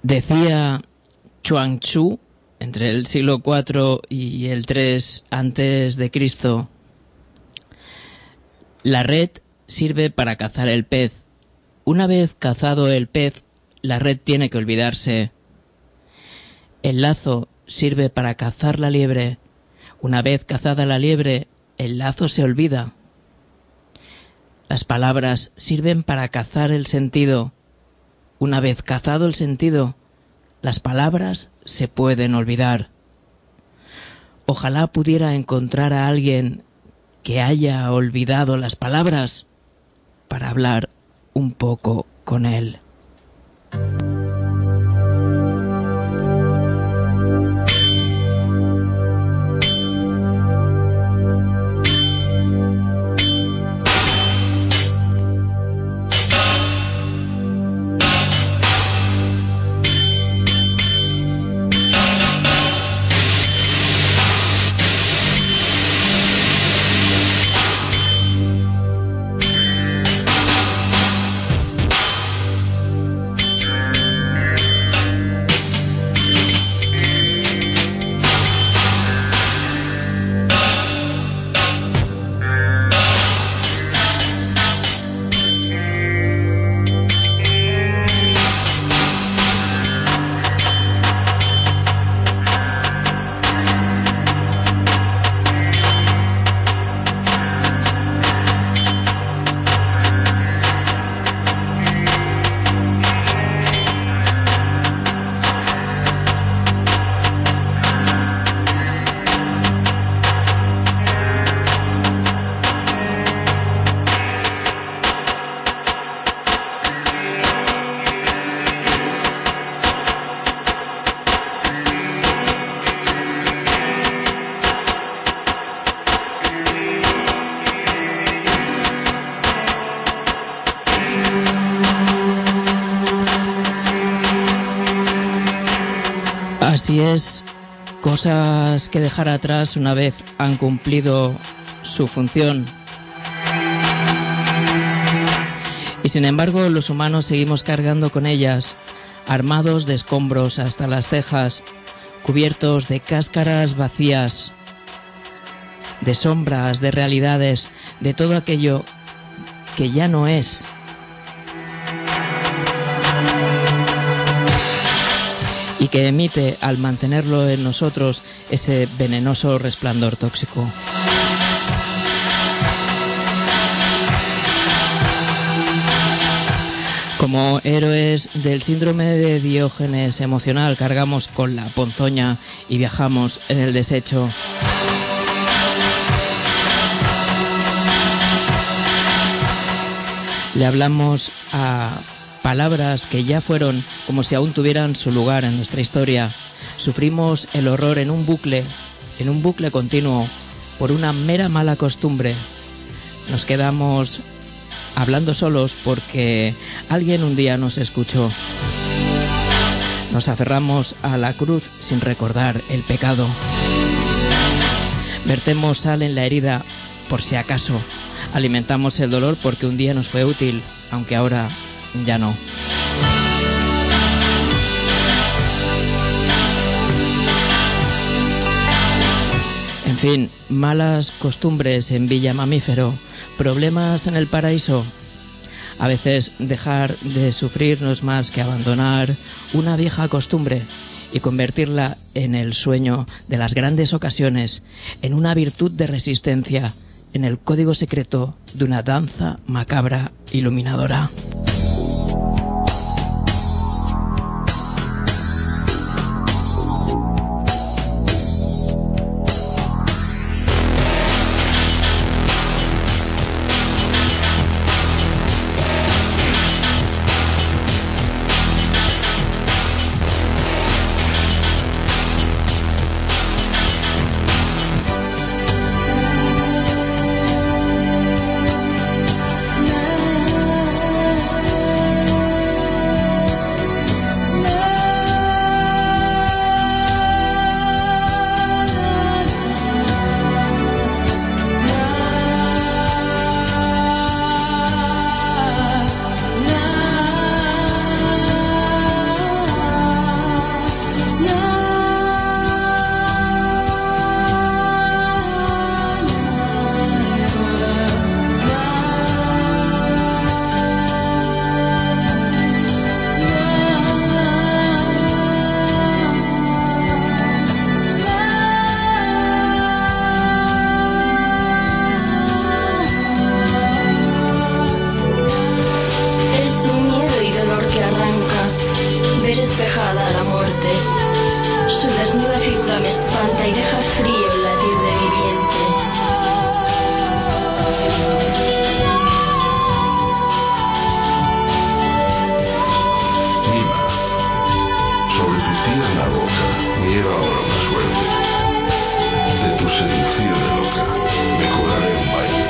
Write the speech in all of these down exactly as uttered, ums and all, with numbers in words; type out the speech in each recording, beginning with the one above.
Decía Chuang Tzu, entre el siglo cuatro y el tres antes de Cristo, la red sirve para cazar el pez. Una vez cazado el pez, la red tiene que olvidarse. El lazo sirve para cazar la liebre. Una vez cazada la liebre, el lazo se olvida. Las palabras sirven para cazar el sentido. Una vez cazado el sentido, las palabras se pueden olvidar. Ojalá pudiera encontrar a alguien que haya olvidado las palabras para hablar un poco con él. Así es, cosas que dejar atrás una vez han cumplido su función. Y sin embargo, los humanos seguimos cargando con ellas, armados de escombros hasta las cejas, cubiertos de cáscaras vacías, de sombras, de realidades, de todo aquello que ya no es. Y que emite, al mantenerlo en nosotros, ese venenoso resplandor tóxico. Como héroes del síndrome de Diógenes emocional, cargamos con la ponzoña y viajamos en el desecho. Le hablamos a palabras que ya fueron como si aún tuvieran su lugar en nuestra historia. Sufrimos el horror en un bucle, en un bucle continuo, por una mera mala costumbre. Nos quedamos hablando solos porque alguien un día nos escuchó. Nos aferramos a la cruz sin recordar el pecado. Vertemos sal en la herida por si acaso. Alimentamos el dolor porque un día nos fue útil, aunque ahora ya no. En fin, malas costumbres en Villa Mamífero, problemas en el paraíso. A veces dejar de sufrir no es más que abandonar una vieja costumbre y convertirla en el sueño de las grandes ocasiones, en una virtud de resistencia, en el código secreto de una danza macabra iluminadora. despejada a la muerte. Su desnuda figura me espanta y deja frío el latir de mi vientre. Mima, sobre tu tierna boca nieva ahora una suerte. De tu seducción loca me cobraré un baile.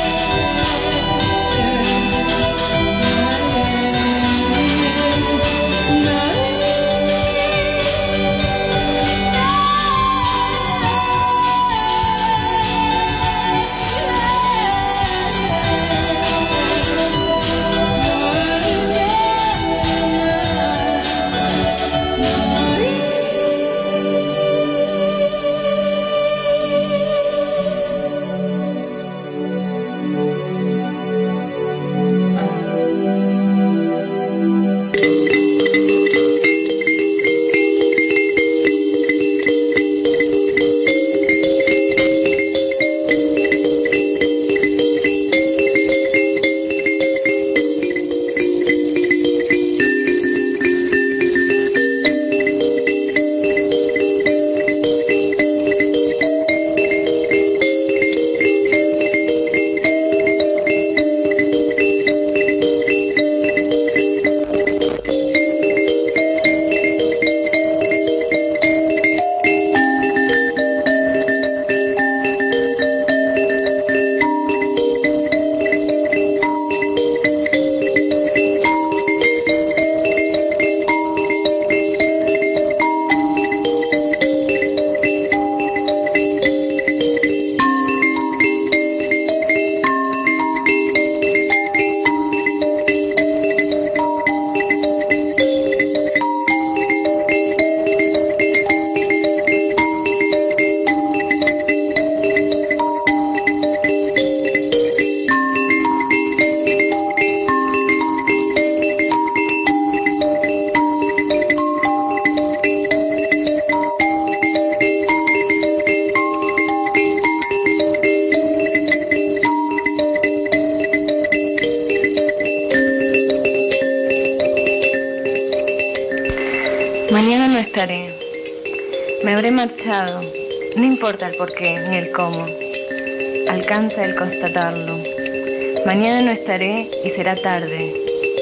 Mañana no estaré. Me habré marchado. No importa el porqué ni el cómo. Alcanza el constatarlo. Mañana no estaré y será tarde.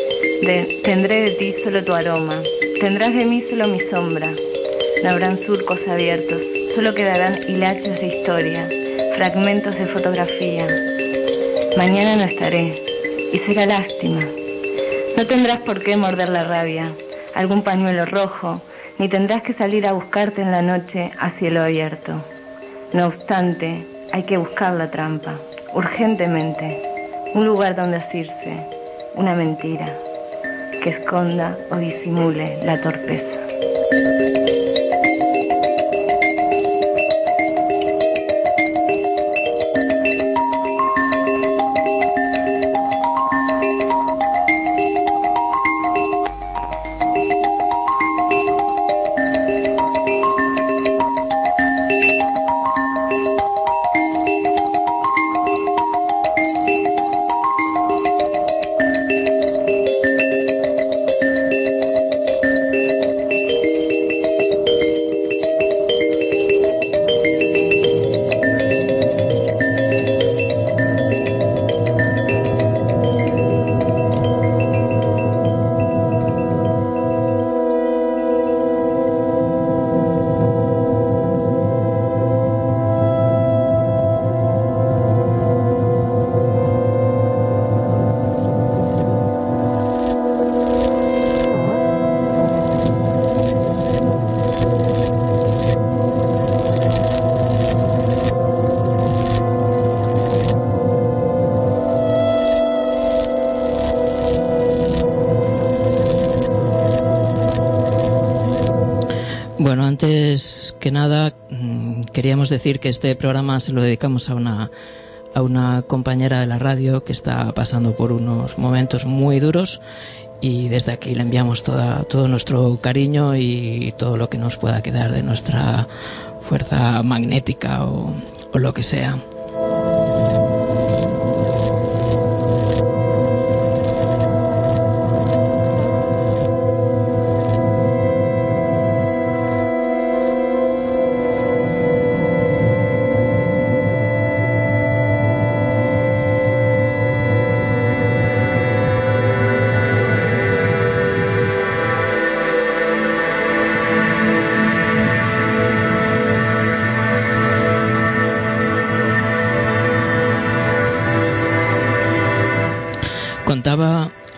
De, tendré de ti solo tu aroma. Tendrás de mí solo mi sombra. No habrán surcos abiertos. Solo quedarán hilachos de historia, fragmentos de fotografía. Mañana no estaré y será lástima. No tendrás por qué morder la rabia, algún pañuelo rojo, ni tendrás que salir a buscarte en la noche a cielo abierto. No obstante, hay que buscar la trampa, urgentemente, un lugar donde asirse, una mentira, que esconda o disimule la torpeza. Bueno, antes que nada queríamos decir que este programa se lo dedicamos a una a una compañera de la radio que está pasando por unos momentos muy duros, y desde aquí le enviamos toda, todo nuestro cariño y todo lo que nos pueda quedar de nuestra fuerza magnética o, o lo que sea.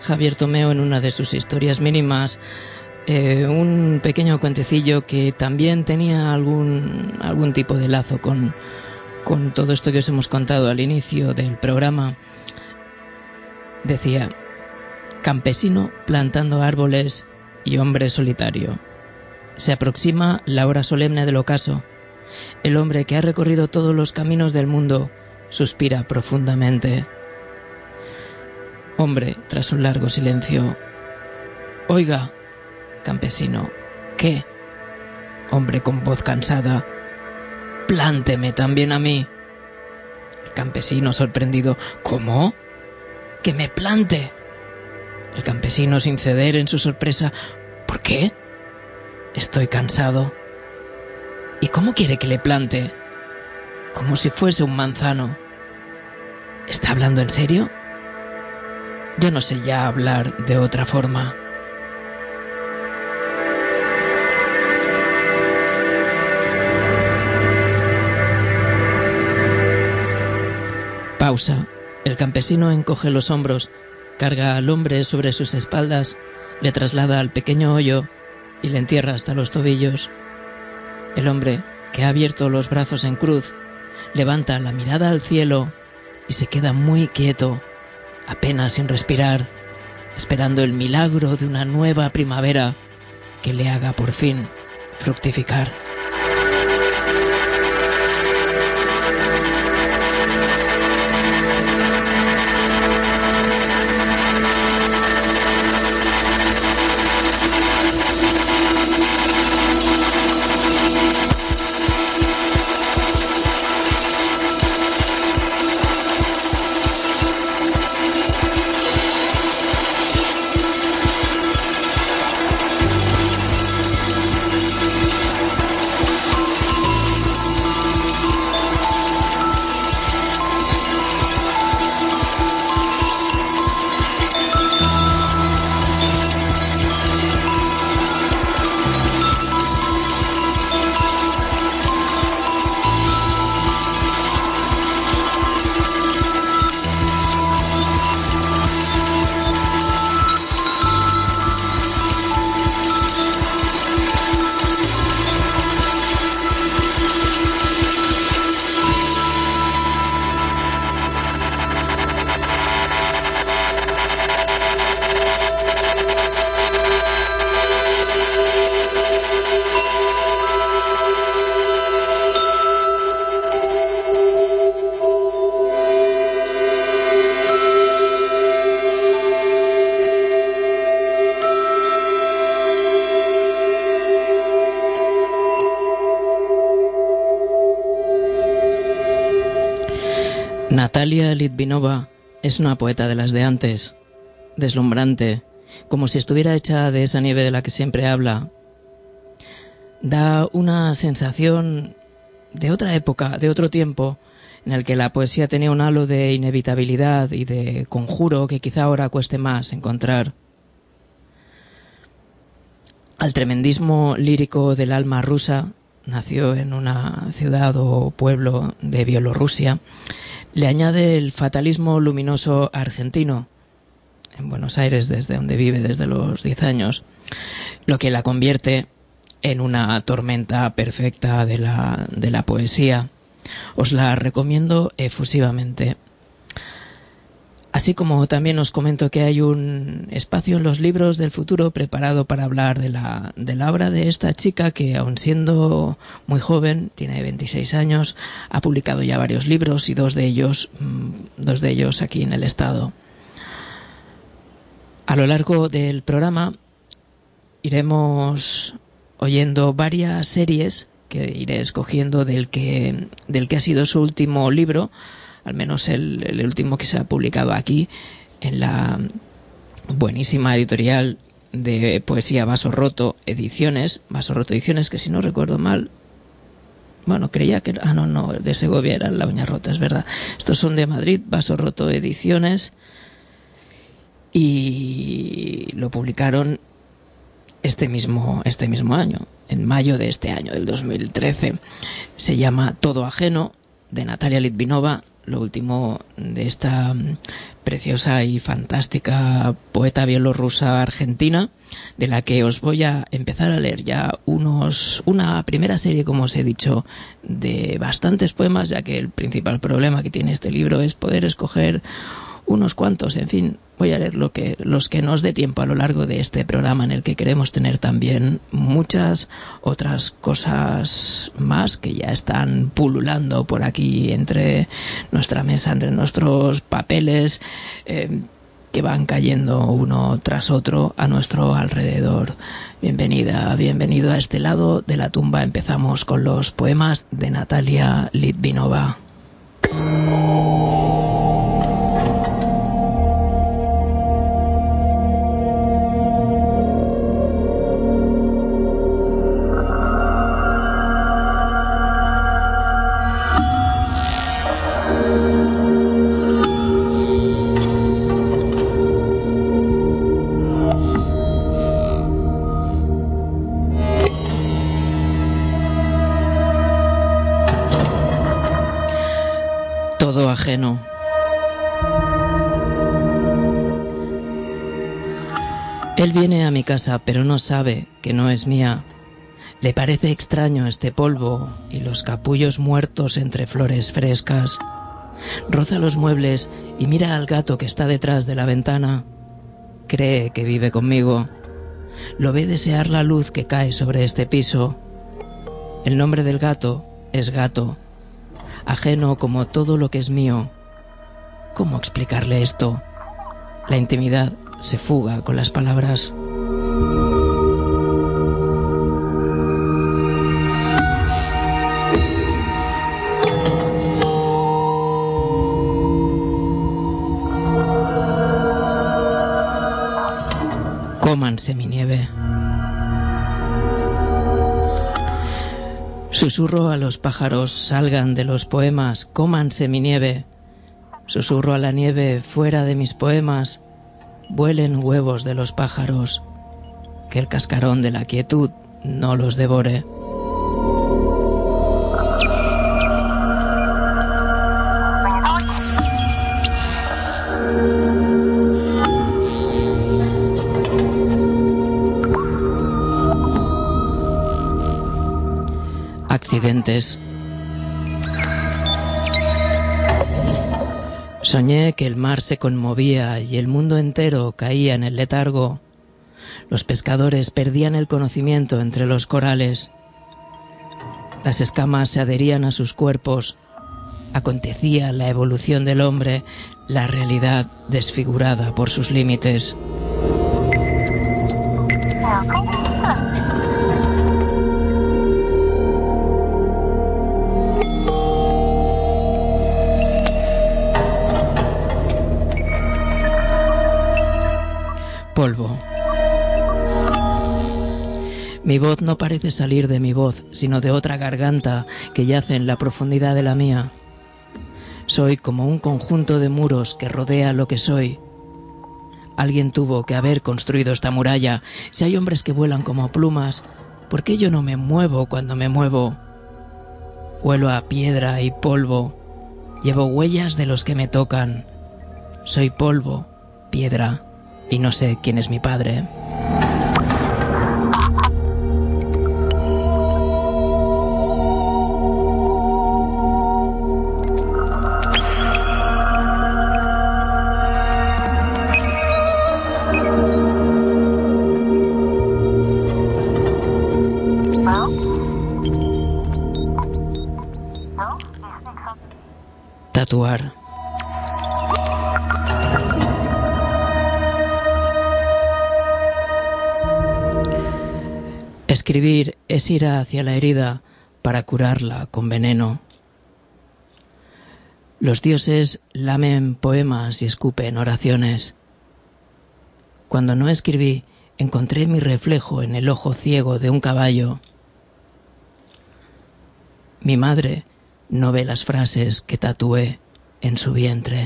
Javier Tomeo en una de sus historias mínimas eh, un pequeño cuentecillo que también tenía algún, algún tipo de lazo con, con todo esto que os hemos contado al inicio del programa. Decía: campesino plantando árboles y hombre solitario. Se aproxima la hora solemne del ocaso. El hombre que ha recorrido todos los caminos del mundo suspira profundamente. Hombre, tras un largo silencio: oiga, campesino. ¿Qué? Hombre con voz cansada: plánteme también a mí. El campesino sorprendido: ¿cómo? ¿Que me plante? El campesino, sin ceder en su sorpresa: ¿por qué? Estoy cansado. ¿Y cómo quiere que le plante? Como si fuese un manzano. ¿Está hablando en serio? Yo no sé ya hablar de otra forma. Pausa. El campesino encoge los hombros, carga al hombre sobre sus espaldas, le traslada al pequeño hoyo y le entierra hasta los tobillos. El hombre, que ha abierto los brazos en cruz, levanta la mirada al cielo y se queda muy quieto, apenas sin respirar, esperando el milagro de una nueva primavera que le haga por fin fructificar. Natalia Litvinova es una poeta de las de antes, deslumbrante, como si estuviera hecha de esa nieve de la que siempre habla. Da una sensación de otra época, de otro tiempo, en el que la poesía tenía un halo de inevitabilidad y de conjuro que quizá ahora cueste más encontrar. Al tremendismo lírico del alma rusa, nació en una ciudad o pueblo de Bielorrusia, le añade el fatalismo luminoso argentino, en Buenos Aires, desde donde vive desde los diez años, lo que la convierte en una tormenta perfecta de la, de la poesía. Os la recomiendo efusivamente. Así como también os comento que hay un espacio en los libros del futuro preparado para hablar de la, de la obra de esta chica que, aun siendo muy joven, tiene veintiséis años, ha publicado ya varios libros y dos de ellos, dos de ellos aquí en el estado. A lo largo del programa iremos oyendo varias series que iré escogiendo del que, del que ha sido su último libro, al menos el, el último que se ha publicado aquí en la buenísima editorial de poesía Vaso Roto Ediciones, Vaso Roto Ediciones, que si no recuerdo mal, bueno, creía que, ah no, no, de Segovia era La Uña Rota, es verdad. Estos son de Madrid, Vaso Roto Ediciones, y lo publicaron este mismo, este mismo año, en mayo de este año, del dos mil trece. Se llama Todo Ajeno, de Natalia Litvinova, lo último de esta preciosa y fantástica poeta bielorrusa argentina, de la que os voy a empezar a leer ya unos una primera serie, como os he dicho, de bastantes poemas, ya que el principal problema que tiene este libro es poder escoger unos cuantos. En fin, voy a leer lo que, los que nos dé tiempo a lo largo de este programa, en el que queremos tener también muchas otras cosas más que ya están pululando por aquí entre nuestra mesa, entre nuestros papeles, eh, que van cayendo uno tras otro a nuestro alrededor. Bienvenida, bienvenido a este lado de la tumba. Empezamos con los poemas de Natalia Litvinova. Todo ajeno. Él viene a mi casa, pero no sabe que no es mía. Le parece extraño este polvo y los capullos muertos entre flores frescas. Roza los muebles y mira al gato que está detrás de la ventana. Cree que vive conmigo. Lo ve desear la luz que cae sobre este piso. El nombre del gato es Gato. Ajeno como todo lo que es mío. ¿Cómo explicarle esto? La intimidad se fuga con las palabras. Cómanse mi nieve. Susurro a los pájaros, salgan de los poemas, cómanse mi nieve. Susurro a la nieve, fuera de mis poemas, vuelen huevos de los pájaros, que el cascarón de la quietud no los devore. Accidentes. Soñé que el mar se conmovía y el mundo entero caía en el letargo. Los pescadores perdían el conocimiento entre los corales. Las escamas se adherían a sus cuerpos. Acontecía la evolución del hombre, la realidad desfigurada por sus límites. Polvo. Mi voz no parece salir de mi voz, sino de otra garganta que yace en la profundidad de la mía. Soy como un conjunto de muros que rodea lo que soy. Alguien tuvo que haber construido esta muralla. Si hay hombres que vuelan como plumas, ¿por qué yo no me muevo cuando me muevo? Huelo a piedra y polvo. Llevo huellas de los que me tocan. Soy polvo, piedra, y no sé quién es mi padre. Tatuar. Escribir es ir hacia la herida para curarla con veneno. Los dioses lamen poemas y escupen oraciones. Cuando no escribí, encontré mi reflejo en el ojo ciego de un caballo. Mi madre no ve las frases que tatué en su vientre.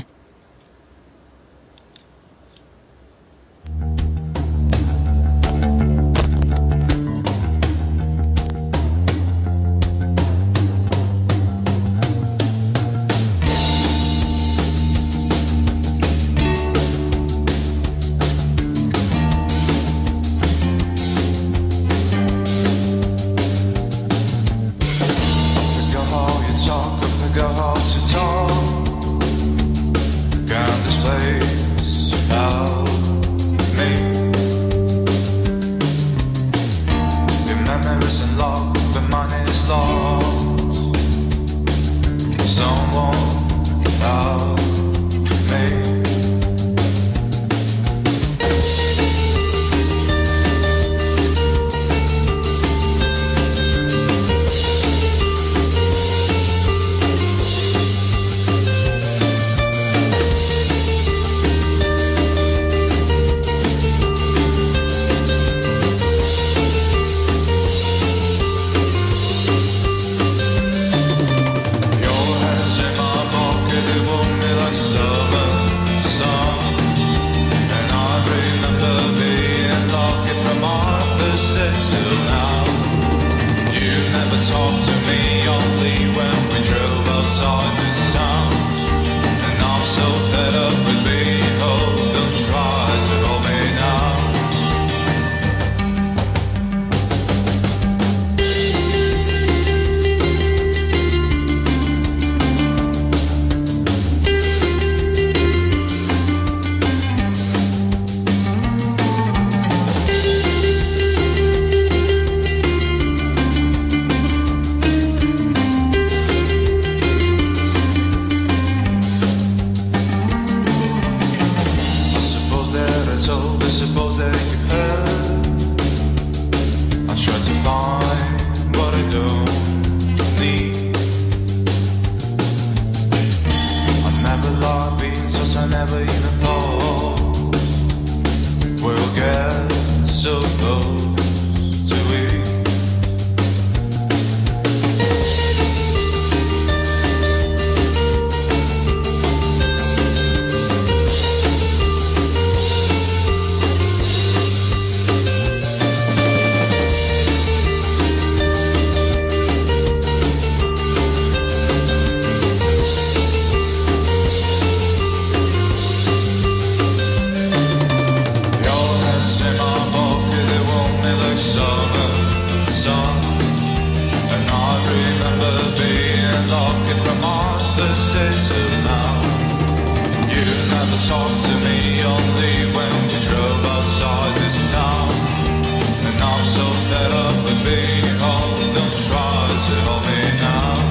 don't need. I never liked being sus, I never even thought we'll get so close to it. Talk to me only when we drove outside this town. And I'm so fed up with being home. Don't try to hold me now.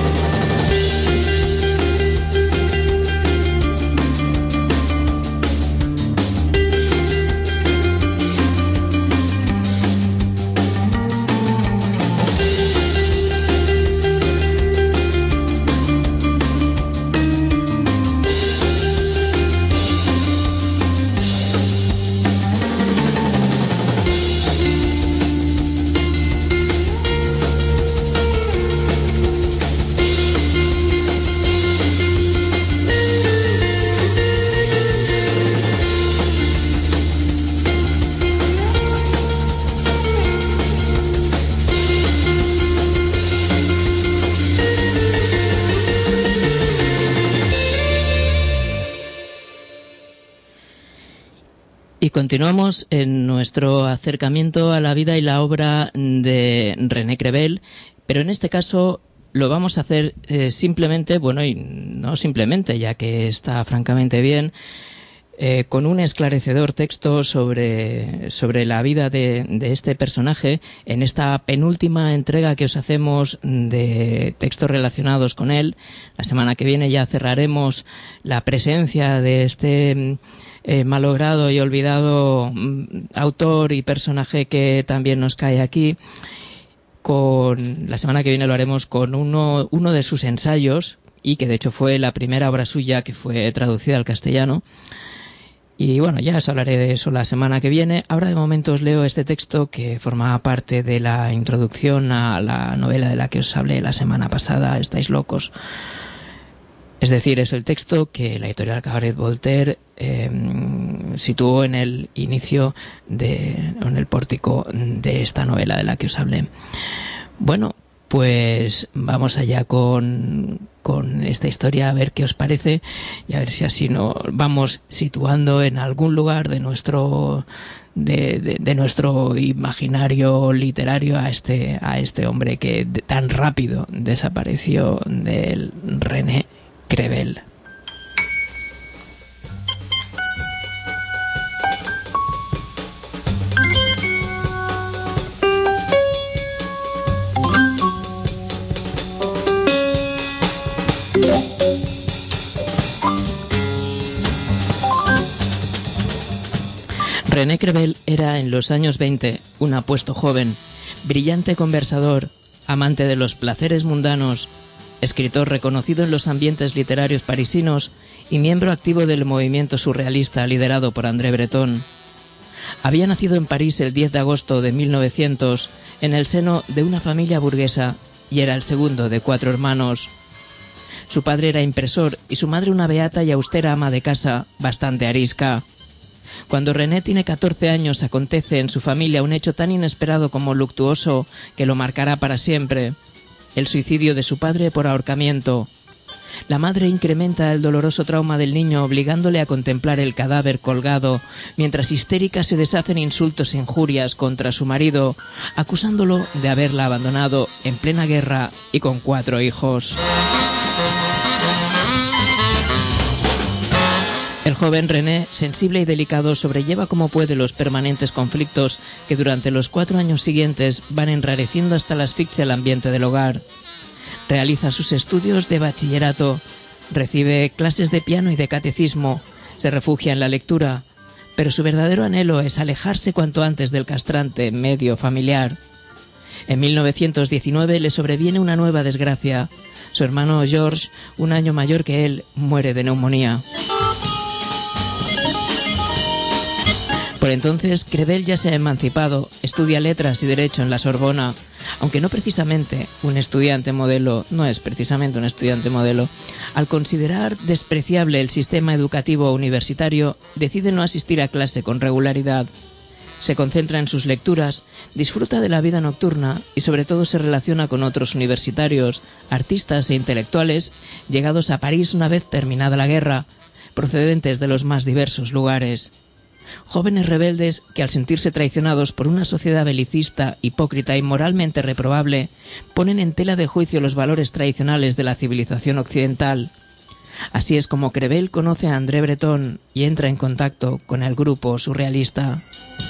Y continuamos en nuestro acercamiento a la vida y la obra de René Crevel, pero en este caso lo vamos a hacer eh, simplemente, bueno, y no simplemente, ya que está francamente bien, eh, con un esclarecedor texto sobre, sobre la vida de, de este personaje en esta penúltima entrega que os hacemos de textos relacionados con él. La semana que viene ya cerraremos la presencia de este Eh, malogrado y olvidado mm, autor y personaje que también nos cae aquí. Con la semana que viene lo haremos con uno, uno de sus ensayos, y que de hecho fue la primera obra suya que fue traducida al castellano. Y bueno, ya os hablaré de eso la semana que viene. Ahora de momento os leo este texto que forma parte de la introducción a la novela de la que os hablé la semana pasada, Estáis locos. Es decir, es el texto que la editorial Cabaret Voltaire eh, situó en el inicio, de, en el pórtico de esta novela de la que os hablé. Bueno, pues vamos allá con, con esta historia, a ver qué os parece y a ver si así nos vamos situando en algún lugar de nuestro de, de, de nuestro imaginario literario a este a este hombre que de, tan rápido desapareció, del René Crevel. René Crevel era en los años veinte un apuesto joven, brillante conversador, amante de los placeres mundanos, escritor reconocido en los ambientes literarios parisinos y miembro activo del movimiento surrealista liderado por André Breton. Había nacido en París el diez de agosto de mil novecientos en el seno de una familia burguesa y era el segundo de cuatro hermanos. Su padre era impresor y su madre una beata y austera ama de casa, bastante arisca. Cuando René tiene catorce años acontece en su familia un hecho tan inesperado como luctuoso que lo marcará para siempre: el suicidio de su padre por ahorcamiento. La madre incrementa el doloroso trauma del niño obligándole a contemplar el cadáver colgado, mientras histérica se deshacen insultos e injurias contra su marido, acusándolo de haberla abandonado en plena guerra y con cuatro hijos. El joven René, sensible y delicado, sobrelleva como puede los permanentes conflictos que durante los cuatro años siguientes van enrareciendo hasta la asfixia el ambiente del hogar. Realiza sus estudios de bachillerato, recibe clases de piano y de catecismo, se refugia en la lectura, pero su verdadero anhelo es alejarse cuanto antes del castrante medio familiar. En mil novecientos diecinueve le sobreviene una nueva desgracia. Su hermano George, un año mayor que él, muere de neumonía. Por entonces, Crevel ya se ha emancipado, estudia letras y derecho en la Sorbona, aunque no precisamente un estudiante modelo, no es precisamente un estudiante modelo. Al considerar despreciable el sistema educativo universitario, decide no asistir a clase con regularidad. Se concentra en sus lecturas, disfruta de la vida nocturna y sobre todo se relaciona con otros universitarios, artistas e intelectuales llegados a París una vez terminada la guerra, procedentes de los más diversos lugares. Jóvenes rebeldes que al sentirse traicionados por una sociedad belicista, hipócrita y moralmente reprobable, ponen en tela de juicio los valores tradicionales de la civilización occidental. Así es como Crevel conoce a André Breton y entra en contacto con el grupo surrealista.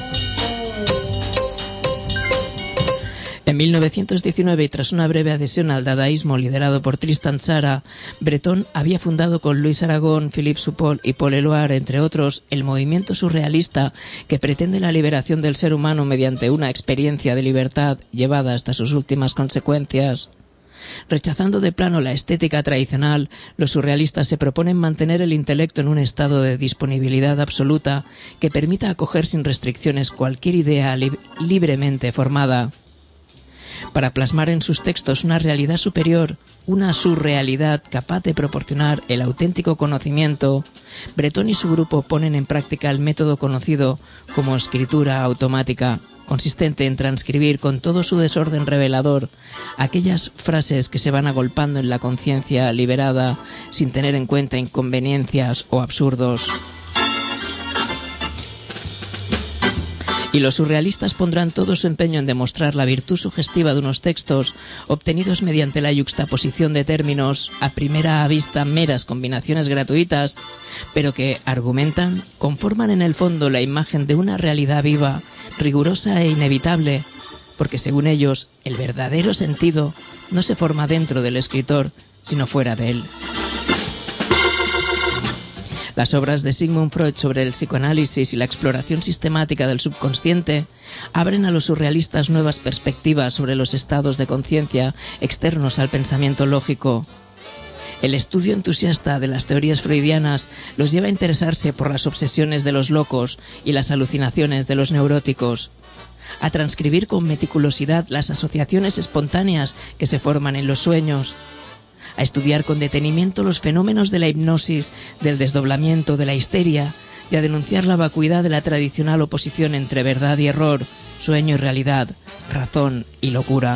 En mil novecientos diecinueve, y tras una breve adhesión al dadaísmo liderado por Tristan Tzara, Breton había fundado con Luis Aragón, Philippe Soupault y Paul Éluard, entre otros, el movimiento surrealista que pretende la liberación del ser humano mediante una experiencia de libertad llevada hasta sus últimas consecuencias. Rechazando de plano la estética tradicional, los surrealistas se proponen mantener el intelecto en un estado de disponibilidad absoluta que permita acoger sin restricciones cualquier idea li- libremente formada. Para plasmar en sus textos una realidad superior, una surrealidad capaz de proporcionar el auténtico conocimiento, Breton y su grupo ponen en práctica el método conocido como escritura automática, consistente en transcribir con todo su desorden revelador aquellas frases que se van agolpando en la conciencia liberada sin tener en cuenta inconveniencias o absurdos. Y los surrealistas pondrán todo su empeño en demostrar la virtud sugestiva de unos textos obtenidos mediante la yuxtaposición de términos a primera vista meras combinaciones gratuitas, pero que, argumentan, conforman en el fondo la imagen de una realidad viva, rigurosa e inevitable, porque según ellos, el verdadero sentido no se forma dentro del escritor, sino fuera de él. Las obras de Sigmund Freud sobre el psicoanálisis y la exploración sistemática del subconsciente abren a los surrealistas nuevas perspectivas sobre los estados de conciencia externos al pensamiento lógico. El estudio entusiasta de las teorías freudianas los lleva a interesarse por las obsesiones de los locos y las alucinaciones de los neuróticos, a transcribir con meticulosidad las asociaciones espontáneas que se forman en los sueños, a estudiar con detenimiento los fenómenos de la hipnosis, del desdoblamiento, de la histeria, y a denunciar la vacuidad de la tradicional oposición entre verdad y error, sueño y realidad, razón y locura.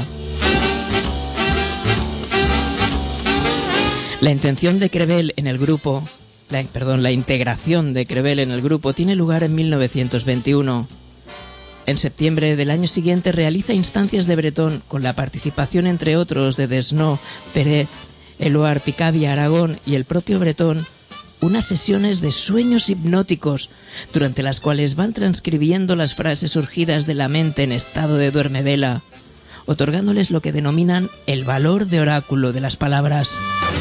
La intención de Crevel en el grupo, la, perdón, la integración de Crevel en el grupo tiene lugar en mil novecientos veintiuno. En septiembre del año siguiente realiza instancias de Breton con la participación, entre otros, de Desnos, Perret, Éluard, Picabia, Aragón y el propio Breton, unas sesiones de sueños hipnóticos, durante las cuales van transcribiendo las frases surgidas de la mente en estado de duermevela, otorgándoles lo que denominan el valor de oráculo de las palabras.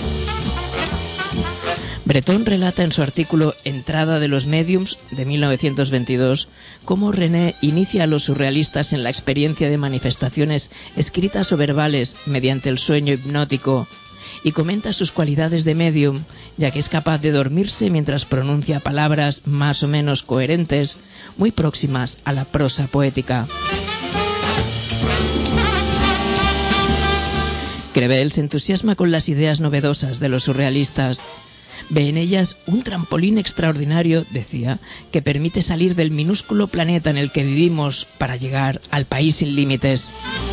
Breton relata en su artículo Entrada de los Mediums, de mil novecientos veintidós, cómo René inicia a los surrealistas en la experiencia de manifestaciones escritas o verbales mediante el sueño hipnótico, y comenta sus cualidades de medium, ya que es capaz de dormirse mientras pronuncia palabras más o menos coherentes, muy próximas a la prosa poética. Crevel se entusiasma con las ideas novedosas de los surrealistas. Ve en ellas un trampolín extraordinario, decía, que permite salir del minúsculo planeta en el que vivimos para llegar al país sin límites.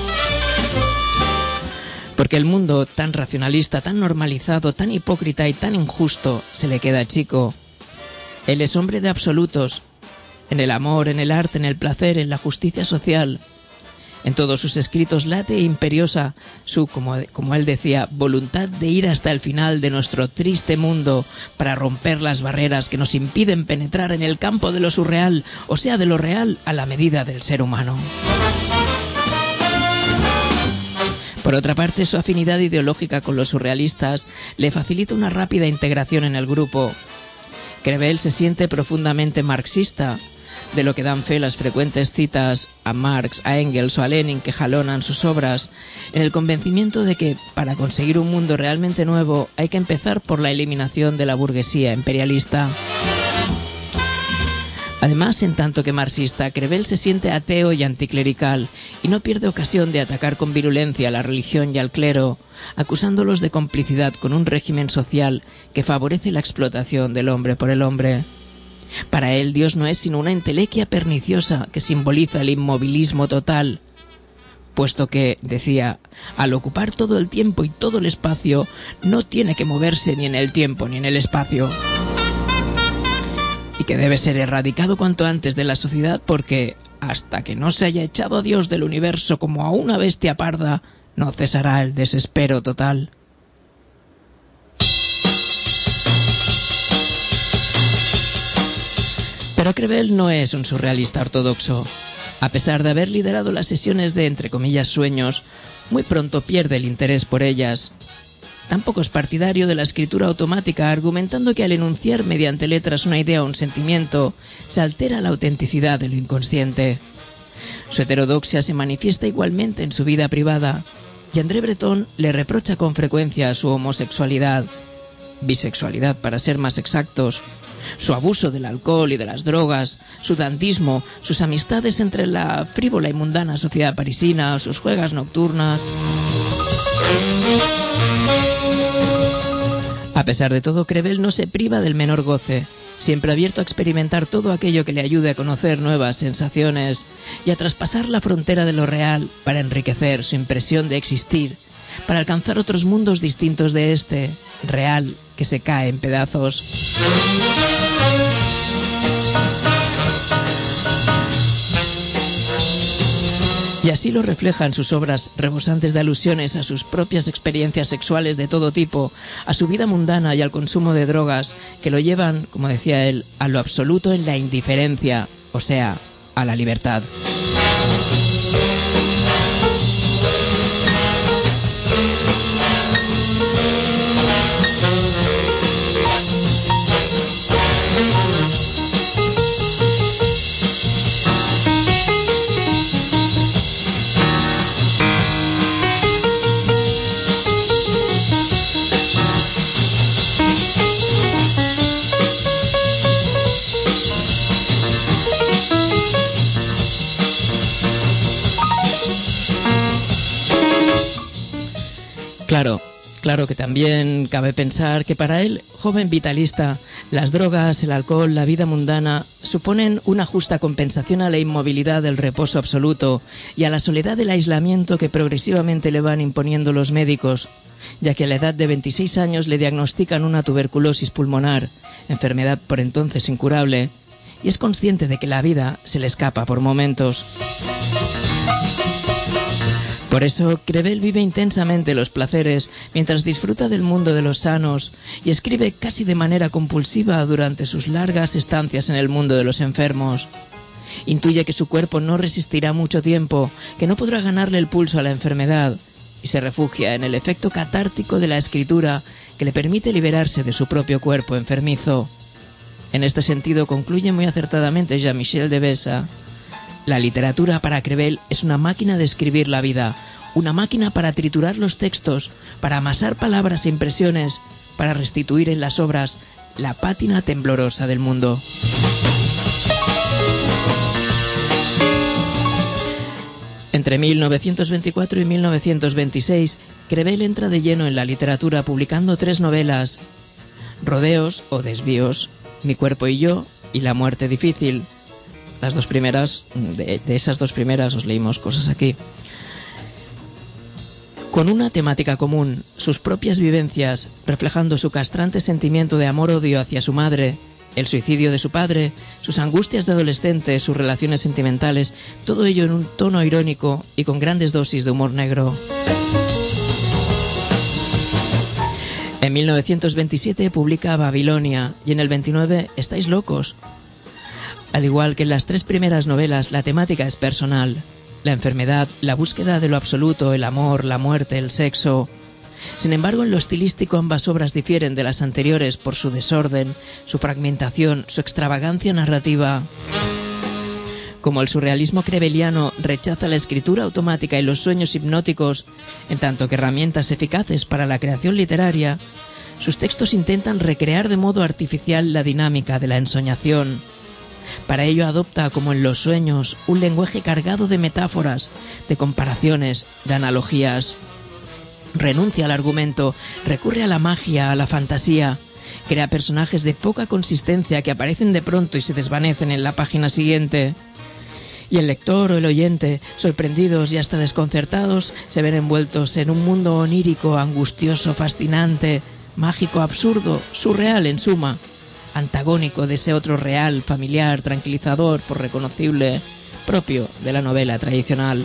Porque el mundo tan racionalista, tan normalizado, tan hipócrita y tan injusto se le queda chico. Él es hombre de absolutos, en el amor, en el arte, en el placer, en la justicia social. En todos sus escritos late e imperiosa su, como, como él decía, voluntad de ir hasta el final de nuestro triste mundo para romper las barreras que nos impiden penetrar en el campo de lo surreal, o sea, de lo real a la medida del ser humano. Por otra parte, su afinidad ideológica con los surrealistas le facilita una rápida integración en el grupo. Crevel se siente profundamente marxista, de lo que dan fe las frecuentes citas a Marx, a Engels o a Lenin que jalonan sus obras, en el convencimiento de que para conseguir un mundo realmente nuevo hay que empezar por la eliminación de la burguesía imperialista. Además, en tanto que marxista, Crevel se siente ateo y anticlerical y no pierde ocasión de atacar con virulencia a la religión y al clero, acusándolos de complicidad con un régimen social que favorece la explotación del hombre por el hombre. Para él, Dios no es sino una entelequia perniciosa que simboliza el inmovilismo total, puesto que, decía, al ocupar todo el tiempo y todo el espacio, no tiene que moverse ni en el tiempo ni en el espacio. Y que debe ser erradicado cuanto antes de la sociedad porque, hasta que no se haya echado a Dios del universo como a una bestia parda, no cesará el desespero total. Pero Crevel no es un surrealista ortodoxo. A pesar de haber liderado las sesiones de, entre comillas, sueños, muy pronto pierde el interés por ellas. Tampoco es partidario de la escritura automática, argumentando que al enunciar mediante letras una idea o un sentimiento, se altera la autenticidad de lo inconsciente. Su heterodoxia se manifiesta igualmente en su vida privada, y André Breton le reprocha con frecuencia su homosexualidad, bisexualidad para ser más exactos, su abuso del alcohol y de las drogas, su dandismo, sus amistades entre la frívola y mundana sociedad parisina, sus juegas nocturnas. A pesar de todo, Crevel no se priva del menor goce, siempre abierto a experimentar todo aquello que le ayude a conocer nuevas sensaciones y a traspasar la frontera de lo real para enriquecer su impresión de existir, para alcanzar otros mundos distintos de este, real, que se cae en pedazos. Y así lo refleja en sus obras rebosantes de alusiones a sus propias experiencias sexuales de todo tipo, a su vida mundana y al consumo de drogas, que lo llevan, como decía él, a lo absoluto en la indiferencia, o sea, a la libertad. Claro, claro que también cabe pensar que para él, joven vitalista, las drogas, el alcohol, la vida mundana suponen una justa compensación a la inmovilidad del reposo absoluto y a la soledad del aislamiento que progresivamente le van imponiendo los médicos, ya que a la edad de veintiséis años le diagnostican una tuberculosis pulmonar, enfermedad por entonces incurable, y es consciente de que la vida se le escapa por momentos. Por eso, Crevel vive intensamente los placeres mientras disfruta del mundo de los sanos y escribe casi de manera compulsiva durante sus largas estancias en el mundo de los enfermos. Intuye que su cuerpo no resistirá mucho tiempo, que no podrá ganarle el pulso a la enfermedad, y se refugia en el efecto catártico de la escritura que le permite liberarse de su propio cuerpo enfermizo. En este sentido concluye muy acertadamente Jean-Michel Devesa: la literatura para Crevel es una máquina de escribir la vida, una máquina para triturar los textos, para amasar palabras e impresiones, para restituir en las obras la pátina temblorosa del mundo. Entre mil novecientos veinticuatro y mil novecientos veintiséis, Crevel entra de lleno en la literatura publicando tres novelas: Rodeos o Desvíos, Mi cuerpo y yo y La muerte difícil. Las dos primeras, de, de esas dos primeras os leímos cosas aquí. Con una temática común, sus propias vivencias, reflejando su castrante sentimiento de amor-odio hacia su madre, el suicidio de su padre, sus angustias de adolescente, sus relaciones sentimentales, todo ello en un tono irónico y con grandes dosis de humor negro. En mil novecientos veintisiete publica Babilonia y en el veintinueve Estáis locos. Al igual que en las tres primeras novelas, la temática es personal. La enfermedad, la búsqueda de lo absoluto, el amor, la muerte, el sexo. Sin embargo, en lo estilístico ambas obras difieren de las anteriores por su desorden, su fragmentación, su extravagancia narrativa. Como el surrealismo creveliano rechaza la escritura automática y los sueños hipnóticos, en tanto que herramientas eficaces para la creación literaria, sus textos intentan recrear de modo artificial la dinámica de la ensoñación. Para ello adopta, como en los sueños, un lenguaje cargado de metáforas, de comparaciones, de analogías. Renuncia al argumento, recurre a la magia, a la fantasía, crea personajes de poca consistencia que aparecen de pronto y se desvanecen en la página siguiente. Y el lector o el oyente, sorprendidos y hasta desconcertados, se ven envueltos en un mundo onírico, angustioso, fascinante, mágico, absurdo, surreal en suma, antagónico de ese otro real, familiar, tranquilizador, por reconocible, propio de la novela tradicional.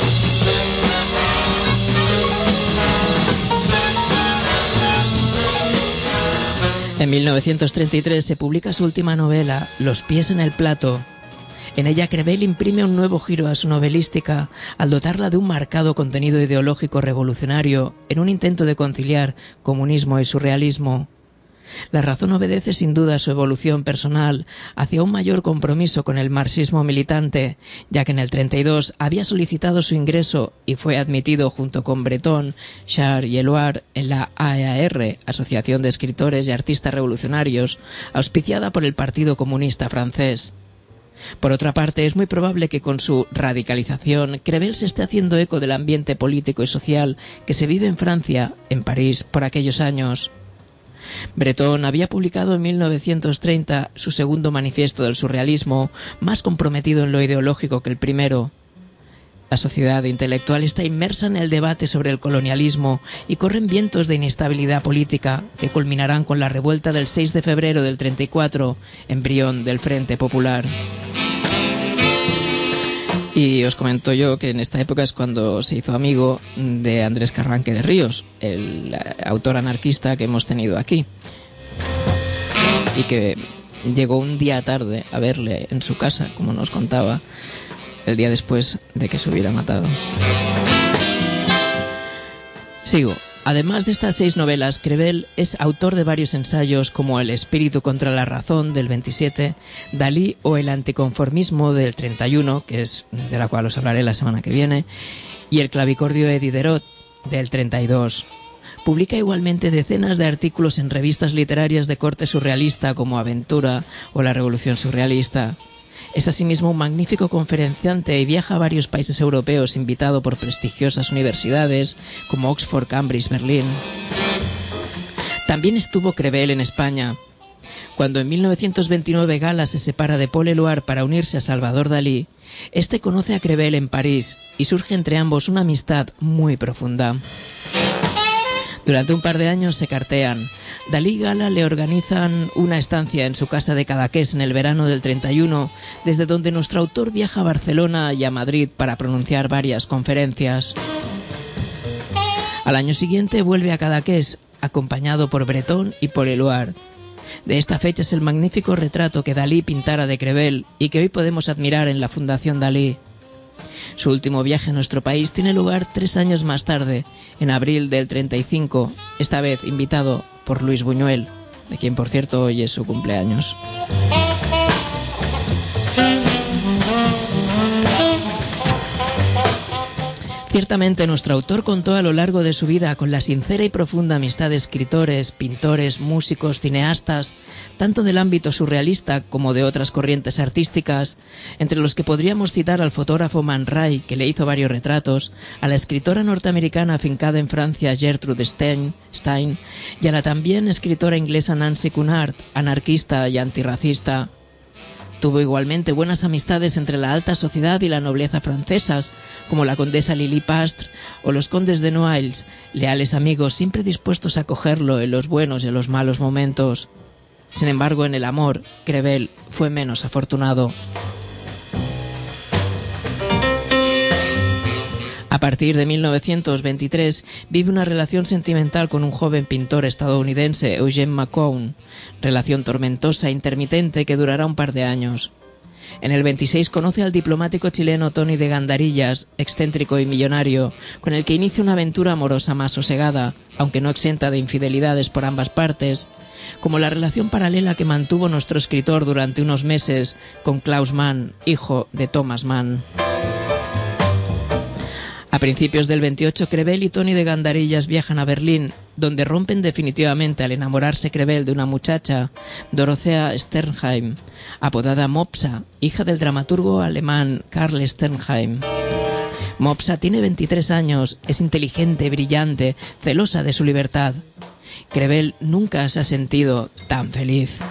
En mil novecientos treinta y tres se publica su última novela, Los pies en el plato. En ella Crevel imprime un nuevo giro a su novelística al dotarla de un marcado contenido ideológico revolucionario en un intento de conciliar comunismo y surrealismo. La razón obedece sin duda a su evolución personal hacia un mayor compromiso con el marxismo militante, ya que en el treinta y dos había solicitado su ingreso y fue admitido junto con Breton, Char y Eluard en la A E A R, Asociación de Escritores y Artistas Revolucionarios, auspiciada por el Partido Comunista francés. Por otra parte, es muy probable que con su radicalización, Crevel se esté haciendo eco del ambiente político y social que se vive en Francia, en París, por aquellos años. Breton había publicado en mil novecientos treinta su segundo manifiesto del surrealismo, más comprometido en lo ideológico que el primero. La sociedad intelectual está inmersa en el debate sobre el colonialismo y corren vientos de inestabilidad política que culminarán con la revuelta del seis de febrero del treinta y cuatro, embrión del Frente Popular. Y os comento yo que en esta época es cuando se hizo amigo de Andrés Carranque de Ríos, el autor anarquista que hemos tenido aquí, y que llegó un día tarde a verle en su casa, como nos contaba, el día después de que se hubiera matado. Sigo. Además de estas seis novelas, Crevel es autor de varios ensayos como El espíritu contra la razón, del veintisiete, Dalí o El anticonformismo, del treinta y uno, que es de la cual os hablaré la semana que viene, y El clavicordio de Diderot, del treinta y dos. Publica igualmente decenas de artículos en revistas literarias de corte surrealista como Aventura o La Revolución Surrealista. Es asimismo un magnífico conferenciante y viaja a varios países europeos invitado por prestigiosas universidades como Oxford, Cambridge, Berlín. También estuvo Crevel en España. Cuando en mil novecientos veintinueve Gala se separa de Paul Eluard para unirse a Salvador Dalí, este conoce a Crevel en París y surge entre ambos una amistad muy profunda. Durante un par de años se cartean. Dalí y Gala le organizan una estancia en su casa de Cadaqués en el verano del treinta y uno, desde donde nuestro autor viaja a Barcelona y a Madrid para pronunciar varias conferencias. Al año siguiente vuelve a Cadaqués, acompañado por Breton y Paul Eluard. De esta fecha es el magnífico retrato que Dalí pintara de Crevel y que hoy podemos admirar en la Fundación Dalí. Su último viaje a nuestro país tiene lugar tres años más tarde, en abril del treinta y cinco, esta vez invitado por Luis Buñuel, de quien por cierto hoy es su cumpleaños. Ciertamente nuestro autor contó a lo largo de su vida con la sincera y profunda amistad de escritores, pintores, músicos, cineastas, tanto del ámbito surrealista como de otras corrientes artísticas, entre los que podríamos citar al fotógrafo Man Ray, que le hizo varios retratos, a la escritora norteamericana afincada en Francia Gertrude Stein, Stein y a la también escritora inglesa Nancy Cunard, anarquista y antirracista. Tuvo igualmente buenas amistades entre la alta sociedad y la nobleza francesas, como la condesa Lily Pastre o los condes de Noailles, leales amigos siempre dispuestos a acogerlo en los buenos y en los malos momentos. Sin embargo, en el amor, Crevel fue menos afortunado. A partir de mil novecientos veintitrés vive una relación sentimental con un joven pintor estadounidense, Eugene McCown, relación tormentosa e intermitente que durará un par de años. En el veintiséis conoce al diplomático chileno Tony de Gandarillas, excéntrico y millonario, con el que inicia una aventura amorosa más sosegada, aunque no exenta de infidelidades por ambas partes, como la relación paralela que mantuvo nuestro escritor durante unos meses con Klaus Mann, hijo de Thomas Mann. A principios del veintiocho, Crevel y Tony de Gandarillas viajan a Berlín, donde rompen definitivamente al enamorarse Crevel de una muchacha, Dorothea Sternheim, apodada Mopsa, hija del dramaturgo alemán Karl Sternheim. Mopsa tiene veintitrés años, es inteligente, brillante, celosa de su libertad. Crevel nunca se ha sentido tan feliz.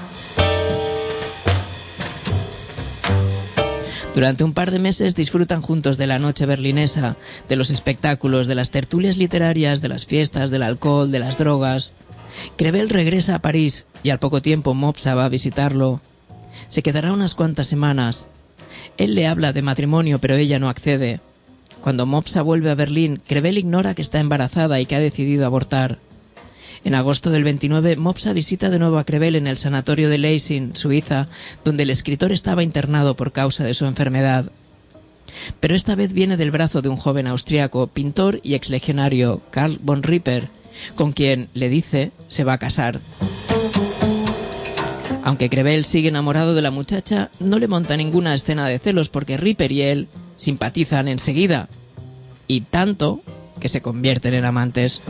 Durante un par de meses disfrutan juntos de la noche berlinesa, de los espectáculos, de las tertulias literarias, de las fiestas, del alcohol, de las drogas. Crevel regresa a París y al poco tiempo Mopsa va a visitarlo. Se quedará unas cuantas semanas. Él le habla de matrimonio, pero ella no accede. Cuando Mopsa vuelve a Berlín, Crevel ignora que está embarazada y que ha decidido abortar. En agosto del veintinueve, Mopsa visita de nuevo a Crevel en el sanatorio de Leising, Suiza, donde el escritor estaba internado por causa de su enfermedad. Pero esta vez viene del brazo de un joven austriaco, pintor y exlegionario, Karl von Ripper, con quien, le dice, se va a casar. Aunque Crevel sigue enamorado de la muchacha, no le monta ninguna escena de celos porque Ripper y él simpatizan enseguida, y tanto que se convierten en amantes.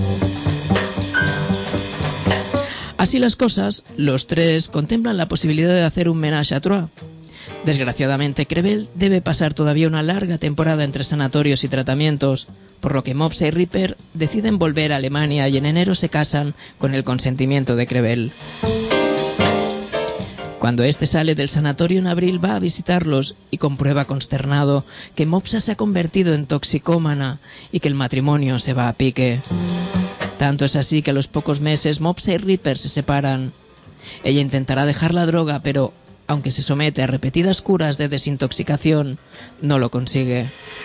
Así las cosas, los tres contemplan la posibilidad de hacer un ménage à trois. Desgraciadamente, Crevel debe pasar todavía una larga temporada entre sanatorios y tratamientos, por lo que Mopsa y Ripper deciden volver a Alemania y en enero se casan con el consentimiento de Crevel. Cuando este sale del sanatorio en abril, va a visitarlos y comprueba consternado que Mopsa se ha convertido en toxicómana y que el matrimonio se va a pique. Tanto es así que a los pocos meses Mopsa y Ripper se separan. Ella intentará dejar la droga, pero, aunque se somete a repetidas curas de desintoxicación, no lo consigue.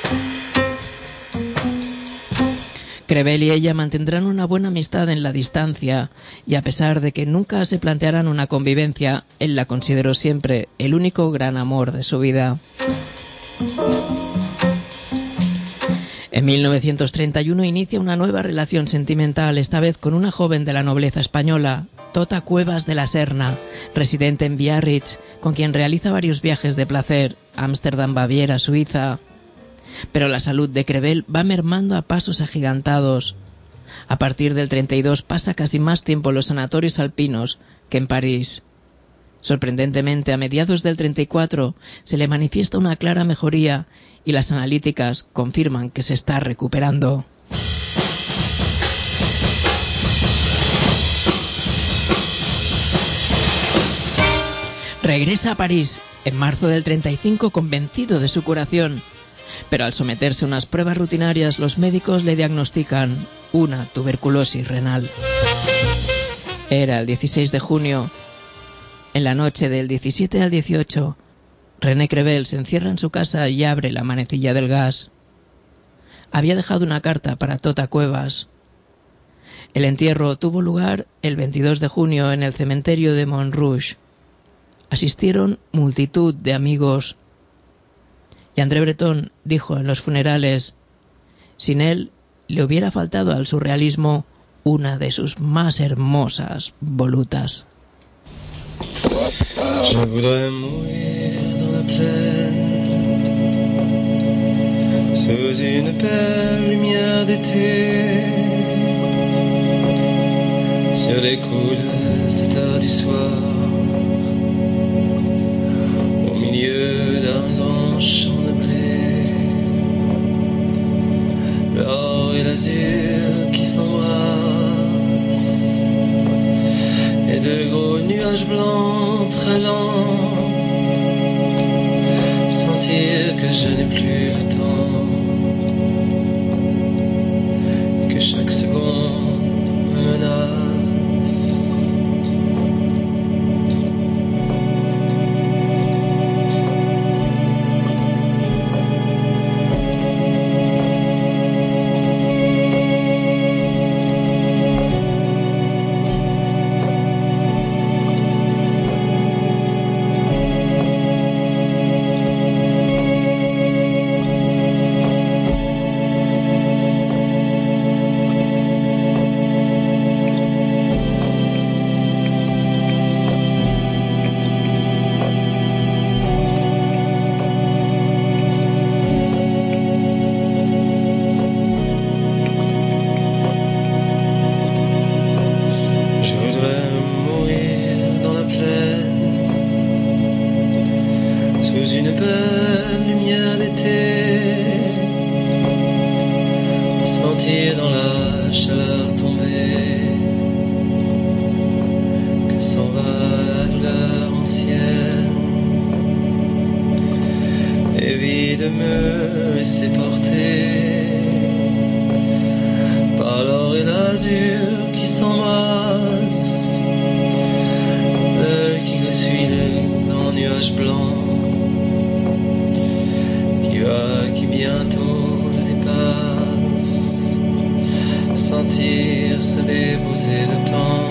Crevel y ella mantendrán una buena amistad en la distancia, y a pesar de que nunca se plantearán una convivencia, él la consideró siempre el único gran amor de su vida. En mil novecientos treinta y uno inicia una nueva relación sentimental, esta vez con una joven de la nobleza española, Tota Cuevas de la Serna, residente en Biarritz, con quien realiza varios viajes de placer, Ámsterdam, Baviera, Suiza. Pero la salud de Crevel va mermando a pasos agigantados. A partir del treinta y dos pasa casi más tiempo en los sanatorios alpinos que en París. Sorprendentemente, a mediados del treinta y cuatro se le manifiesta una clara mejoría y las analíticas confirman que se está recuperando. Regresa a París en marzo del treinta y cinco convencido de su curación, pero al someterse a unas pruebas rutinarias los médicos le diagnostican una tuberculosis renal. Era el dieciséis de junio. En la noche del diecisiete al dieciocho, René Crevel se encierra en su casa y abre la manecilla del gas. Había dejado una carta para Tota Cuevas. El entierro tuvo lugar el veintidós de junio en el cementerio de Montrouge. Asistieron multitud de amigos. Y André Breton dijo en los funerales, sin él le hubiera faltado al surrealismo una de sus más hermosas volutas. Je voudrais mourir dans la plaine, sous une belle lumière d'été, sur les coups de sept heures du soir, au milieu d'un long champ de blé, l'or et l'azur qui s'embrassent, et de gros nuages blancs très lents, sentir que je n'ai plus le temps, que chaque seconde me menace. sentir dans la chaleur tomber que s'en va la douleur ancienne, et vie de me laisser porter par l'or et l'azur qui s'embrassent, l'œil qui suit le grand nuage blanc qui va, qui bientôt le dépasse, sentir se déposer le temps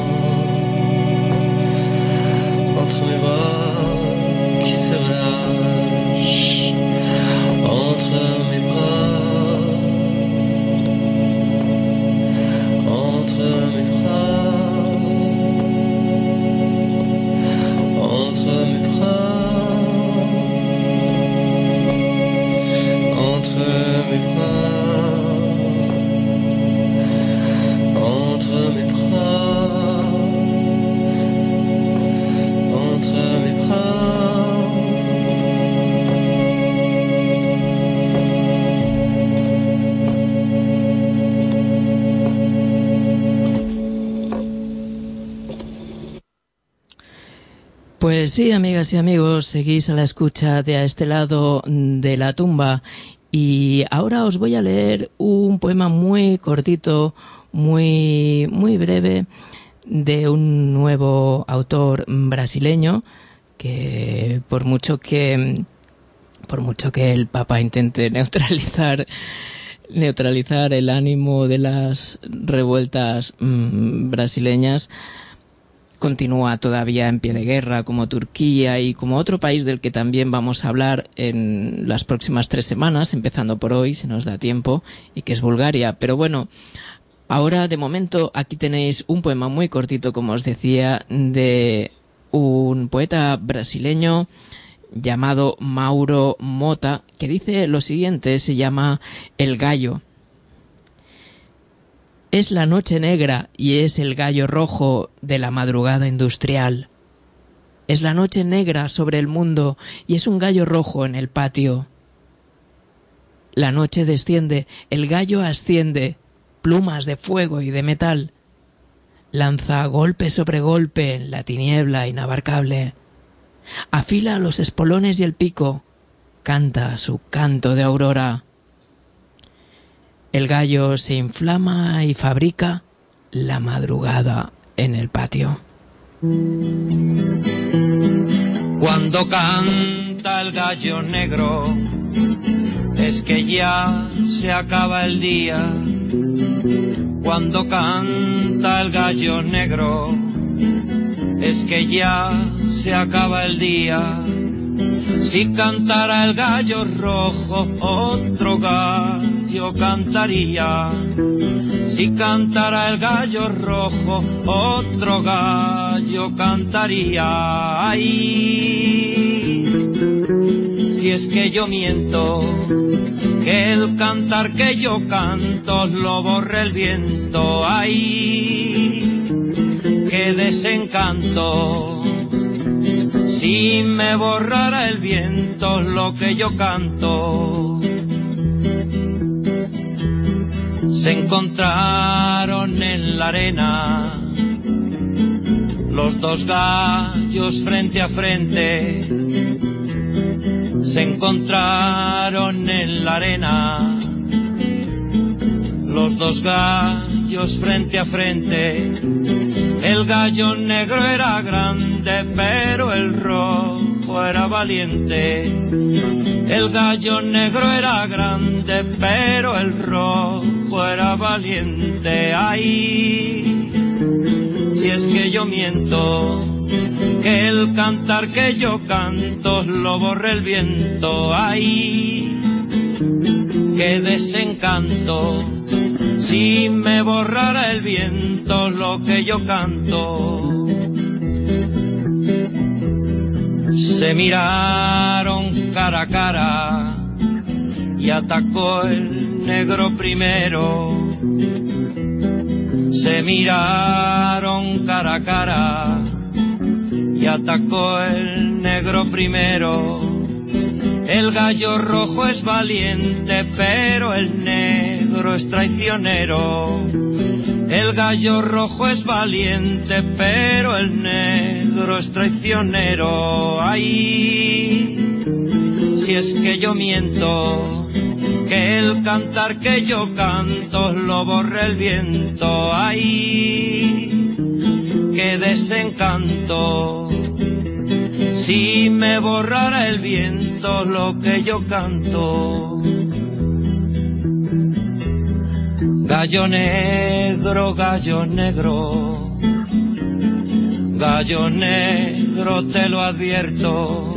entre mes bras qui se relâchent, entre mes bras, entre mes bras, entre mes bras, entre mes bras, entre mes bras, entre mes bras. Pues sí, amigas y amigos, seguís a la escucha de A este lado de la tumba, y ahora os voy a leer un poema muy cortito, muy muy breve, de un nuevo autor brasileño que por mucho que por mucho que el Papa intente neutralizar neutralizar el ánimo de las revueltas mmm, brasileñas, continúa todavía en pie de guerra, como Turquía y como otro país del que también vamos a hablar en las próximas tres semanas, empezando por hoy, si nos da tiempo, y que es Bulgaria. Pero bueno, ahora de momento aquí tenéis un poema muy cortito, como os decía, de un poeta brasileño llamado Mauro Mota, que dice lo siguiente, se llama El gallo. Es la noche negra y es el gallo rojo de la madrugada industrial. Es la noche negra sobre el mundo y es un gallo rojo en el patio. La noche desciende, el gallo asciende, plumas de fuego y de metal. Lanza golpe sobre golpe en la tiniebla inabarcable. Afila los espolones y el pico. Canta su canto de aurora. El gallo se inflama y fabrica la madrugada en el patio. Cuando canta el gallo negro, es que ya se acaba el día. Cuando canta el gallo negro, es que ya se acaba el día. Si cantara el gallo rojo, otro gallo cantaría. Si cantara el gallo rojo, otro gallo cantaría. Ay, si es que yo miento, que el cantar que yo canto lo borre el viento. Ay, qué desencanto, si me borrara el viento lo que yo canto. Se encontraron en la arena los dos gallos frente a frente. Se encontraron en la arena los dos gallos frente a frente. El gallo negro era grande, pero el rojo era valiente. El gallo negro era grande, pero el rojo era valiente. Ay, si es que yo miento, que el cantar que yo canto lo borre el viento. Ay, qué desencanto, si me borrara el viento lo que yo canto. Se miraron cara a cara y atacó el negro primero. Se miraron cara a cara y atacó el negro primero. El gallo rojo es valiente, pero el negro es traicionero. El gallo rojo es valiente, pero el negro es traicionero. Ay, si es que yo miento, que el cantar que yo canto lo borre el viento. Ay, qué desencanto, si me borrara el viento lo que yo canto. Gallo negro, gallo negro, gallo negro te lo advierto.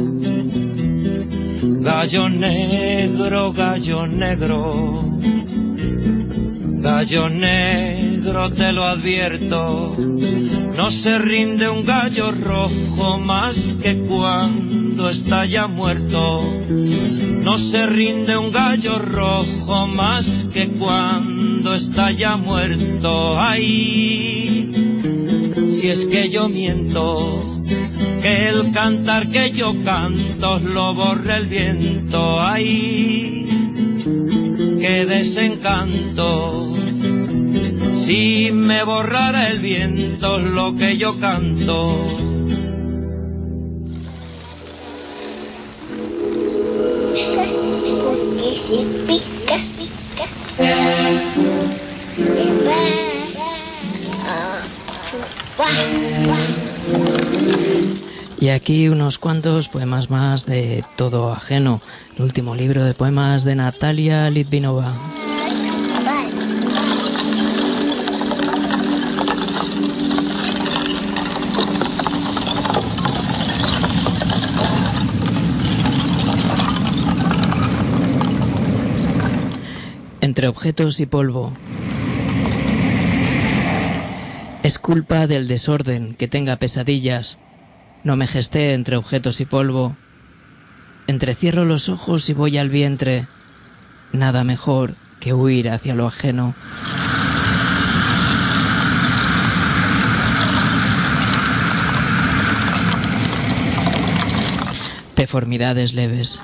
Gallo negro, gallo negro, gallo negro te lo advierto. No se rinde un gallo rojo más que cuando está ya muerto. No se rinde un gallo rojo más que cuando está ya muerto. Ay, si es que yo miento, que el cantar que yo canto lo borre el viento. Ay, qué desencanto, si me borrara el viento lo que yo canto. Porque si picas, picas, te va a chupar. Y aquí unos cuantos poemas más de Todo ajeno, el último libro de poemas de Natalia Litvinova. Entre objetos y polvo. Es culpa del desorden que tenga pesadillas. No me gesté entre objetos y polvo. Entrecierro los ojos y voy al vientre. Nada mejor que huir hacia lo ajeno. Deformidades leves.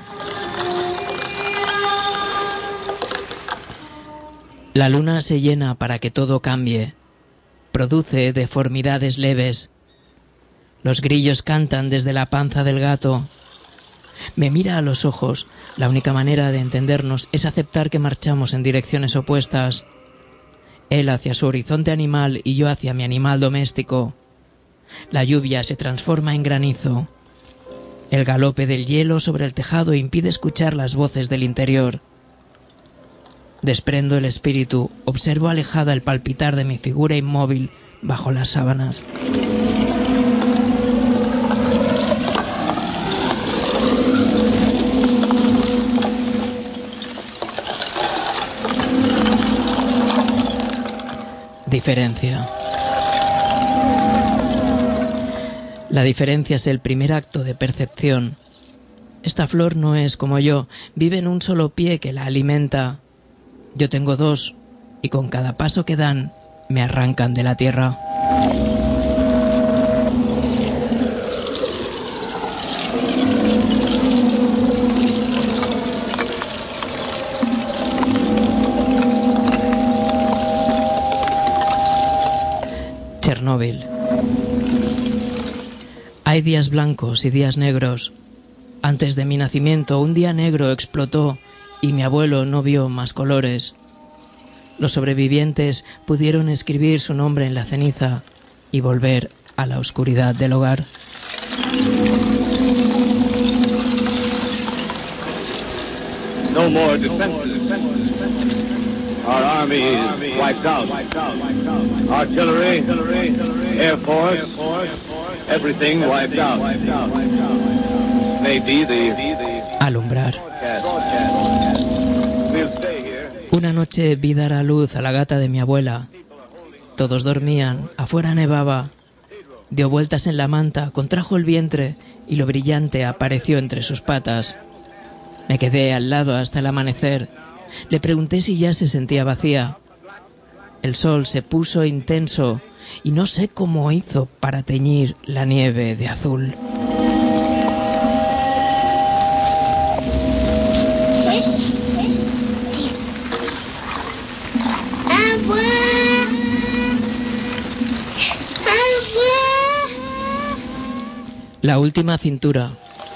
La luna se llena para que todo cambie. Produce deformidades leves. Los grillos cantan desde la panza del gato. Me mira a los ojos. La única manera de entendernos es aceptar que marchamos en direcciones opuestas. Él hacia su horizonte animal y yo hacia mi animal doméstico. La lluvia se transforma en granizo. El galope del hielo sobre el tejado impide escuchar las voces del interior. Desprendo el espíritu, observo alejada el palpitar de mi figura inmóvil bajo las sábanas. Diferencia. La diferencia es el primer acto de percepción. Esta flor no es como yo, vive en un solo pie que la alimenta. Yo tengo dos, y con cada paso que dan, me arrancan de la tierra. Chernóbil. Hay días blancos y días negros. Antes de mi nacimiento, un día negro explotó y mi abuelo no vio más colores. Los sobrevivientes pudieron escribir su nombre en la ceniza y volver a la oscuridad del hogar. No more defenses. Our army is wiped out. Artillery, Air Force, everything wiped out. Maybe the... Alumbrar. Una noche vi dar a luz a la gata de mi abuela. Todos dormían, afuera nevaba. Dio vueltas en la manta, contrajo el vientre y lo brillante apareció entre sus patas. Me quedé al lado hasta el amanecer. Le pregunté si ya se sentía vacía. El sol se puso intenso y no sé cómo hizo para teñir la nieve de azul. La última cintura.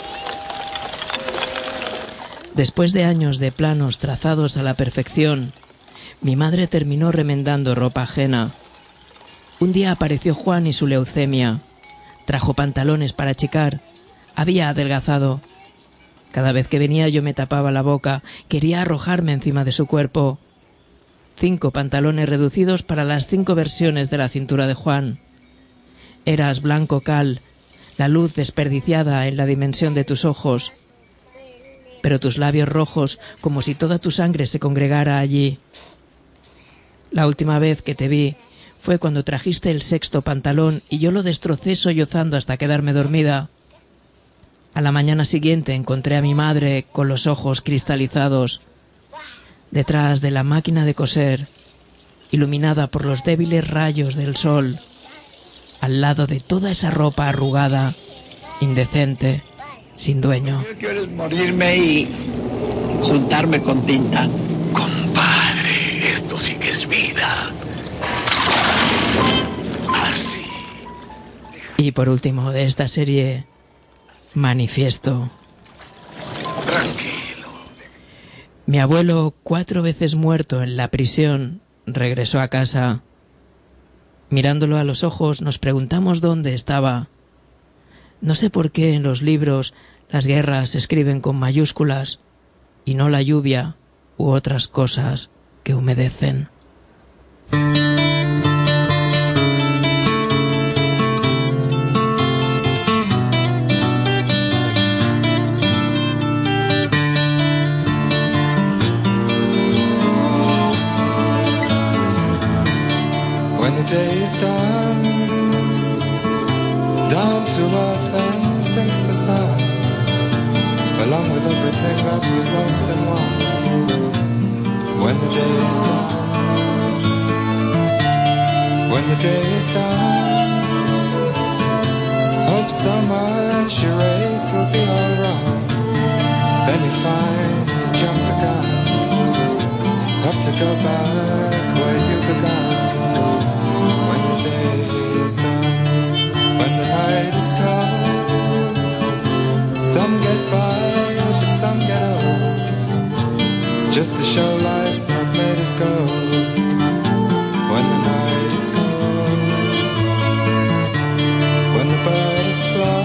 Después de años de planos trazados a la perfección, mi madre terminó remendando ropa ajena. Un día apareció Juan y su leucemia. Trajo pantalones para achicar. Había adelgazado. Cada vez que venía yo me tapaba la boca. Quería arrojarme encima de su cuerpo. Cinco pantalones reducidos para las cinco versiones de la cintura de Juan. Eras blanco cal, la luz desperdiciada en la dimensión de tus ojos, pero tus labios rojos como si toda tu sangre se congregara allí. La última vez que te vi fue cuando trajiste el sexto pantalón y yo lo destrocé sollozando hasta quedarme dormida. A la mañana siguiente encontré a mi madre con los ojos cristalizados, detrás de la máquina de coser, iluminada por los débiles rayos del sol, al lado de toda esa ropa arrugada, indecente, sin dueño. Yo quiero morirme y untarme con tinta. Compadre, esto sí que es vida. Así. Y por último de esta serie, Manifiesto. Tranquilo. Mi abuelo, cuatro veces muerto en la prisión, regresó a casa. Mirándolo a los ojos, nos preguntamos dónde estaba. No sé por qué en los libros las guerras se escriben con mayúsculas y no la lluvia u otras cosas que humedecen. When the day is done, down to earth and sinks the sun, along with everything that was lost and won. When the day is done, when the day is done, hope so much your race will be alright. Then you find you jump the gun, have to go back where you began. When the day is done, when the night is cold, some get by, but some get old, just to show life's not made of gold. When the night is cold, when the birds fly,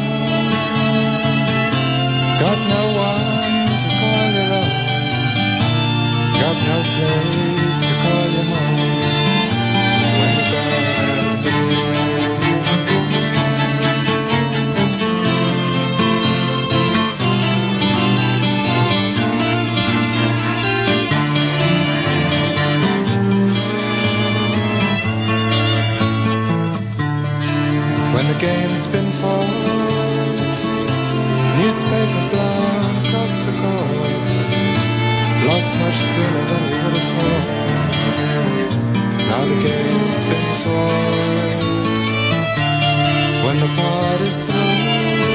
got no one to call your own, got no place to call your home. When the birds fly. When the game's been fought, newspaper blown across the court, lost much sooner than you would have thought. Now the game's been fought. When the part is through,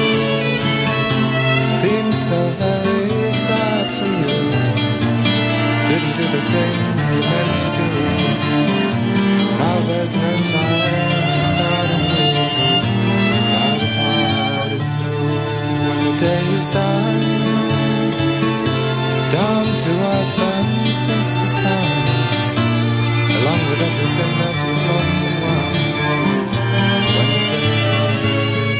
seems so very sad for you. Didn't do the things you meant to do. Now there's no time to start anew. Now the part is through. When the day is done, down to earth and sinks the sun, along with everything that was lost and won. When the day is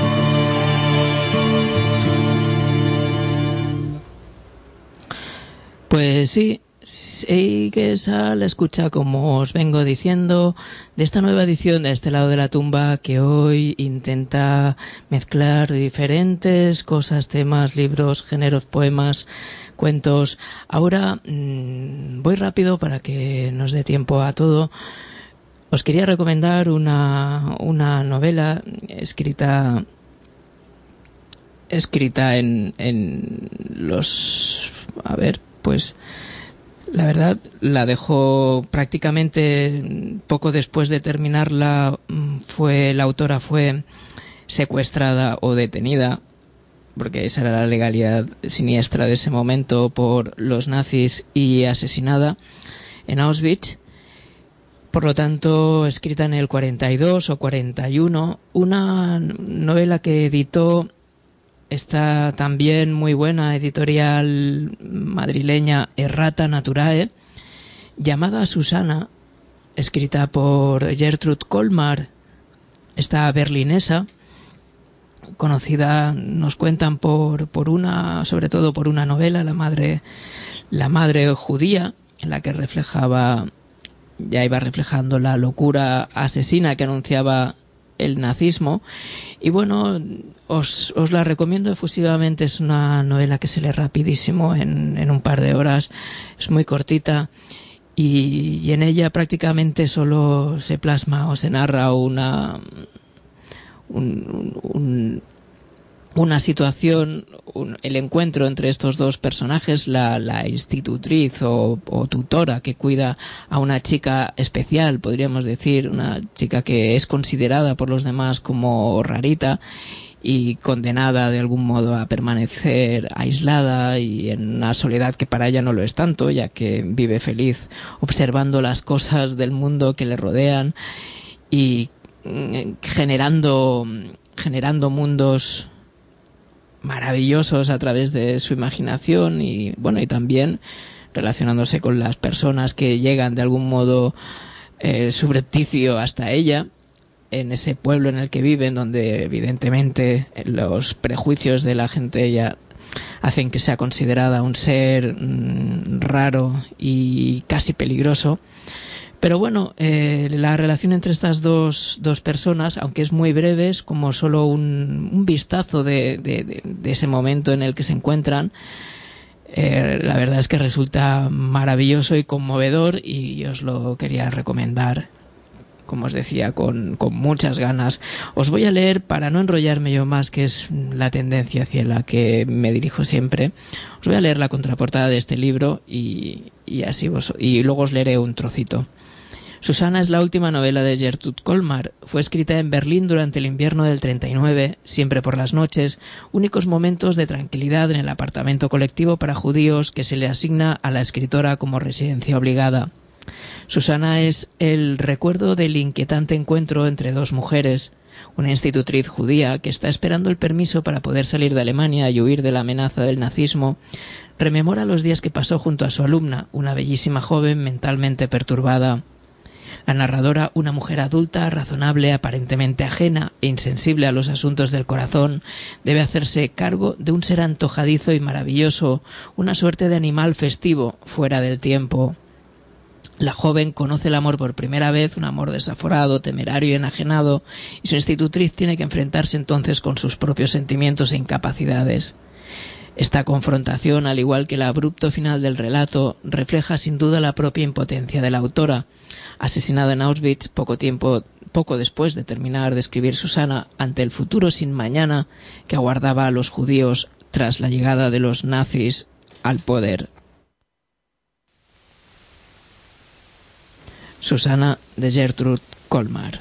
done. Pues sí, sigues a la escucha, como os vengo diciendo, de esta nueva edición de Este lado de la tumba, que hoy intenta mezclar diferentes cosas, temas, libros, géneros, poemas, cuentos. Ahora mmm, voy rápido para que nos dé tiempo a todo. Os quería recomendar una, una novela escrita escrita en, en los... a ver, pues... La verdad, la dejó prácticamente poco después de terminarla. Fue, la autora fue secuestrada o detenida, porque esa era la legalidad siniestra de ese momento, por los nazis, y asesinada en Auschwitz. por lo tanto escrita en el cuarenta y dos o cuarenta y uno, una novela que editó esta también muy buena editorial madrileña Errata Naturae, llamada Susana, escrita por Gertrude Colmar, esta berlinesa, conocida, nos cuentan, por, por una, sobre todo por una novela, La madre, la madre judía, en la que reflejaba, ya iba reflejando la locura asesina que anunciaba el nazismo. Y bueno, os, os la recomiendo efusivamente. Es una novela que se lee rapidísimo, en, en un par de horas, es muy cortita, y, y en ella prácticamente solo se plasma o se narra una un, un, una situación, un, el encuentro entre estos dos personajes, la, la institutriz o, o tutora que cuida a una chica especial, podríamos decir, una chica que es considerada por los demás como rarita y condenada de algún modo a permanecer aislada y en una soledad que para ella no lo es tanto, ya que vive feliz observando las cosas del mundo que le rodean y generando, generando mundos maravillosos a través de su imaginación, y bueno, y también relacionándose con las personas que llegan de algún modo eh, subrepticio hasta ella en ese pueblo en el que viven, donde evidentemente los prejuicios de la gente ya hacen que sea considerada un ser mmm, raro y casi peligroso. Pero bueno, eh, la relación entre estas dos, dos personas, aunque es muy breve, es como solo un, un vistazo de, de, de, de ese momento en el que se encuentran. Eh, la verdad es que resulta maravilloso y conmovedor, y os lo quería recomendar, como os decía, con, con muchas ganas. Os voy a leer, para no enrollarme yo más, que es la tendencia hacia la que me dirijo siempre, os voy a leer la contraportada de este libro y, y así vos, y luego os leeré un trocito. Susana es la última novela de Gertrude Colmar. Fue escrita en Berlín durante el invierno del treinta y nueve, siempre por las noches, únicos momentos de tranquilidad en el apartamento colectivo para judíos que se le asigna a la escritora como residencia obligada. Susana es el recuerdo del inquietante encuentro entre dos mujeres. Una institutriz judía que está esperando el permiso para poder salir de Alemania y huir de la amenaza del nazismo, rememora los días que pasó junto a su alumna, una bellísima joven mentalmente perturbada. La narradora, una mujer adulta, razonable, aparentemente ajena e insensible a los asuntos del corazón, debe hacerse cargo de un ser antojadizo y maravilloso, una suerte de animal festivo, fuera del tiempo. La joven conoce el amor por primera vez, un amor desaforado, temerario y enajenado, y su institutriz tiene que enfrentarse entonces con sus propios sentimientos e incapacidades. Esta confrontación, al igual que el abrupto final del relato, refleja sin duda la propia impotencia de la autora, asesinada en Auschwitz poco tiempo, poco después de terminar de escribir Susana, ante el futuro sin mañana que aguardaba a los judíos tras la llegada de los nazis al poder. Susana, de Gertrude Colmar.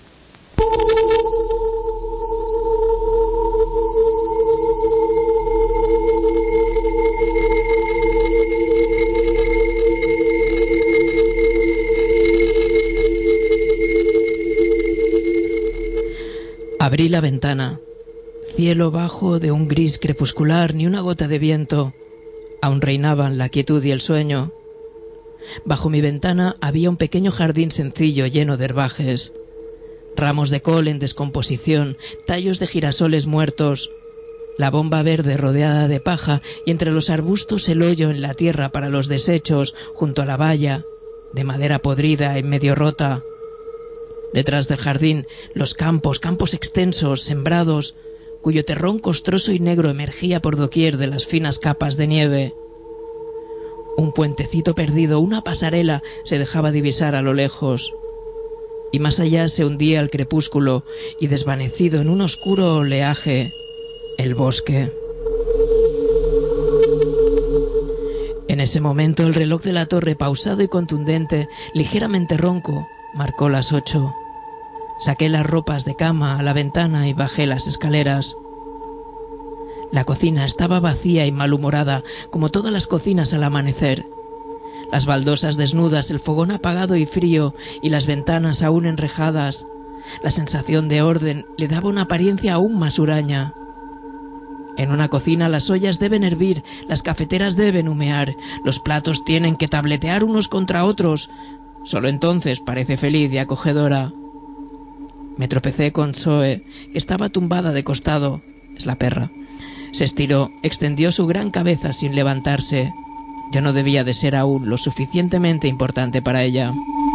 Abrí la ventana. Cielo bajo de un gris crepuscular, ni una gota de viento. Aún reinaban la quietud y el sueño. Bajo mi ventana había un pequeño jardín sencillo lleno de herbajes. Ramos de col en descomposición, tallos de girasoles muertos, la bomba verde rodeada de paja y entre los arbustos el hoyo en la tierra para los desechos junto a la valla, de madera podrida y medio rota. Detrás del jardín, los campos, campos extensos, sembrados, cuyo terrón costroso y negro emergía por doquier de las finas capas de nieve. Un puentecito perdido, una pasarela, se dejaba divisar a lo lejos. Y más allá se hundía el crepúsculo y, desvanecido en un oscuro oleaje, el bosque. En ese momento el reloj de la torre, pausado y contundente, ligeramente ronco, marcó las ocho. Saqué las ropas de cama a la ventana y bajé las escaleras. La cocina estaba vacía y malhumorada, como todas las cocinas al amanecer. Las baldosas desnudas, el fogón apagado y frío y las ventanas aún enrejadas. La sensación de orden le daba una apariencia aún más huraña. En una cocina las ollas deben hervir, las cafeteras deben humear, los platos tienen que tabletear unos contra otros. Solo entonces parece feliz y acogedora. Me tropecé con Zoe, que estaba tumbada de costado. Es la perra. Se estiró, extendió su gran cabeza sin levantarse. Yo no debía de ser aún lo suficientemente importante para ella.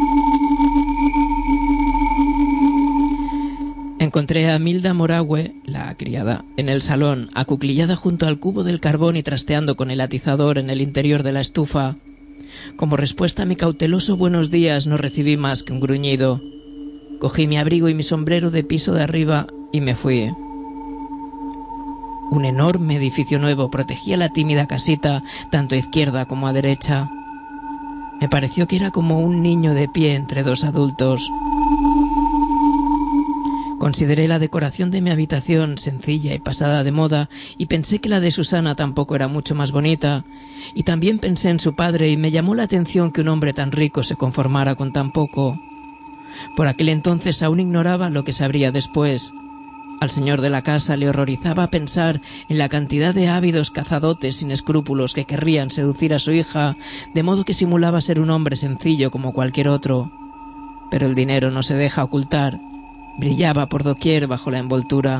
Encontré a Milda Morawe, la criada, en el salón, acuclillada junto al cubo del carbón y trasteando con el atizador en el interior de la estufa. Como respuesta a mi cauteloso buenos días no recibí más que un gruñido. Cogí mi abrigo y mi sombrero de piso de arriba y me fui. Un enorme edificio nuevo protegía la tímida casita, tanto a izquierda como a derecha. Me pareció que era como un niño de pie entre dos adultos. Consideré la decoración de mi habitación sencilla y pasada de moda y pensé que la de Susana tampoco era mucho más bonita. Y también pensé en su padre y me llamó la atención que un hombre tan rico se conformara con tan poco. Por aquel entonces aún ignoraba lo que sabría después. Al señor de la casa le horrorizaba pensar en la cantidad de ávidos cazadotes sin escrúpulos que querrían seducir a su hija, de modo que simulaba ser un hombre sencillo como cualquier otro. Pero el dinero no se deja ocultar. Brillaba por doquier bajo la envoltura.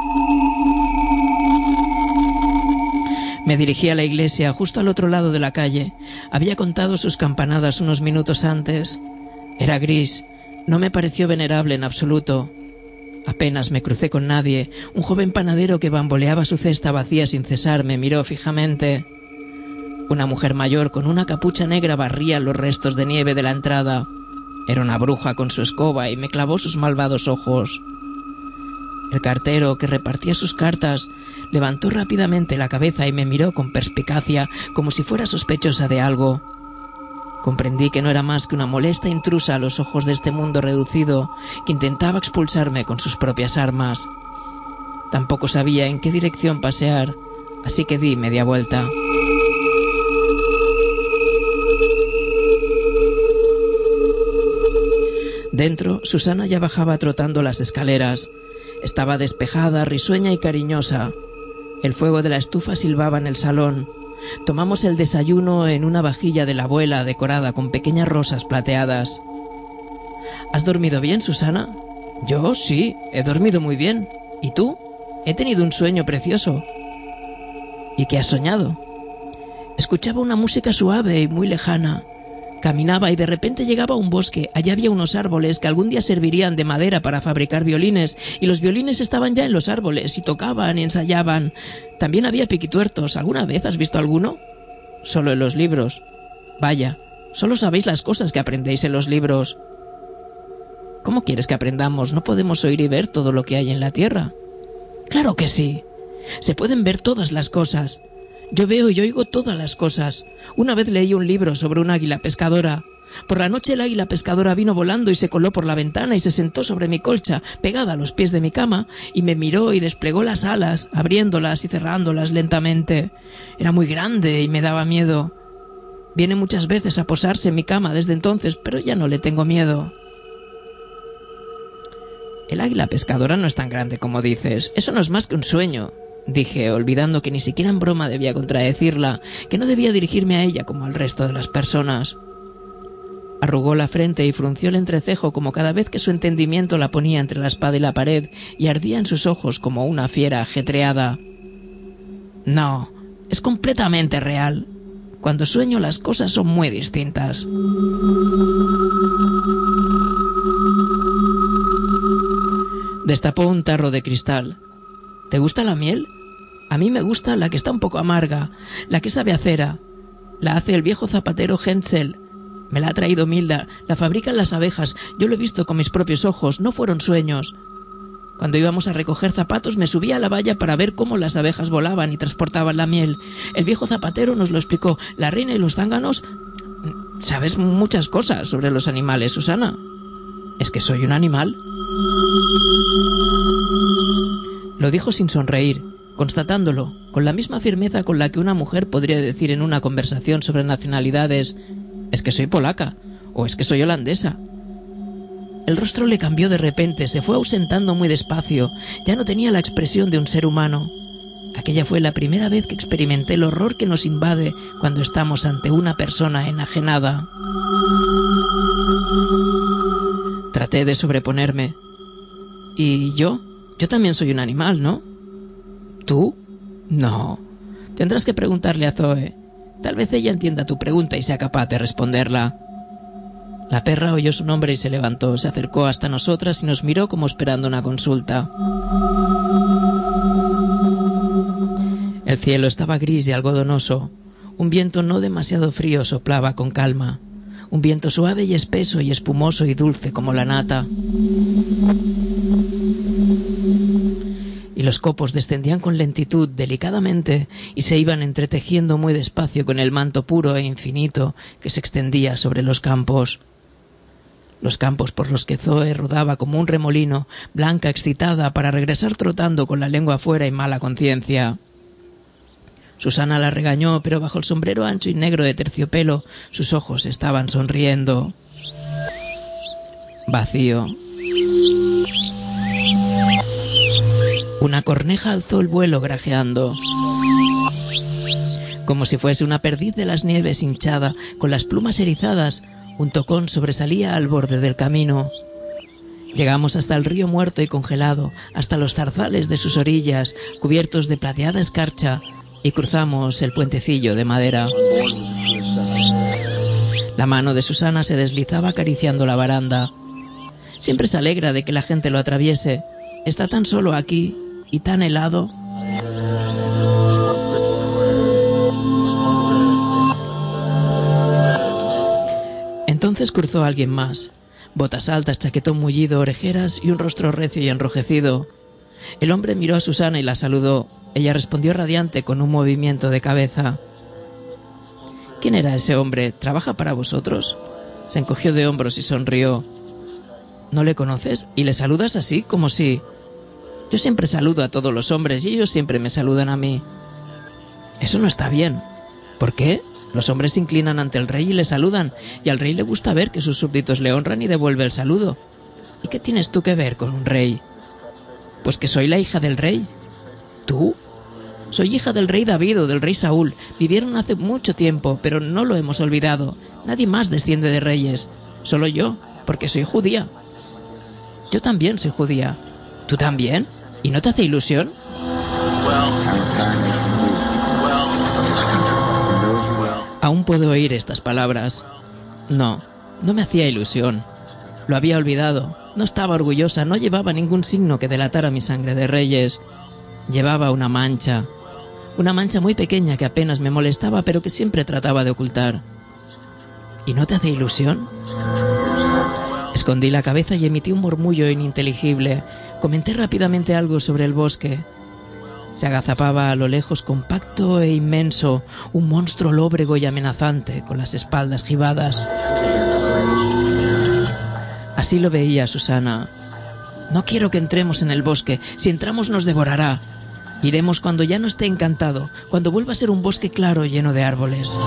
Me dirigí a la iglesia, justo al otro lado de la calle. Había contado sus campanadas unos minutos antes. Era gris. No me pareció venerable en absoluto. Apenas me crucé con nadie. Un joven panadero que bamboleaba su cesta vacía sin cesar me miró fijamente. Una mujer mayor con una capucha negra barría los restos de nieve de la entrada. Era una bruja con su escoba y me clavó sus malvados ojos. El cartero, que repartía sus cartas, levantó rápidamente la cabeza y me miró con perspicacia, como si fuera sospechosa de algo. Comprendí que no era más que una molesta intrusa a los ojos de este mundo reducido, que intentaba expulsarme con sus propias armas. Tampoco sabía en qué dirección pasear, así que di media vuelta. Dentro, Susana ya bajaba trotando las escaleras. Estaba despejada, risueña y cariñosa. El fuego de la estufa silbaba en el salón. Tomamos el desayuno en una vajilla de la abuela decorada con pequeñas rosas plateadas. ¿Has dormido bien, Susana? Yo, sí, he dormido muy bien. ¿Y tú? He tenido un sueño precioso. ¿Y qué has soñado? Escuchaba una música suave y muy lejana. Caminaba y de repente llegaba a un bosque. Allá había unos árboles que algún día servirían de madera para fabricar violines, y los violines estaban ya en los árboles y tocaban y ensayaban. También había piquituertos. ¿Alguna vez has visto alguno? Solo en los libros. Vaya, solo sabéis las cosas que aprendéis en los libros. ¿Cómo quieres que aprendamos? No podemos oír y ver todo lo que hay en la tierra. Claro que sí. Se pueden ver todas las cosas. Yo veo y oigo todas las cosas. Una vez leí un libro sobre un águila pescadora. Por la noche el águila pescadora vino volando y se coló por la ventana y se sentó sobre mi colcha, pegada a los pies de mi cama, y me miró y desplegó las alas, abriéndolas y cerrándolas lentamente. Era muy grande y me daba miedo. Viene muchas veces a posarse en mi cama desde entonces, pero ya no le tengo miedo. El águila pescadora no es tan grande como dices. Eso no es más que un sueño, dije, olvidando que ni siquiera en broma debía contradecirla, que no debía dirigirme a ella como al resto de las personas. Arrugó la frente y frunció el entrecejo como cada vez que su entendimiento la ponía entre la espada y la pared, y ardía en sus ojos como una fiera ajetreada. No, es completamente real. Cuando sueño las cosas son muy distintas. Destapó un tarro de cristal. ¿Te gusta la miel? A mí me gusta la que está un poco amarga, la que sabe a cera. La hace el viejo zapatero Hensel. Me la ha traído Milda, la fabrican las abejas. Yo lo he visto con mis propios ojos, no fueron sueños. Cuando íbamos a recoger zapatos me subía a la valla para ver cómo las abejas volaban y transportaban la miel. El viejo zapatero nos lo explicó. La reina y los zánganos... Sabes muchas cosas sobre los animales, Susana. ¿Es que soy un animal? Lo dijo sin sonreír, constatándolo, con la misma firmeza con la que una mujer podría decir en una conversación sobre nacionalidades: ¿Es que soy polaca? ¿O es que soy holandesa? El rostro le cambió de repente, se fue ausentando muy despacio. Ya no tenía la expresión de un ser humano. Aquella fue la primera vez que experimenté el horror que nos invade cuando estamos ante una persona enajenada. Traté de sobreponerme. ¿Y yo? Yo también soy un animal, ¿no? ¿Tú? No. Tendrás que preguntarle a Zoe. Tal vez ella entienda tu pregunta y sea capaz de responderla. La perra oyó su nombre y se levantó, se acercó hasta nosotras y nos miró como esperando una consulta. El cielo estaba gris y algodonoso. Un viento no demasiado frío soplaba con calma. Un viento suave y espeso y espumoso y dulce como la nata. Y los copos descendían con lentitud, delicadamente, y se iban entretejiendo muy despacio con el manto puro e infinito que se extendía sobre los campos. Los campos por los que Zoe rodaba como un remolino, blanca, excitada, para regresar trotando con la lengua afuera y mala conciencia. Susana la regañó, pero bajo el sombrero ancho y negro de terciopelo, sus ojos estaban sonriendo. Vacío. Una corneja alzó el vuelo grajeando. Como si fuese una perdiz de las nieves hinchada, con las plumas erizadas, un tocón sobresalía al borde del camino. Llegamos hasta el río muerto y congelado, hasta los zarzales de sus orillas, cubiertos de plateada escarcha, y cruzamos el puentecillo de madera. La mano de Susana se deslizaba acariciando la baranda. Siempre se alegra de que la gente lo atraviese. Está tan solo aquí y tan helado. Entonces cruzó alguien más. Botas altas, chaquetón mullido, orejeras y un rostro recio y enrojecido. El hombre miró a Susana y la saludó. Ella respondió radiante con un movimiento de cabeza. ¿Quién era ese hombre? ¿Trabaja para vosotros? Se encogió de hombros y sonrió. ¿No le conoces? ¿Y le saludas así, como si...? Yo siempre saludo a todos los hombres y ellos siempre me saludan a mí. Eso no está bien. ¿Por qué? Los hombres se inclinan ante el rey y le saludan, y al rey le gusta ver que sus súbditos le honran y devuelve el saludo. ¿Y qué tienes tú que ver con un rey? Pues que soy la hija del rey. ¿Tú? Soy hija del rey David o del rey Saúl. Vivieron hace mucho tiempo, pero no lo hemos olvidado. Nadie más desciende de reyes. Solo yo, porque soy judía. Yo también soy judía. ¿Tú también? ¿Y no te hace ilusión? Aún puedo oír estas palabras. No, no me hacía ilusión. Lo había olvidado. No estaba orgullosa, no llevaba ningún signo que delatara mi sangre de reyes. Llevaba una mancha. Una mancha muy pequeña que apenas me molestaba, pero que siempre trataba de ocultar. ¿Y no te hace ilusión? Escondí la cabeza y emití un murmullo ininteligible. Comenté rápidamente algo sobre el bosque. Se agazapaba a lo lejos, compacto e inmenso, un monstruo lóbrego y amenazante, con las espaldas gibadas. Así lo veía Susana. No quiero que entremos en el bosque. Si entramos nos devorará. Iremos cuando ya no esté encantado, cuando vuelva a ser un bosque claro lleno de árboles.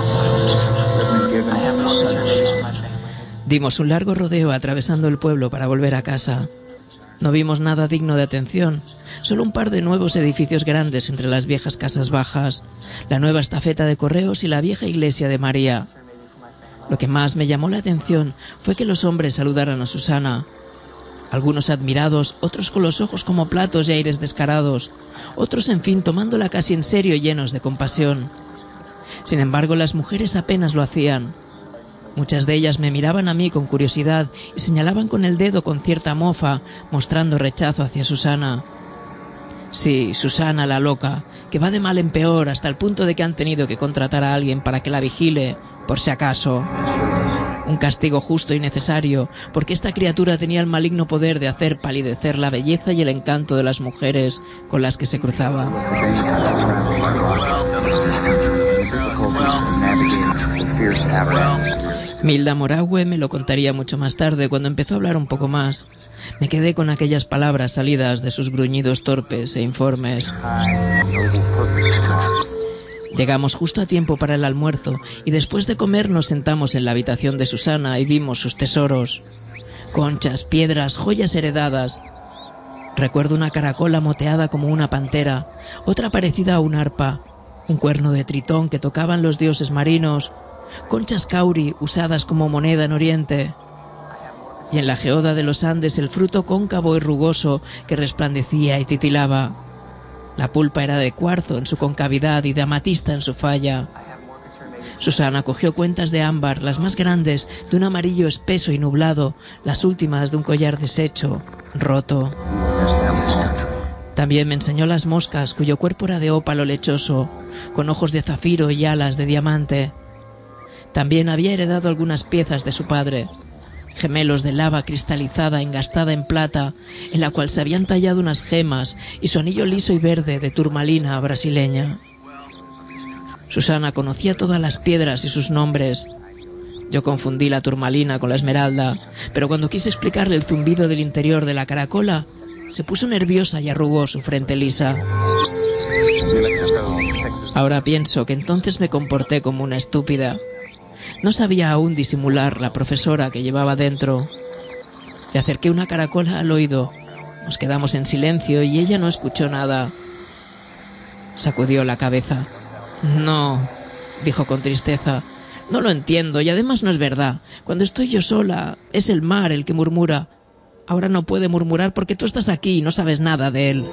Dimos un largo rodeo atravesando el pueblo para volver a casa. No vimos nada digno de atención, solo un par de nuevos edificios grandes entre las viejas casas bajas, la nueva estafeta de correos y la vieja iglesia de María. Lo que más me llamó la atención fue que los hombres saludaran a Susana. Algunos admirados, otros con los ojos como platos y aires descarados, otros, en fin, tomándola casi en serio y llenos de compasión. Sin embargo, las mujeres apenas lo hacían. Muchas de ellas me miraban a mí con curiosidad y señalaban con el dedo con cierta mofa, mostrando rechazo hacia Susana. Sí, Susana la loca, que va de mal en peor hasta el punto de que han tenido que contratar a alguien para que la vigile, por si acaso. Un castigo justo y necesario, porque esta criatura tenía el maligno poder de hacer palidecer la belleza y el encanto de las mujeres con las que se cruzaba. Milda Moragüe me lo contaría mucho más tarde, cuando empezó a hablar un poco más. Me quedé con aquellas palabras salidas de sus gruñidos torpes e informes. Llegamos justo a tiempo para el almuerzo y después de comer nos sentamos en la habitación de Susana y vimos sus tesoros. Conchas, piedras, joyas heredadas. Recuerdo una caracola moteada como una pantera, otra parecida a un arpa, un cuerno de tritón que tocaban los dioses marinos, conchas cauri usadas como moneda en Oriente. Y en la geoda de los Andes el fruto cóncavo y rugoso que resplandecía y titilaba. La pulpa era de cuarzo en su concavidad y de amatista en su falla. Susana cogió cuentas de ámbar, las más grandes, de un amarillo espeso y nublado, las últimas de un collar deshecho, roto. También me enseñó las moscas, cuyo cuerpo era de ópalo lechoso, con ojos de zafiro y alas de diamante. También había heredado algunas piezas de su padre, gemelos de lava cristalizada engastada en plata, en la cual se habían tallado unas gemas, y su anillo liso y verde de turmalina brasileña. Susana conocía todas las piedras y sus nombres. Yo confundí la turmalina con la esmeralda, pero cuando quise explicarle el zumbido del interior de la caracola, se puso nerviosa y arrugó su frente lisa. Ahora pienso que entonces me comporté como una estúpida. No sabía aún disimular la profesora que llevaba dentro. Le acerqué una caracola al oído. Nos quedamos en silencio y ella no escuchó nada. Sacudió la cabeza. No, dijo con tristeza. No lo entiendo y además no es verdad. Cuando estoy yo sola, es el mar el que murmura. Ahora no puede murmurar porque tú estás aquí y no sabes nada de él.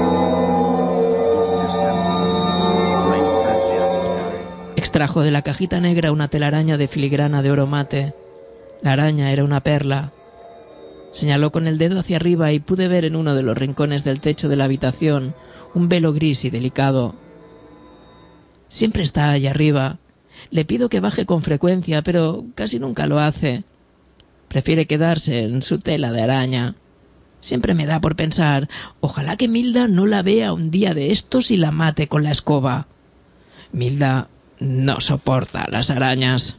Extrajo de la cajita negra una telaraña de filigrana de oro mate. La araña era una perla. Señaló con el dedo hacia arriba y pude ver en uno de los rincones del techo de la habitación un velo gris y delicado. Siempre está allá arriba. Le pido que baje con frecuencia, pero casi nunca lo hace. Prefiere quedarse en su tela de araña. Siempre me da por pensar, ojalá que Milda no la vea un día de estos y la mate con la escoba. Milda no soporta las arañas.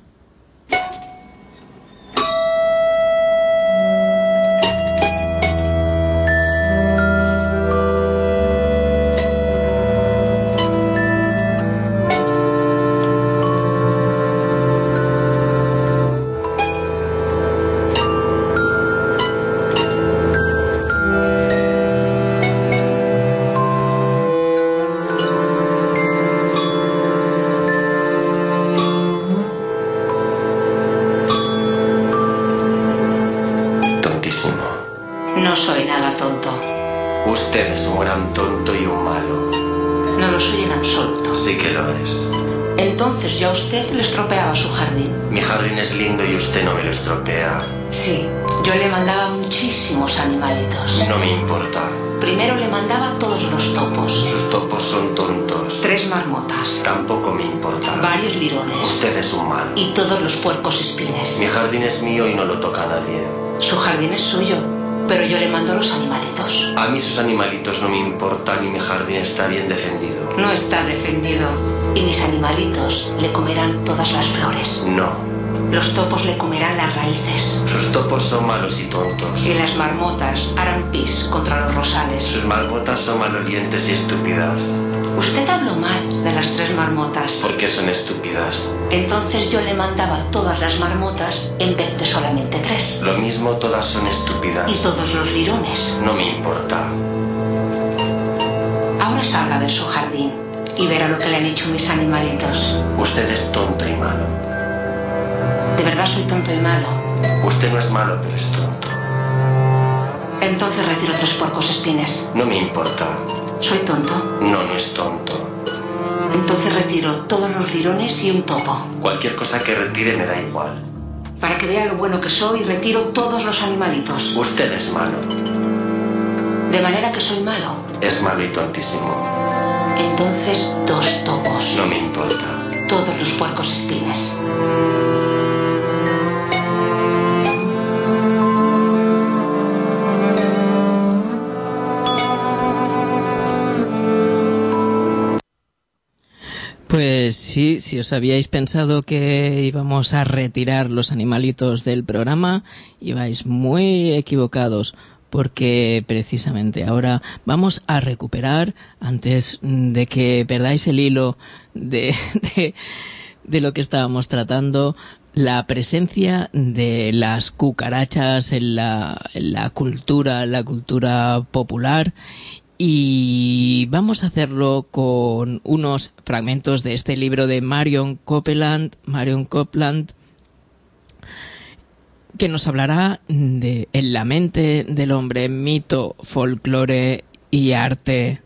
No soy nada tonto. Usted es un gran tonto y un malo. No lo soy en absoluto. Sí que lo es. Entonces yo a usted le estropeaba su jardín. Mi jardín es lindo y usted no me lo estropea. Sí, yo le mandaba muchísimos animalitos. No me importa. Primero le mandaba todos los topos. Sus topos son tontos. Tres marmotas. Tampoco me importa. Varios lirones. Usted es un malo. Y todos los puercos espines. Mi jardín es mío y no lo toca nadie. Su jardín es suyo, pero yo le mando los animalitos. A mí sus animalitos no me importan y mi jardín está bien defendido. No está defendido. Y mis animalitos le comerán todas las flores. No. Los topos le comerán las raíces. Sus topos son malos y tontos. Y las marmotas harán pis contra los rosales. Sus marmotas son malolientes y estúpidas. Usted habló mal de las tres marmotas. ¿Por qué son estúpidas? Entonces yo le mandaba todas las marmotas en vez de solamente tres. Lo mismo, todas son estúpidas. Y todos los lirones. No me importa. Ahora salga a ver su jardín y verá lo que le han hecho mis animalitos. Usted es tonto y malo. ¿De verdad soy tonto y malo? Usted no es malo, pero es tonto. Entonces retiro tres puercos espines. No me importa. ¿Soy tonto? No, no es tonto. Entonces retiro todos los lirones y un topo. Cualquier cosa que retire me da igual. Para que vea lo bueno que soy, retiro todos los animalitos. Usted es malo. De manera que soy malo. Es malo y tontísimo. Entonces dos topos. No me importa. Todos los puercos espines. Pues sí, si os habíais pensado que íbamos a retirar los animalitos del programa, ibais muy equivocados, porque precisamente ahora vamos a recuperar, antes de que perdáis el hilo de, de, de lo que estábamos tratando, la presencia de las cucarachas en la, en la cultura, en la cultura popular. Y vamos a hacerlo con unos fragmentos de este libro de Marion Copeland, Marion Copeland, que nos hablará de En la mente del hombre, mito, folclore y arte.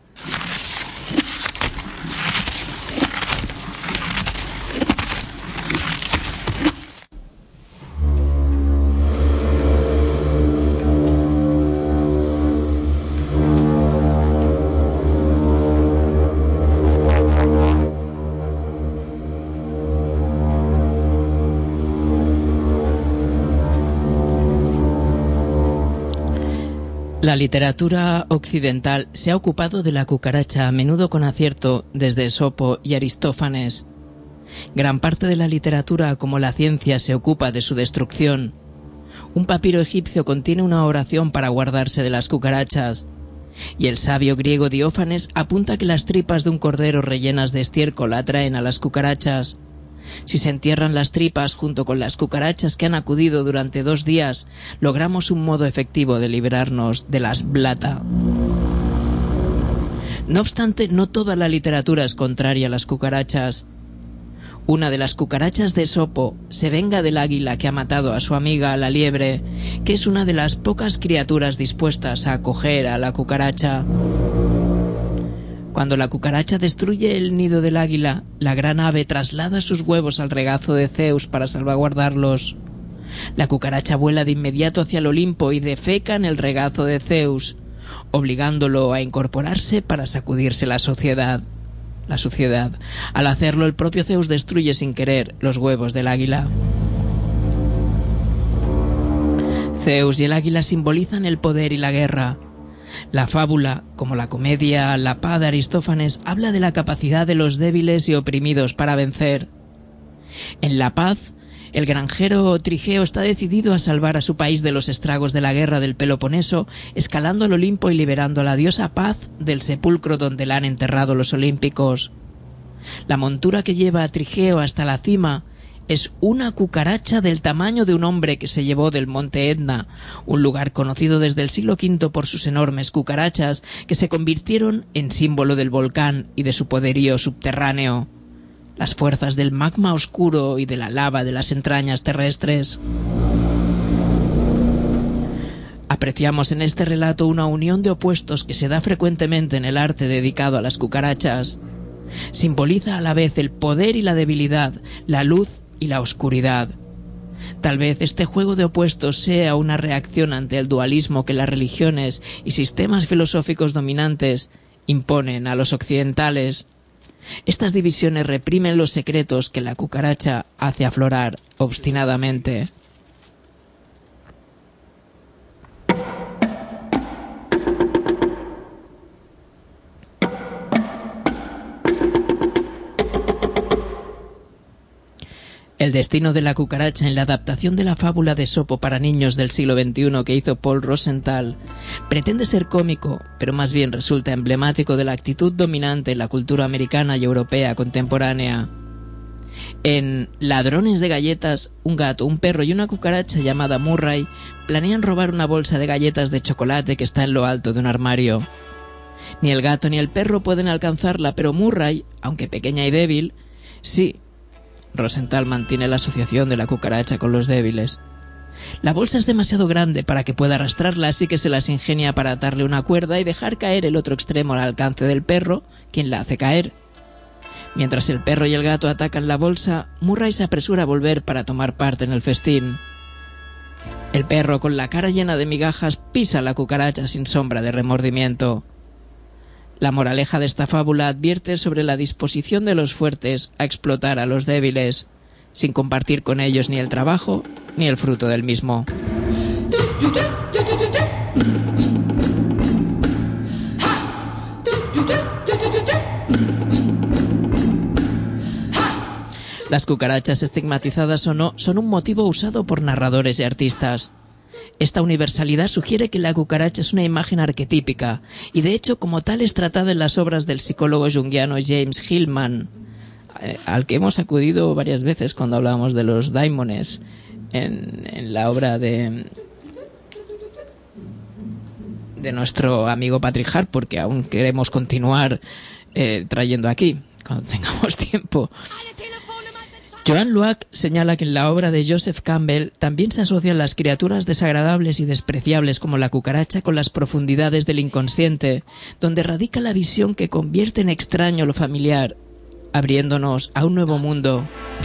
La literatura occidental se ha ocupado de la cucaracha, a menudo con acierto, desde Esopo y Aristófanes. Gran parte de la literatura, como la ciencia, se ocupa de su destrucción. Un papiro egipcio contiene una oración para guardarse de las cucarachas, y el sabio griego Diófanes apunta que las tripas de un cordero rellenas de estiércol atraen a las cucarachas. Si se entierran las tripas junto con las cucarachas que han acudido durante dos días, logramos un modo efectivo de librarnos de las blata. No obstante, no toda la literatura es contraria a las cucarachas. Una de las cucarachas de Esopo se venga del águila que ha matado a su amiga la liebre, que es una de las pocas criaturas dispuestas a acoger a la cucaracha. Cuando la cucaracha destruye el nido del águila, la gran ave traslada sus huevos al regazo de Zeus para salvaguardarlos. La cucaracha vuela de inmediato hacia el Olimpo y defeca en el regazo de Zeus, obligándolo a incorporarse para sacudirse la suciedad. La suciedad. Al hacerlo, el propio Zeus destruye sin querer los huevos del águila. Zeus y el águila simbolizan el poder y la guerra. La fábula, como la comedia La Paz de Aristófanes, habla de la capacidad de los débiles y oprimidos para vencer. En La Paz, el granjero Trigeo está decidido a salvar a su país de los estragos de la guerra del Peloponeso, escalando el Olimpo y liberando a la diosa Paz del sepulcro donde la han enterrado los olímpicos. La montura que lleva a Trigeo hasta la cima es una cucaracha del tamaño de un hombre que se llevó del monte Etna, un lugar conocido desde el siglo quinto por sus enormes cucarachas que se convirtieron en símbolo del volcán y de su poderío subterráneo, las fuerzas del magma oscuro y de la lava de las entrañas terrestres. Apreciamos en este relato una unión de opuestos que se da frecuentemente en el arte dedicado a las cucarachas. Simboliza a la vez el poder y la debilidad, la luz y la oscuridad. Tal vez este juego de opuestos sea una reacción ante el dualismo que las religiones y sistemas filosóficos dominantes imponen a los occidentales. Estas divisiones reprimen los secretos que la cucaracha hace aflorar obstinadamente. El destino de la cucaracha en la adaptación de la fábula de Esopo para niños del siglo veintiuno que hizo Paul Rosenthal pretende ser cómico, pero más bien resulta emblemático de la actitud dominante en la cultura americana y europea contemporánea. En Ladrones de galletas, un gato, un perro y una cucaracha llamada Murray planean robar una bolsa de galletas de chocolate que está en lo alto de un armario. Ni el gato ni el perro pueden alcanzarla, pero Murray, aunque pequeña y débil, sí. Rosenthal mantiene la asociación de la cucaracha con los débiles. La bolsa es demasiado grande para que pueda arrastrarla, así que se las ingenia para atarle una cuerda y dejar caer el otro extremo al alcance del perro, quien la hace caer. Mientras el perro y el gato atacan la bolsa, Murray se apresura a volver para tomar parte en el festín. El perro, con la cara llena de migajas, pisa a la cucaracha sin sombra de remordimiento. La moraleja de esta fábula advierte sobre la disposición de los fuertes a explotar a los débiles, sin compartir con ellos ni el trabajo ni el fruto del mismo. Las cucarachas, estigmatizadas o no, son un motivo usado por narradores y artistas. Esta universalidad sugiere que la cucaracha es una imagen arquetípica y de hecho como tal es tratada en las obras del psicólogo junguiano James Hillman, eh, al que hemos acudido varias veces cuando hablábamos de los daimones en, en la obra de de nuestro amigo Patrick Hart, porque aún queremos continuar eh, trayendo aquí cuando tengamos tiempo. Joan Luac señala que en la obra de Joseph Campbell también se asocian las criaturas desagradables y despreciables como la cucaracha con las profundidades del inconsciente, donde radica la visión que convierte en extraño lo familiar, abriéndonos a un nuevo mundo.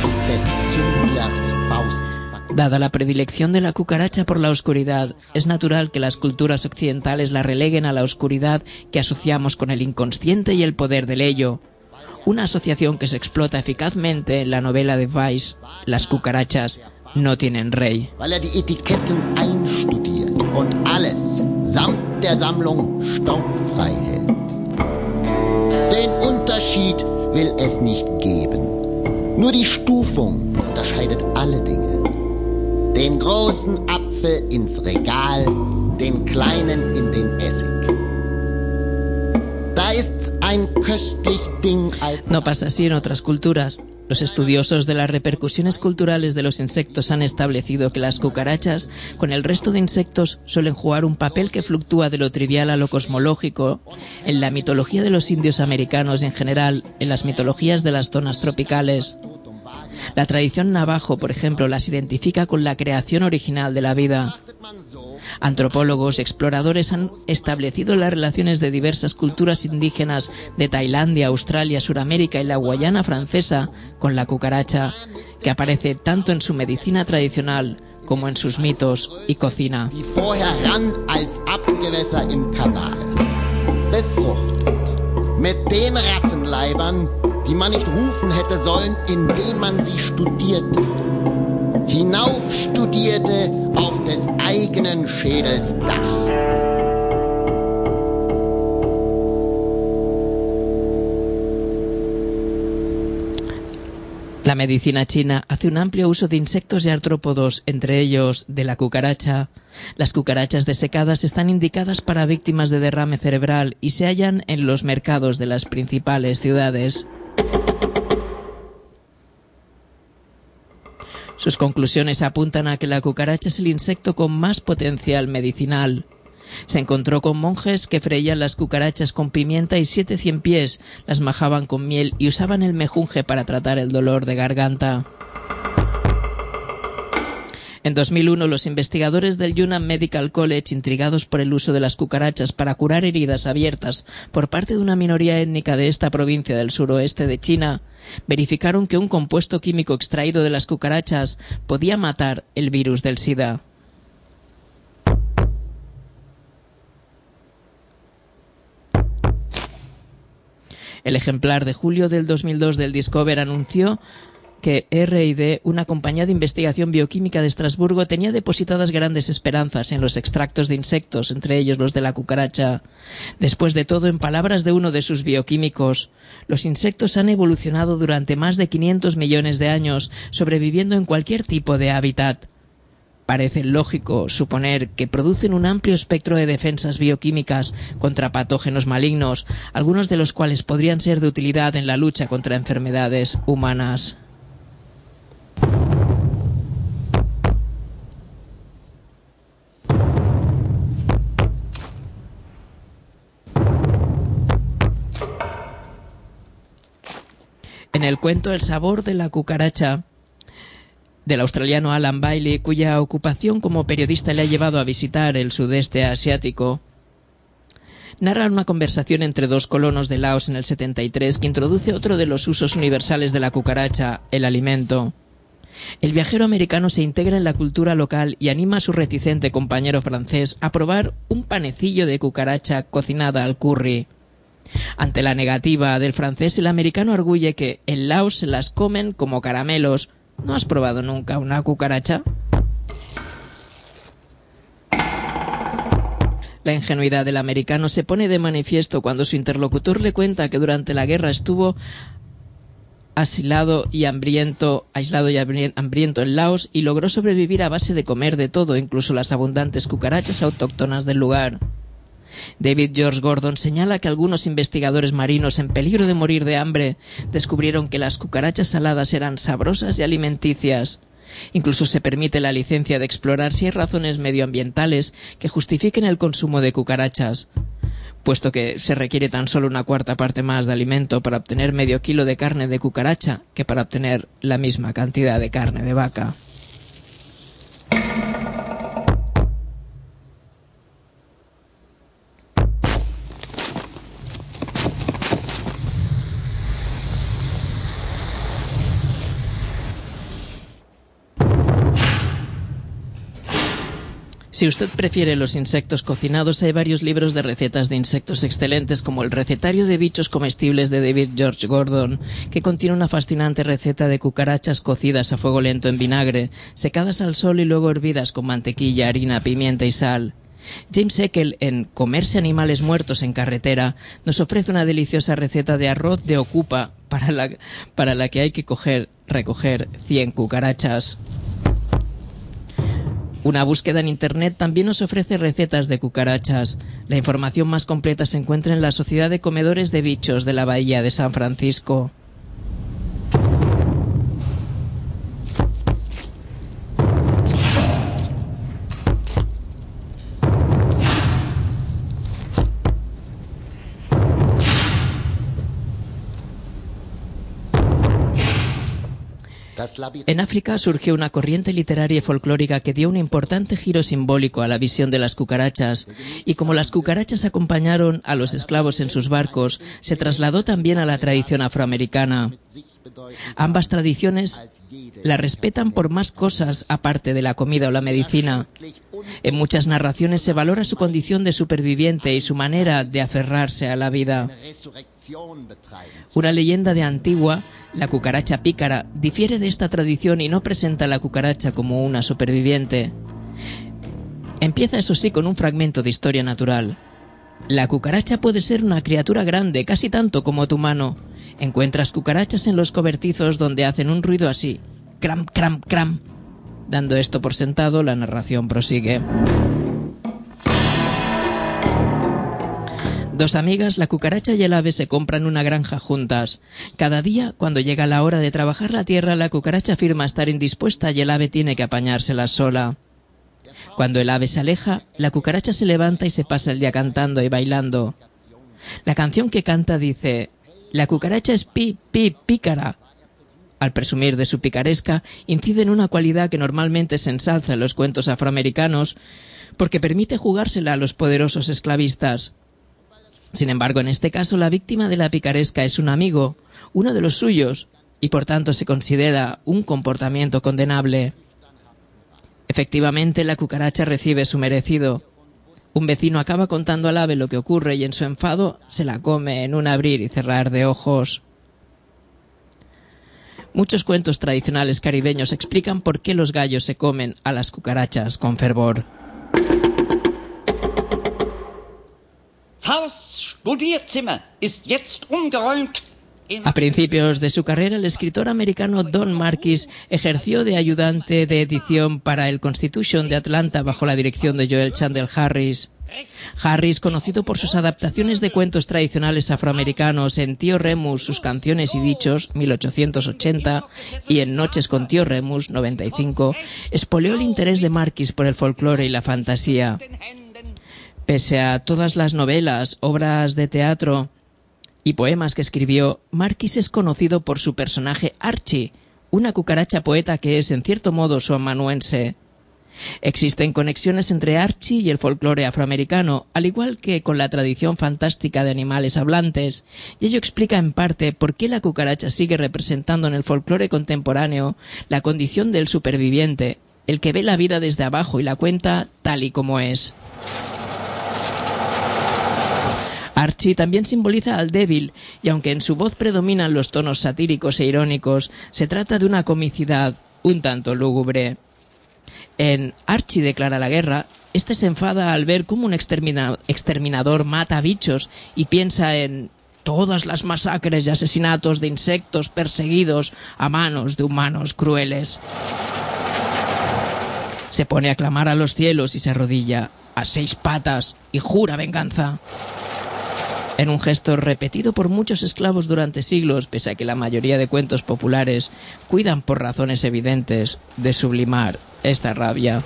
Dada la predilección de la cucaracha por la oscuridad, es natural que las culturas occidentales la releguen a la oscuridad que asociamos con el inconsciente y el poder del ello. Una asociación que se explota eficazmente en la novela de Weiss, Las cucarachas no tienen rey. Weil er die Etiketten einstudiert und alles samt der Sammlung staubfrei hält. Den Unterschied will es nicht geben. Nur die Stufung unterscheidet alle Dinge. Den großen Apfel ins Regal, den kleinen in den Essig. No pasa así en otras culturas. Los estudiosos de las repercusiones culturales de los insectos han establecido que las cucarachas, con el resto de insectos, suelen jugar un papel que fluctúa de lo trivial a lo cosmológico. En la mitología de los indios americanos y en general, en las mitologías de las zonas tropicales. La tradición navajo, por ejemplo, las identifica con la creación original de la vida. Antropólogos y exploradores han establecido las relaciones de diversas culturas indígenas de Tailandia, Australia, Suramérica y la Guayana francesa con la cucaracha, que aparece tanto en su medicina tradicional como en sus mitos y cocina. Mit den Rattenleibern, die man nicht rufen hätte sollen, indem man sie studierte. Hinaufstudierte auf des eigenen Schädels Dach. La medicina china hace un amplio uso de insectos y artrópodos, entre ellos de la cucaracha. Las cucarachas desecadas están indicadas para víctimas de derrame cerebral y se hallan en los mercados de las principales ciudades. Sus conclusiones apuntan a que la cucaracha es el insecto con más potencial medicinal. Se encontró con monjes que freían las cucarachas con pimienta y siete ciempiés, las majaban con miel y usaban el mejunje para tratar el dolor de garganta. En dos mil uno, los investigadores del Yunnan Medical College, intrigados por el uso de las cucarachas para curar heridas abiertas por parte de una minoría étnica de esta provincia del suroeste de China, verificaron que un compuesto químico extraído de las cucarachas podía matar el virus del SIDA. El ejemplar de julio del dos mil dos del Discover anunció que R and D, una compañía de investigación bioquímica de Estrasburgo, tenía depositadas grandes esperanzas en los extractos de insectos, entre ellos los de la cucaracha. Después de todo, en palabras de uno de sus bioquímicos, los insectos han evolucionado durante más de quinientos millones de años, sobreviviendo en cualquier tipo de hábitat. Parece lógico suponer que producen un amplio espectro de defensas bioquímicas contra patógenos malignos, algunos de los cuales podrían ser de utilidad en la lucha contra enfermedades humanas. En el cuento El sabor de la cucaracha, del australiano Alan Bailey, cuya ocupación como periodista le ha llevado a visitar el sudeste asiático, narra una conversación entre dos colonos de Laos en el setenta y tres que introduce otro de los usos universales de la cucaracha, el alimento. El viajero americano se integra en la cultura local y anima a su reticente compañero francés a probar un panecillo de cucaracha cocinada al curry. Ante la negativa del francés, el americano arguye que en Laos se las comen como caramelos. ¿No has probado nunca una cucaracha? La ingenuidad del americano se pone de manifiesto cuando su interlocutor le cuenta que durante la guerra estuvo aislado y hambriento, aislado y hambriento en Laos y logró sobrevivir a base de comer de todo, incluso las abundantes cucarachas autóctonas del lugar. David George Gordon señala que algunos investigadores marinos en peligro de morir de hambre descubrieron que las cucarachas saladas eran sabrosas y alimenticias. Incluso se permite la licencia de explorar si hay razones medioambientales que justifiquen el consumo de cucarachas, puesto que se requiere tan solo una cuarta parte más de alimento para obtener medio kilo de carne de cucaracha que para obtener la misma cantidad de carne de vaca. Si usted prefiere los insectos cocinados, hay varios libros de recetas de insectos excelentes, como el recetario de bichos comestibles de David George Gordon, que contiene una fascinante receta de cucarachas cocidas a fuego lento en vinagre, secadas al sol y luego hervidas con mantequilla, harina, pimienta y sal. James Eckel, en Comerse animales muertos en carretera, nos ofrece una deliciosa receta de arroz de ocupa para la, para la que hay que coger, recoger cien cucarachas. Una búsqueda en Internet también nos ofrece recetas de cucarachas. La información más completa se encuentra en la Sociedad de Comedores de Bichos de la Bahía de San Francisco. En África surgió una corriente literaria y folclórica que dio un importante giro simbólico a la visión de las cucarachas, y como las cucarachas acompañaron a los esclavos en sus barcos, se trasladó también a la tradición afroamericana. Ambas tradiciones la respetan por más cosas aparte de la comida o la medicina. En muchas narraciones se valora su condición de superviviente y su manera de aferrarse a la vida. Una leyenda de Antigua, la cucaracha pícara, difiere de esta tradición y no presenta a la cucaracha como una superviviente. Empieza, eso sí, con un fragmento de historia natural. La cucaracha puede ser una criatura grande, casi tanto como tu mano. Encuentras cucarachas en los cobertizos donde hacen un ruido así, cram, cram, cram. Dando esto por sentado, la narración prosigue. Dos amigas, la cucaracha y el ave, se compran una granja juntas. Cada día, cuando llega la hora de trabajar la tierra, la cucaracha afirma estar indispuesta y el ave tiene que apañársela sola. Cuando el ave se aleja, la cucaracha se levanta y se pasa el día cantando y bailando. La canción que canta dice: la cucaracha es pi, pi, pícara. Al presumir de su picaresca, incide en una cualidad que normalmente se ensalza en los cuentos afroamericanos, porque permite jugársela a los poderosos esclavistas. Sin embargo, en este caso, la víctima de la picaresca es un amigo, uno de los suyos, y por tanto se considera un comportamiento condenable. Efectivamente, la cucaracha recibe su merecido. Un vecino acaba contando al ave lo que ocurre y en su enfado se la come en un abrir y cerrar de ojos. Muchos cuentos tradicionales caribeños explican por qué los gallos se comen a las cucarachas con fervor. A principios de su carrera, el escritor americano Don Marquis ejerció de ayudante de edición para el Constitution de Atlanta bajo la dirección de Joel Chandler Harris. Harris, conocido por sus adaptaciones de cuentos tradicionales afroamericanos en Tío Remus, sus canciones y dichos, mil ochocientos ochenta, y en Noches con Tío Remus, noventa y cinco, espoleó el interés de Marquis por el folclore y la fantasía. Pese a todas las novelas, obras de teatro y poemas que escribió, Marquis es conocido por su personaje Archie, una cucaracha poeta que es, en cierto modo, su amanuense. Existen conexiones entre Archie y el folclore afroamericano, al igual que con la tradición fantástica de animales hablantes, y ello explica en parte por qué la cucaracha sigue representando en el folclore contemporáneo la condición del superviviente, el que ve la vida desde abajo y la cuenta tal y como es. Archie también simboliza al débil, y aunque en su voz predominan los tonos satíricos e irónicos, se trata de una comicidad un tanto lúgubre. En Archie declara la guerra, este se enfada al ver cómo un extermina- exterminador mata bichos y piensa en todas las masacres y asesinatos de insectos perseguidos a manos de humanos crueles. Se pone a clamar a los cielos y se arrodilla a seis patas y jura venganza. En un gesto repetido por muchos esclavos durante siglos, pese a que la mayoría de cuentos populares cuidan por razones evidentes de sublimar esta rabia.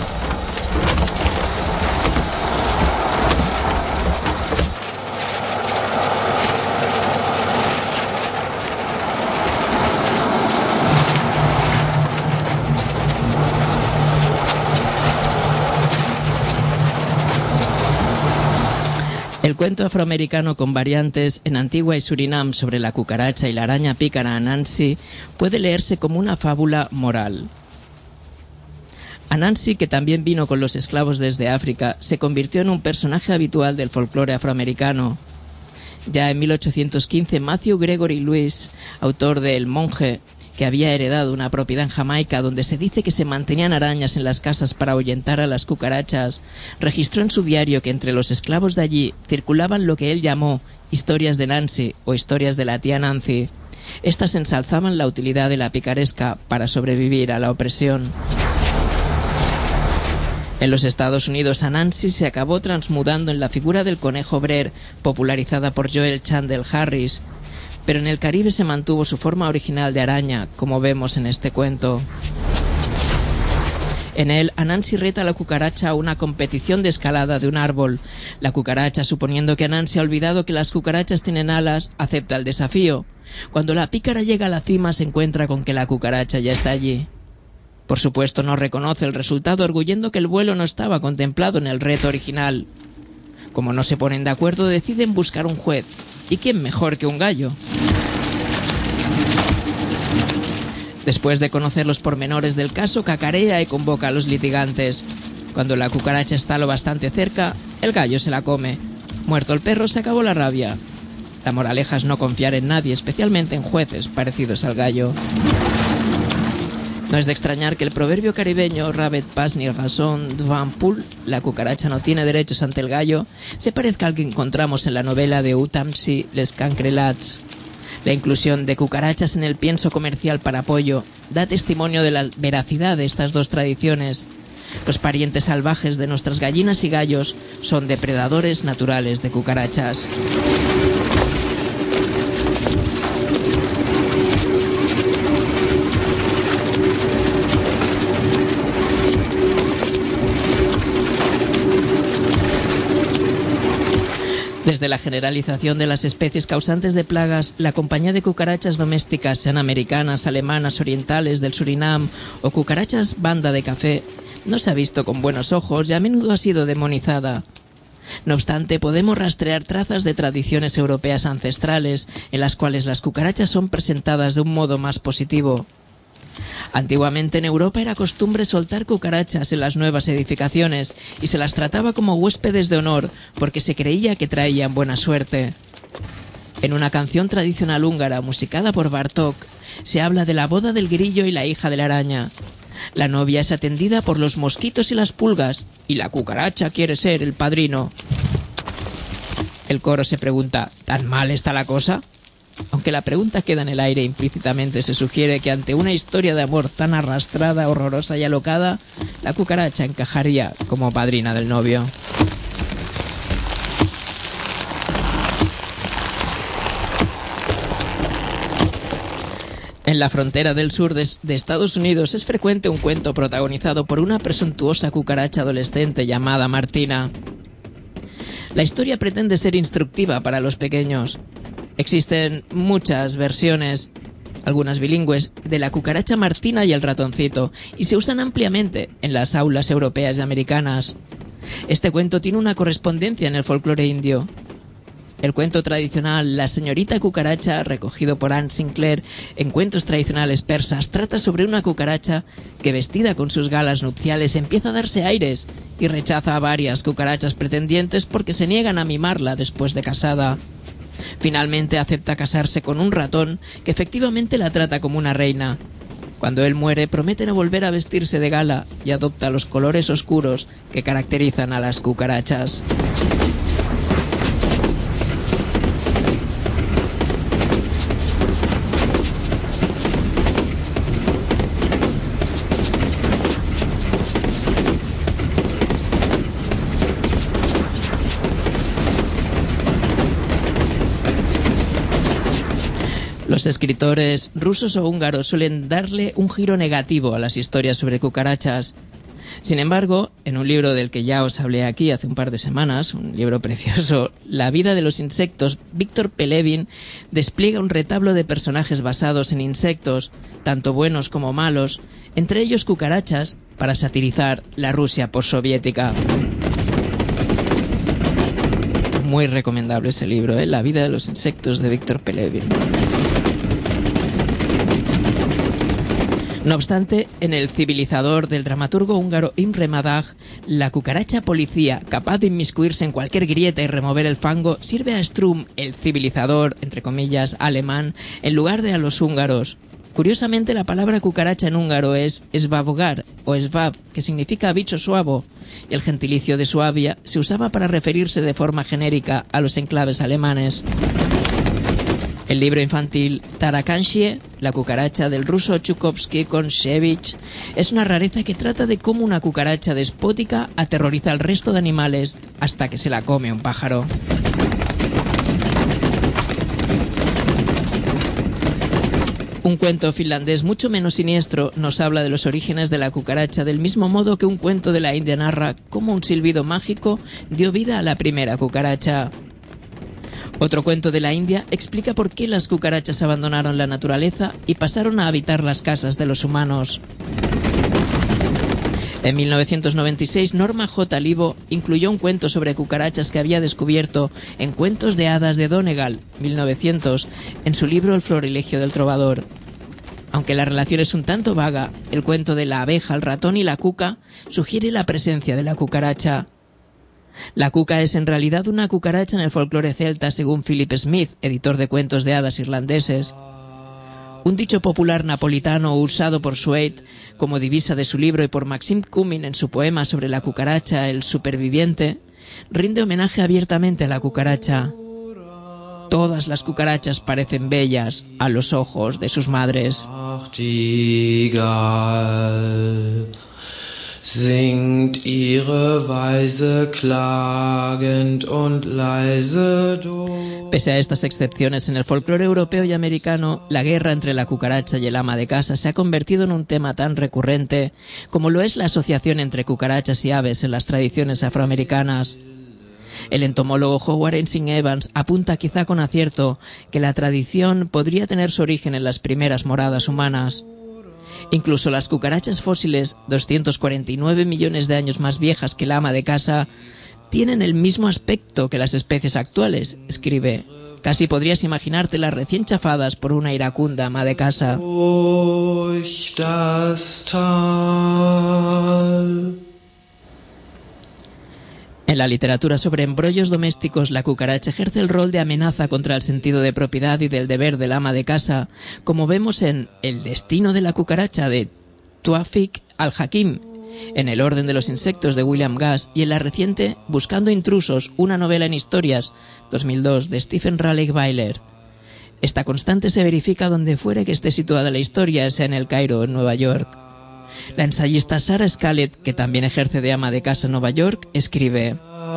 El cuento afroamericano con variantes en Antigua y Surinam sobre la cucaracha y la araña pícara Anansi puede leerse como una fábula moral. Anansi, que también vino con los esclavos desde África, se convirtió en un personaje habitual del folclore afroamericano. Ya en mil ochocientos quince, Matthew Gregory Lewis, autor de El monje, que había heredado una propiedad en Jamaica donde se dice que se mantenían arañas en las casas para ahuyentar a las cucarachas, registró en su diario que entre los esclavos de allí circulaban lo que él llamó historias de Nancy o historias de la tía Nancy. Estas ensalzaban la utilidad de la picaresca para sobrevivir a la opresión. En los Estados Unidos, Anansi se acabó transmudando en la figura del conejo Brer, popularizada por Joel Chandler Harris, pero en el Caribe se mantuvo su forma original de araña, como vemos en este cuento. En él, Anansi reta a la cucaracha a una competición de escalada de un árbol. La cucaracha, suponiendo que Anansi ha olvidado que las cucarachas tienen alas, acepta el desafío. Cuando la pícara llega a la cima, se encuentra con que la cucaracha ya está allí. Por supuesto, no reconoce el resultado, arguyendo que el vuelo no estaba contemplado en el reto original. Como no se ponen de acuerdo, deciden buscar un juez. ¿Y quién mejor que un gallo? Después de conocer los pormenores del caso, cacarea y convoca a los litigantes. Cuando la cucaracha está lo bastante cerca, el gallo se la come. Muerto el perro, se acabó la rabia. La moraleja es no confiar en nadie, especialmente en jueces parecidos al gallo. No es de extrañar que el proverbio caribeño Rabbit pas ni razón devant poule, la cucaracha no tiene derechos ante el gallo, se parezca al que encontramos en la novela de Utamsi Les Cancrelats. La inclusión de cucarachas en el pienso comercial para pollo da testimonio de la veracidad de estas dos tradiciones. Los parientes salvajes de nuestras gallinas y gallos son depredadores naturales de cucarachas. Desde la generalización de las especies causantes de plagas, la compañía de cucarachas domésticas, sean americanas, alemanas, orientales, del Surinam o cucarachas banda de café, no se ha visto con buenos ojos y a menudo ha sido demonizada. No obstante, podemos rastrear trazas de tradiciones europeas ancestrales en las cuales las cucarachas son presentadas de un modo más positivo. Antiguamente en Europa era costumbre soltar cucarachas en las nuevas edificaciones y se las trataba como huéspedes de honor porque se creía que traían buena suerte. En una canción tradicional húngara musicada por Bartók se habla de la boda del grillo y la hija de la araña. La novia es atendida por los mosquitos y las pulgas y la cucaracha quiere ser el padrino. El coro se pregunta, ¿tan mal está la cosa? Aunque la pregunta queda en el aire, implícitamente se sugiere que ante una historia de amor tan arrastrada, horrorosa y alocada, la cucaracha encajaría como padrina del novio. En la frontera del sur de, de Estados Unidos es frecuente un cuento protagonizado por una presuntuosa cucaracha adolescente llamada Martina. La historia pretende ser instructiva para los pequeños. Existen muchas versiones, algunas bilingües, de la cucaracha Martina y el ratoncito, y se usan ampliamente en las aulas europeas y americanas. Este cuento tiene una correspondencia en el folclore indio. El cuento tradicional La señorita cucaracha, recogido por Anne Sinclair en cuentos tradicionales persas, trata sobre una cucaracha que, vestida con sus galas nupciales, empieza a darse aires y rechaza a varias cucarachas pretendientes porque se niegan a mimarla después de casada. Finalmente acepta casarse con un ratón que efectivamente la trata como una reina. Cuando él muere, promete no volver a vestirse de gala y adopta los colores oscuros que caracterizan a las cucarachas. Los escritores rusos o húngaros suelen darle un giro negativo a las historias sobre cucarachas. Sin embargo, en un libro del que ya os hablé aquí hace un par de semanas, un libro precioso, La vida de los insectos, Víctor Pelevin despliega un retablo de personajes basados en insectos, tanto buenos como malos, entre ellos cucarachas, para satirizar la Rusia postsoviética. Muy recomendable ese libro, ¿eh? La vida de los insectos, de Víctor Pelevin. No obstante, en El civilizador del dramaturgo húngaro Imre Madag, la cucaracha policía, capaz de inmiscuirse en cualquier grieta y remover el fango, sirve a Strum, el civilizador, entre comillas, alemán, en lugar de a los húngaros. Curiosamente, la palabra cucaracha en húngaro es svavogar o svab, que significa bicho suavo, y el gentilicio de Suabia se usaba para referirse de forma genérica a los enclaves alemanes. El libro infantil Tarakanshie, la cucaracha del ruso Chukovsky Konshevich, es una rareza que trata de cómo una cucaracha despótica aterroriza al resto de animales hasta que se la come un pájaro. Un cuento finlandés mucho menos siniestro nos habla de los orígenes de la cucaracha, del mismo modo que un cuento de la India narra cómo un silbido mágico dio vida a la primera cucaracha. Otro cuento de la India explica por qué las cucarachas abandonaron la naturaleza y pasaron a habitar las casas de los humanos. En mil novecientos noventa y seis, Norma J. Livo incluyó un cuento sobre cucarachas que había descubierto en Cuentos de hadas de Donegal, mil novecientos, en su libro El florilegio del trovador. Aunque la relación es un tanto vaga, el cuento de la abeja, el ratón y la cuca sugiere la presencia de la cucaracha. La cuca es en realidad una cucaracha en el folclore celta, según Philip Smith, editor de cuentos de hadas irlandeses. Un dicho popular napolitano usado por Swaite como divisa de su libro y por Maxim Cumming en su poema sobre la cucaracha, El superviviente, rinde homenaje abiertamente a la cucaracha. Todas las cucarachas parecen bellas a los ojos de sus madres. Singt ihre Weise klagend und leise durch. Pese a estas excepciones, en el folclore europeo y americano, la guerra entre la cucaracha y el ama de casa se ha convertido en un tema tan recurrente como lo es la asociación entre cucarachas y aves en las tradiciones afroamericanas. El entomólogo Howard Ensing Evans apunta, quizá con acierto, que la tradición podría tener su origen en las primeras moradas humanas. Incluso las cucarachas fósiles, doscientos cuarenta y nueve millones de años más viejas que la ama de casa, tienen el mismo aspecto que las especies actuales, escribe. Casi podrías imaginártelas recién chafadas por una iracunda ama de casa. En la literatura sobre embrollos domésticos, la cucaracha ejerce el rol de amenaza contra el sentido de propiedad y del deber del ama de casa, como vemos en El destino de la cucaracha de Tawfik al-Hakim, en El orden de los insectos de William Gass y en la reciente Buscando intrusos, una novela en historias, dos mil dos, de Stephen Raleigh Byler. Esta constante se verifica donde fuere que esté situada la historia, sea en el Cairo o en Nueva York. La ensayista Sarah Scarlett, que también ejerce de ama de casa en Nueva York, escribe: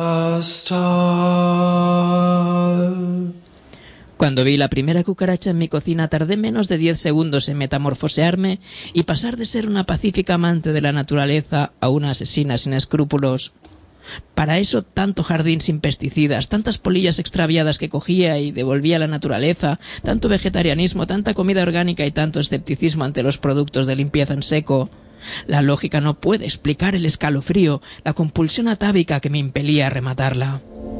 Cuando vi la primera cucaracha en mi cocina tardé menos de diez segundos en metamorfosearme y pasar de ser una pacífica amante de la naturaleza a una asesina sin escrúpulos. Para eso tanto jardín sin pesticidas, tantas polillas extraviadas que cogía y devolvía a la naturaleza, tanto vegetarianismo, tanta comida orgánica y tanto escepticismo ante los productos de limpieza en seco. La lógica no puede explicar el escalofrío, la compulsión atávica que me impelía a rematarla.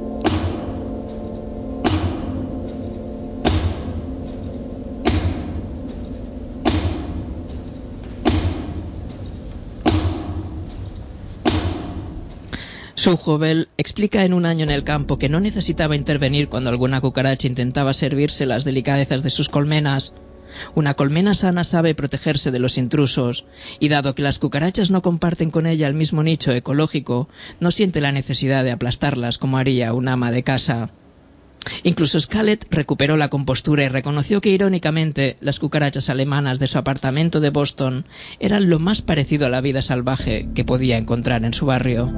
Sue Hovell explica en Un año en el campo que no necesitaba intervenir cuando alguna cucaracha intentaba servirse las delicadezas de sus colmenas. Una colmena sana sabe protegerse de los intrusos, y dado que las cucarachas no comparten con ella el mismo nicho ecológico, no siente la necesidad de aplastarlas como haría un ama de casa. Incluso Scarlett recuperó la compostura y reconoció que, irónicamente, las cucarachas alemanas de su apartamento de Boston eran lo más parecido a la vida salvaje que podía encontrar en su barrio.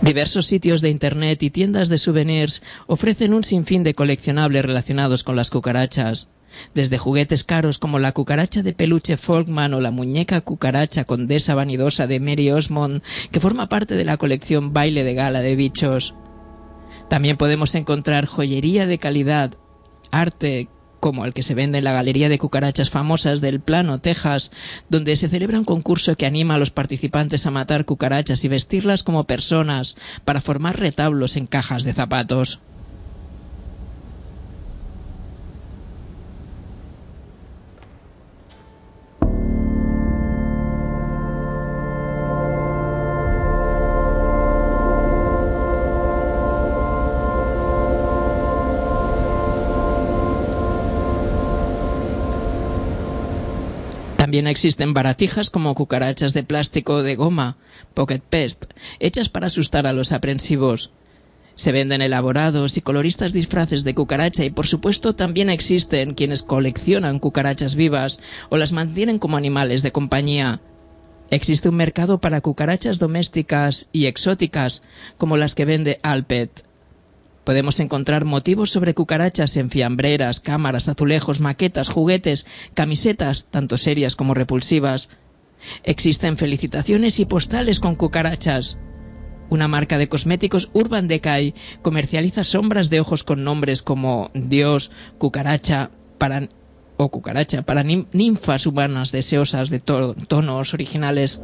Diversos sitios de internet y tiendas de souvenirs ofrecen un sinfín de coleccionables relacionados con las cucarachas. Desde juguetes caros como la cucaracha de peluche Folkman o la muñeca cucaracha condesa vanidosa de Mary Osmond, que forma parte de la colección Baile de Gala de Bichos. También podemos encontrar joyería de calidad, arte como el que se vende en la Galería de Cucarachas Famosas del Plano, Texas, donde se celebra un concurso que anima a los participantes a matar cucarachas y vestirlas como personas para formar retablos en cajas de zapatos. También existen baratijas como cucarachas de plástico o de goma, Pocket Pest, hechas para asustar a los aprensivos. Se venden elaborados y coloristas disfraces de cucaracha y por supuesto también existen quienes coleccionan cucarachas vivas o las mantienen como animales de compañía. Existe un mercado para cucarachas domésticas y exóticas como las que vende Alpet. Podemos encontrar motivos sobre cucarachas en fiambreras, cámaras, azulejos, maquetas, juguetes, camisetas, tanto serias como repulsivas. Existen felicitaciones y postales con cucarachas. Una marca de cosméticos, Urban Decay, comercializa sombras de ojos con nombres como Dios, cucaracha, para, o cucaracha, para nim, ninfas humanas deseosas de to, tonos originales.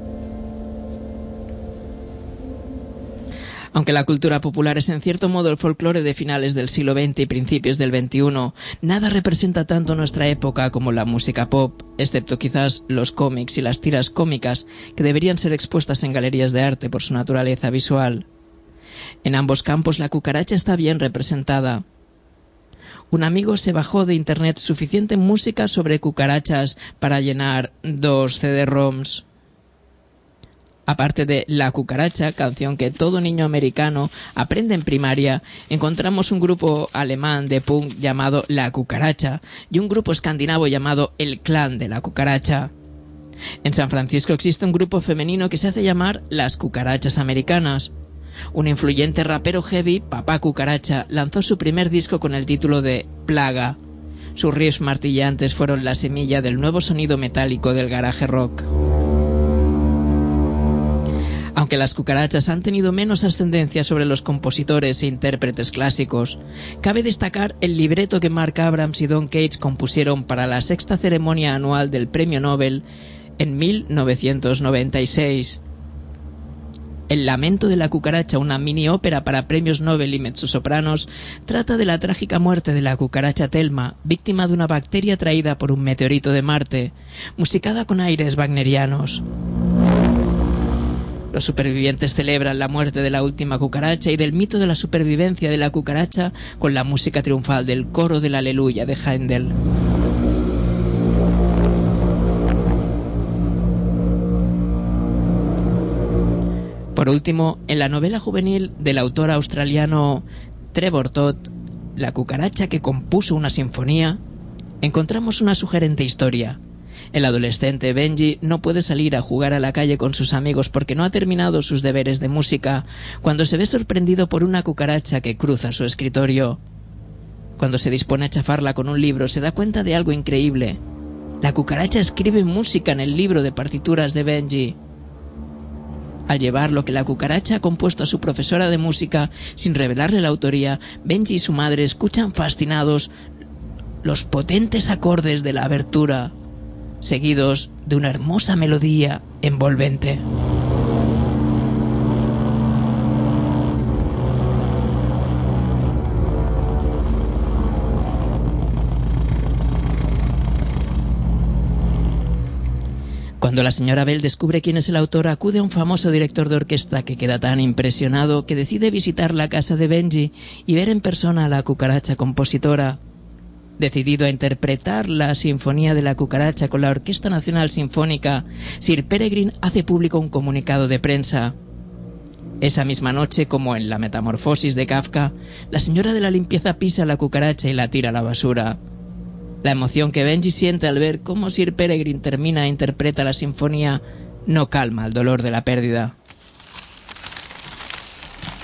Aunque la cultura popular es en cierto modo el folclore de finales del siglo veinte y principios del veintiuno, nada representa tanto nuestra época como la música pop, excepto quizás los cómics y las tiras cómicas que deberían ser expuestas en galerías de arte por su naturaleza visual. En ambos campos la cucaracha está bien representada. Un amigo se bajó de internet suficiente música sobre cucarachas para llenar dos C D-ROMs. Aparte de La Cucaracha, canción que todo niño americano aprende en primaria, encontramos un grupo alemán de punk llamado La Cucaracha y un grupo escandinavo llamado El Clan de la Cucaracha. En San Francisco existe un grupo femenino que se hace llamar Las Cucarachas Americanas. Un influyente rapero heavy, Papá Cucaracha, lanzó su primer disco con el título de Plaga. Sus riffs martillantes fueron la semilla del nuevo sonido metálico del garaje rock. Aunque las cucarachas han tenido menos ascendencia sobre los compositores e intérpretes clásicos, cabe destacar el libreto que Mark Abrams y Don Cage compusieron para la sexta ceremonia anual del Premio Nobel en mil novecientos noventa y seis. El lamento de la cucaracha, una mini ópera para premios Nobel y mezzosopranos, trata de la trágica muerte de la cucaracha Thelma, víctima de una bacteria traída por un meteorito de Marte, musicada con aires wagnerianos. Los supervivientes celebran la muerte de la última cucaracha y del mito de la supervivencia de la cucaracha con la música triunfal del coro del Aleluya de Händel. Por último, en la novela juvenil del autor australiano Trevor Todd, La cucaracha que compuso una sinfonía, encontramos una sugerente historia. El adolescente Benji no puede salir a jugar a la calle con sus amigos porque no ha terminado sus deberes de música cuando se ve sorprendido por una cucaracha que cruza su escritorio. Cuando se dispone a chafarla con un libro se da cuenta de algo increíble. La cucaracha escribe música en el libro de partituras de Benji. Al llevar lo que la cucaracha ha compuesto a su profesora de música sin revelarle la autoría, Benji y su madre escuchan fascinados los potentes acordes de la abertura, seguidos de una hermosa melodía envolvente. Cuando la señora Bell descubre quién es el autor, acude a un famoso director de orquesta que queda tan impresionado que decide visitar la casa de Benji y ver en persona a la cucaracha compositora. Decidido a interpretar la Sinfonía de la Cucaracha con la Orquesta Nacional Sinfónica, Sir Peregrine hace público un comunicado de prensa. Esa misma noche, como en La Metamorfosis de Kafka, la señora de la limpieza pisa a la cucaracha y la tira a la basura. La emoción que Benji siente al ver cómo Sir Peregrine termina e interpreta la sinfonía no calma el dolor de la pérdida.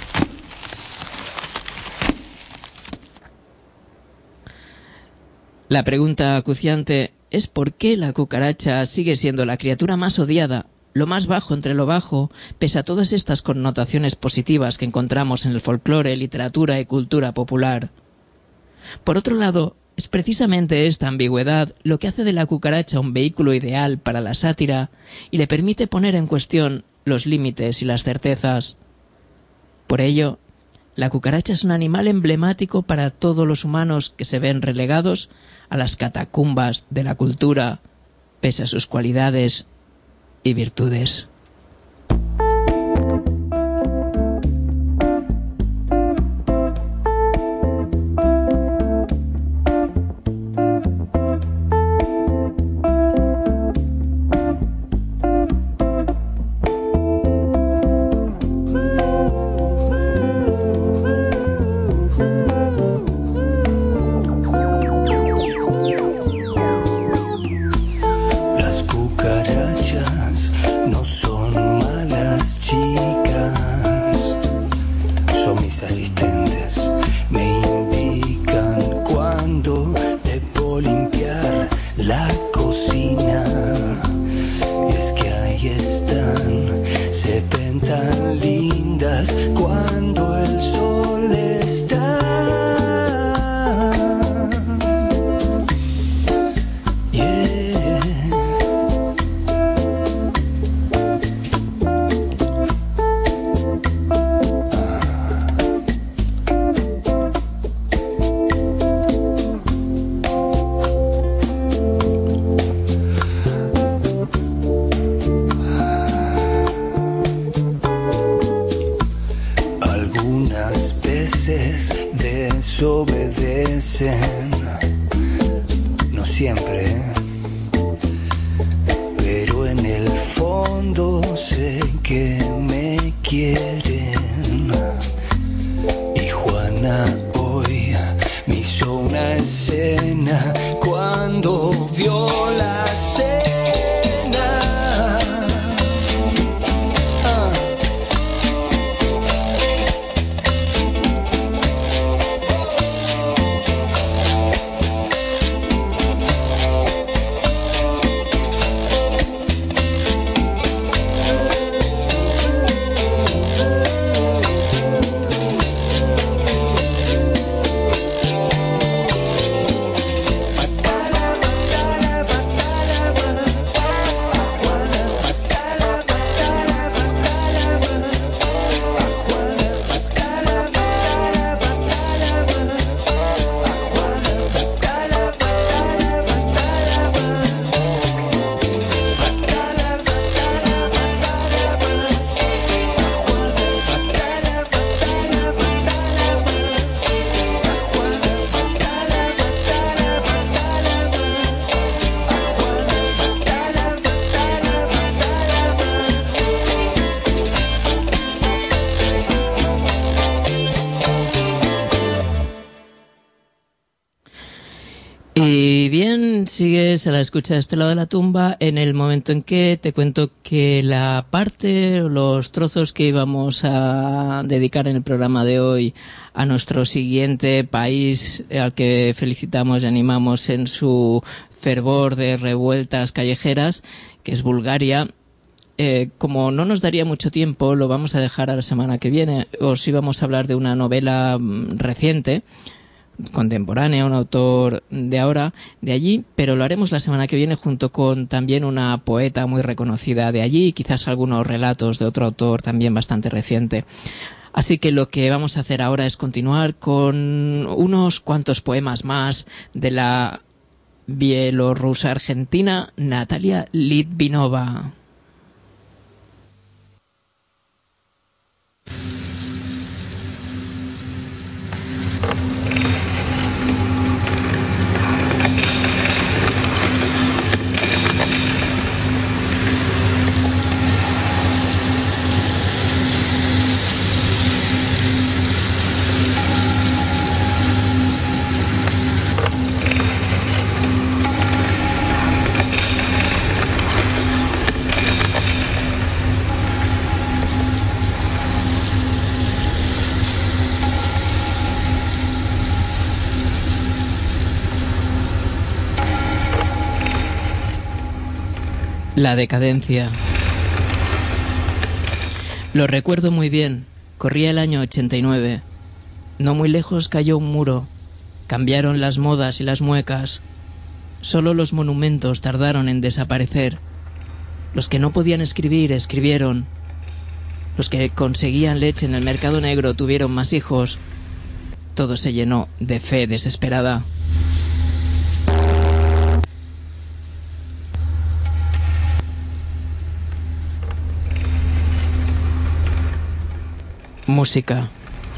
La pregunta acuciante es por qué la cucaracha sigue siendo la criatura más odiada, lo más bajo entre lo bajo, pese a todas estas connotaciones positivas que encontramos en el folclore, literatura y cultura popular. Por otro lado, es precisamente esta ambigüedad lo que hace de la cucaracha un vehículo ideal para la sátira y le permite poner en cuestión los límites y las certezas. Por ello, la cucaracha es un animal emblemático para todos los humanos que se ven relegados a las catacumbas de la cultura, pese a sus cualidades y virtudes. Sigues a la escucha de este lado de la tumba en el momento en que te cuento que la parte o los trozos que íbamos a dedicar en el programa de hoy a nuestro siguiente país al que felicitamos y animamos en su fervor de revueltas callejeras, que es Bulgaria, eh, como no nos daría mucho tiempo, lo vamos a dejar a la semana que viene. Os íbamos a hablar de una novela reciente, contemporánea, un autor de ahora, de allí, pero lo haremos la semana que viene junto con también una poeta muy reconocida de allí y quizás algunos relatos de otro autor también bastante reciente. Así que lo que vamos a hacer ahora es continuar con unos cuantos poemas más de la bielorrusa argentina Natalia Litvinova. La decadencia. Lo recuerdo muy bien. Corría el año ochenta y nueve. No muy lejos cayó un muro. Cambiaron las modas y las muecas. Solo los monumentos tardaron en desaparecer. Los que no podían escribir, escribieron. Los que conseguían leche en el mercado negro tuvieron más hijos. Todo se llenó de fe desesperada. Música.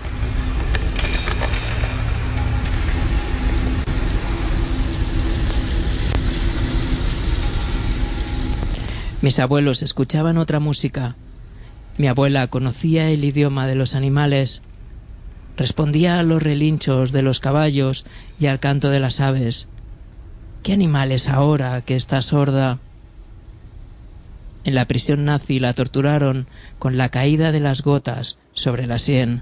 Mis abuelos escuchaban otra música. Mi abuela conocía el idioma de los animales. Respondía a los relinchos de los caballos y al canto de las aves. ¿Qué animal es ahora que está sorda? En la prisión nazi la torturaron con la caída de las gotas sobre la sien.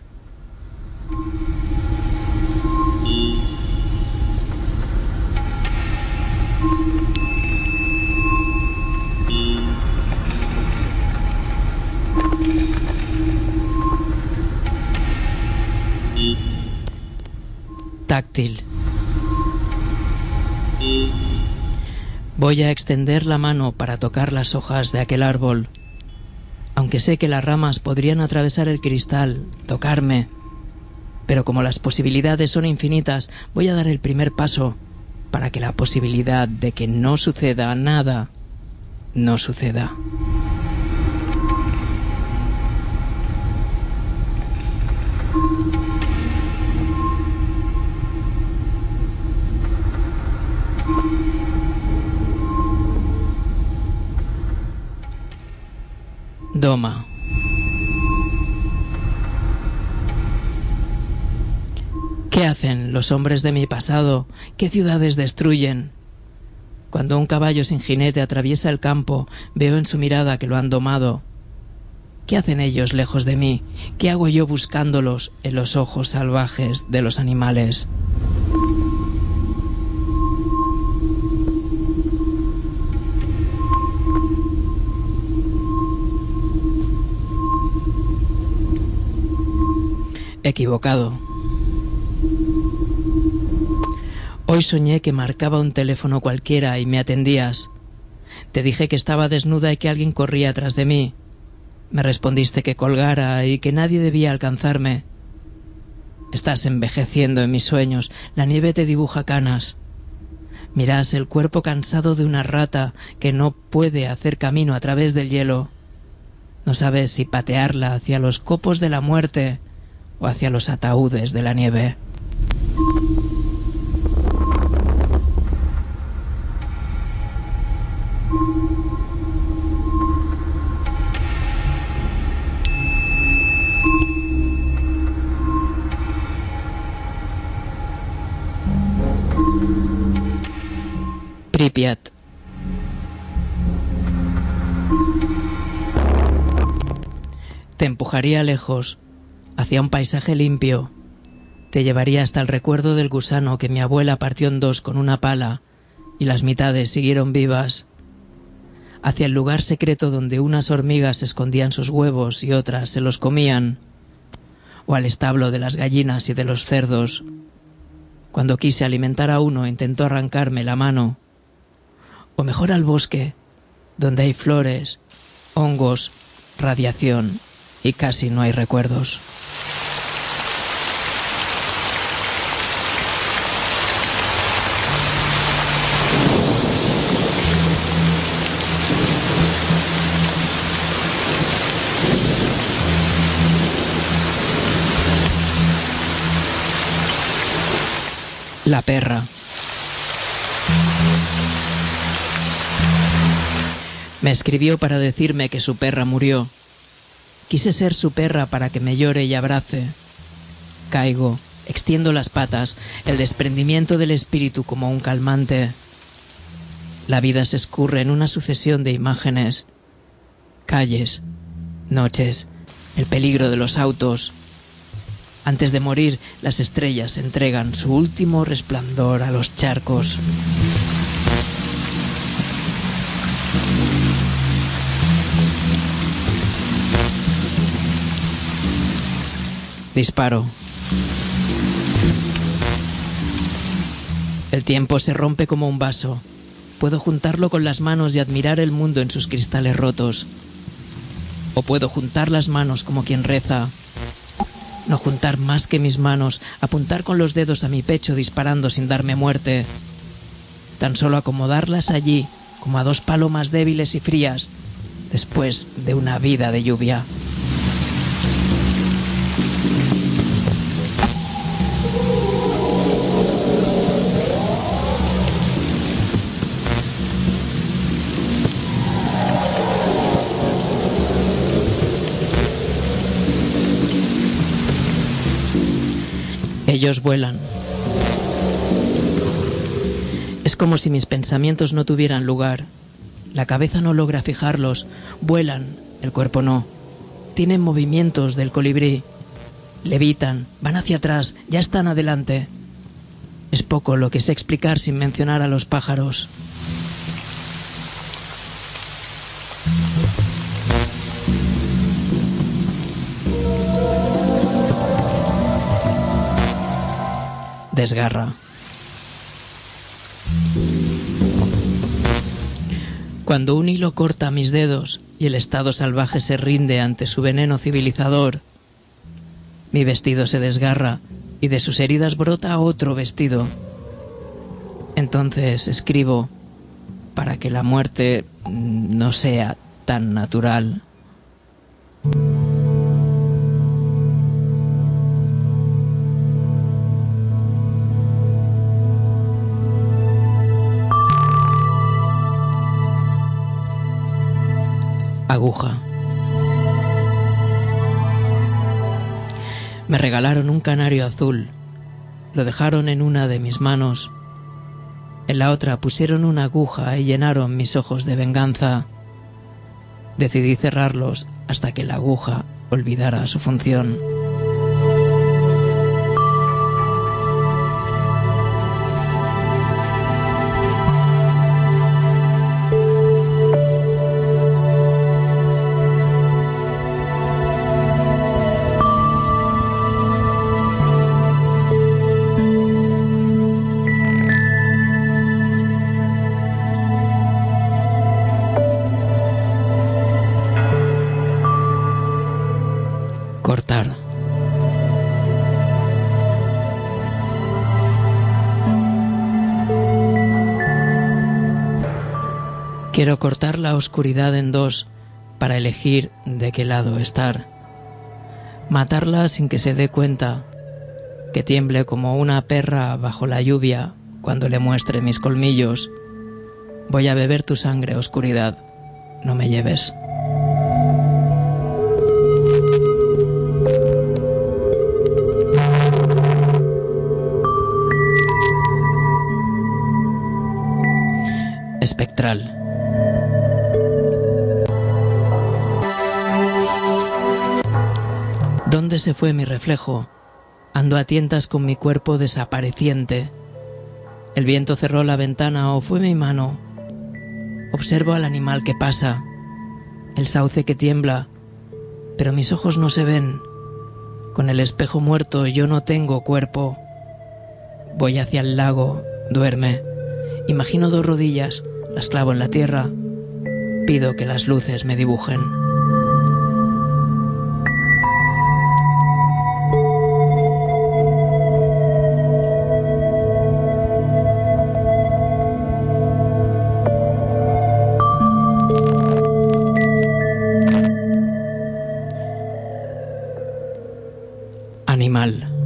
Táctil. Voy a extender la mano para tocar las hojas de aquel árbol. Aunque sé que las ramas podrían atravesar el cristal, tocarme. Pero como las posibilidades son infinitas, voy a dar el primer paso para que la posibilidad de que no suceda nada, no suceda. Doma. ¿Qué hacen los hombres de mi pasado? ¿Qué ciudades destruyen? Cuando un caballo sin jinete atraviesa el campo, veo en su mirada que lo han domado. ¿Qué hacen ellos lejos de mí? ¿Qué hago yo buscándolos en los ojos salvajes de los animales? Equivocado. Hoy soñé que marcaba un teléfono cualquiera y me atendías. Te dije que estaba desnuda y que alguien corría tras de mí. Me respondiste que colgara y que nadie debía alcanzarme. Estás envejeciendo en mis sueños. La nieve te dibuja canas. Mirás el cuerpo cansado de una rata que no puede hacer camino a través del hielo. No sabes si patearla hacia los copos de la muerte o hacia los ataúdes de la nieve. Pripyat. Te empujaría lejos, hacia un paisaje limpio. Te llevaría hasta el recuerdo del gusano que mi abuela partió en dos con una pala y las mitades siguieron vivas. Hacia el lugar secreto donde unas hormigas escondían sus huevos y otras se los comían. O al establo de las gallinas y de los cerdos. Cuando quise alimentar a uno intentó arrancarme la mano. O mejor al bosque, donde hay flores, hongos, radiación y casi no hay recuerdos. La perra. Me escribió para decirme que su perra murió. Quise ser su perra para que me llore y abrace. Caigo, extiendo las patas, el desprendimiento del espíritu como un calmante. La vida se escurre en una sucesión de imágenes. Calles, noches, el peligro de los autos. Antes de morir, las estrellas entregan su último resplandor a los charcos. Disparo. El tiempo se rompe como un vaso. Puedo juntarlo con las manos y admirar el mundo en sus cristales rotos. O puedo juntar las manos como quien reza. No juntar más que mis manos, apuntar con los dedos a mi pecho disparando sin darme muerte. Tan solo acomodarlas allí, como a dos palomas débiles y frías, después de una vida de lluvia. Ellos vuelan. Es como si mis pensamientos no tuvieran lugar. La cabeza no logra fijarlos. Vuelan, el cuerpo no. Tienen movimientos del colibrí. Levitan, van hacia atrás, ya están adelante. Es poco lo que sé explicar sin mencionar a los pájaros. Desgarra. Cuando un hilo corta mis dedos y el estado salvaje se rinde ante su veneno civilizador, mi vestido se desgarra y de sus heridas brota otro vestido. Entonces escribo para que la muerte no sea tan natural. Aguja. Me regalaron un canario azul. Lo dejaron en una de mis manos. En la otra pusieron una aguja y llenaron mis ojos de venganza. Decidí cerrarlos hasta que la aguja olvidara su función. Cortar. Quiero cortar la oscuridad en dos para elegir de qué lado estar. Matarla sin que se dé cuenta, que tiemble como una perra bajo la lluvia cuando le muestre mis colmillos. Voy a beber tu sangre, oscuridad, no me lleves. Espectral. ¿Dónde se fue mi reflejo? Ando a tientas con mi cuerpo desapareciente. El viento cerró la ventana o fue mi mano. Observo al animal que pasa, el sauce que tiembla, pero mis ojos no se ven. Con el espejo muerto yo no tengo cuerpo. Voy hacia el lago, duerme. Imagino dos rodillas, las clavo en la tierra. Pido que las luces me dibujen. Animal.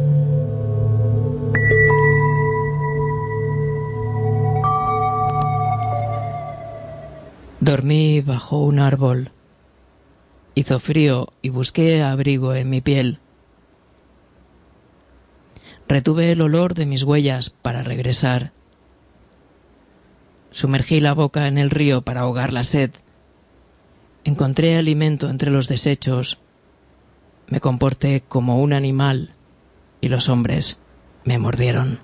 Dormí bajo un árbol. Hizo frío y busqué abrigo en mi piel. Retuve el olor de mis huellas para regresar. Sumergí la boca en el río para ahogar la sed. Encontré alimento entre los desechos. Me comporté como un animal y los hombres me mordieron.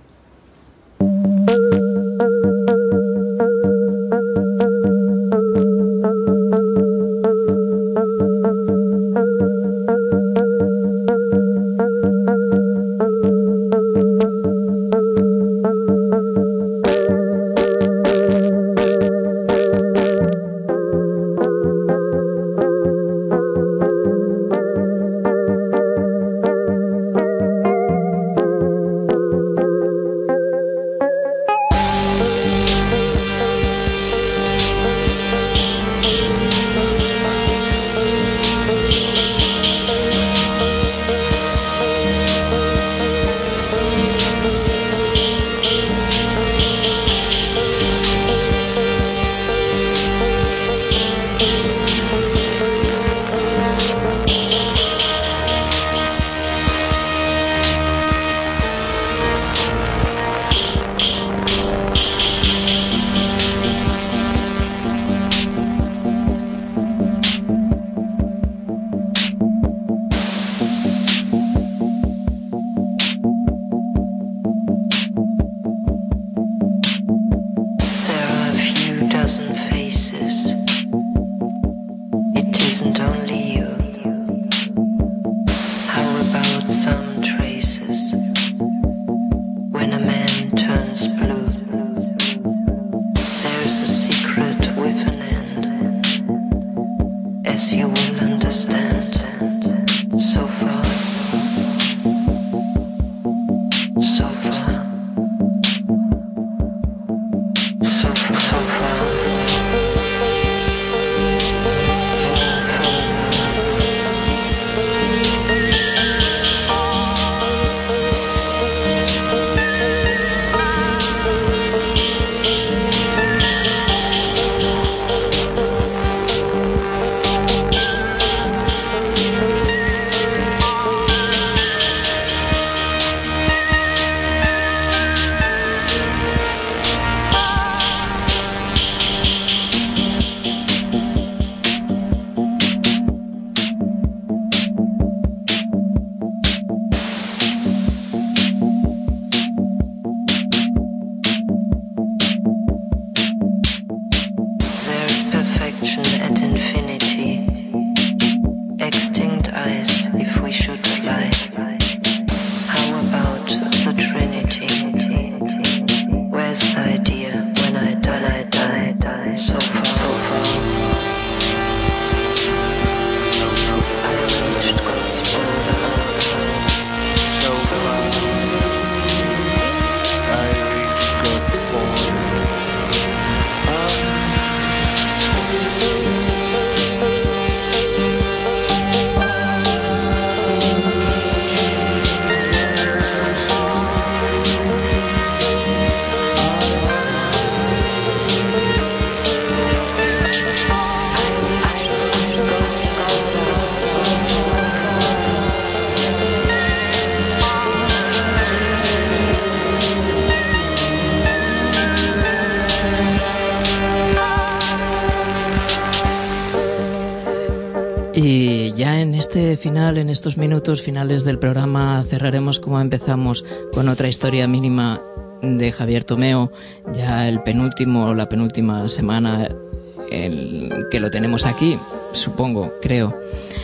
Y ya en este final, en estos minutos finales del programa, cerraremos como empezamos, con otra historia mínima de Javier Tomeo, ya el penúltimo, la penúltima semana en que lo tenemos aquí, supongo, creo.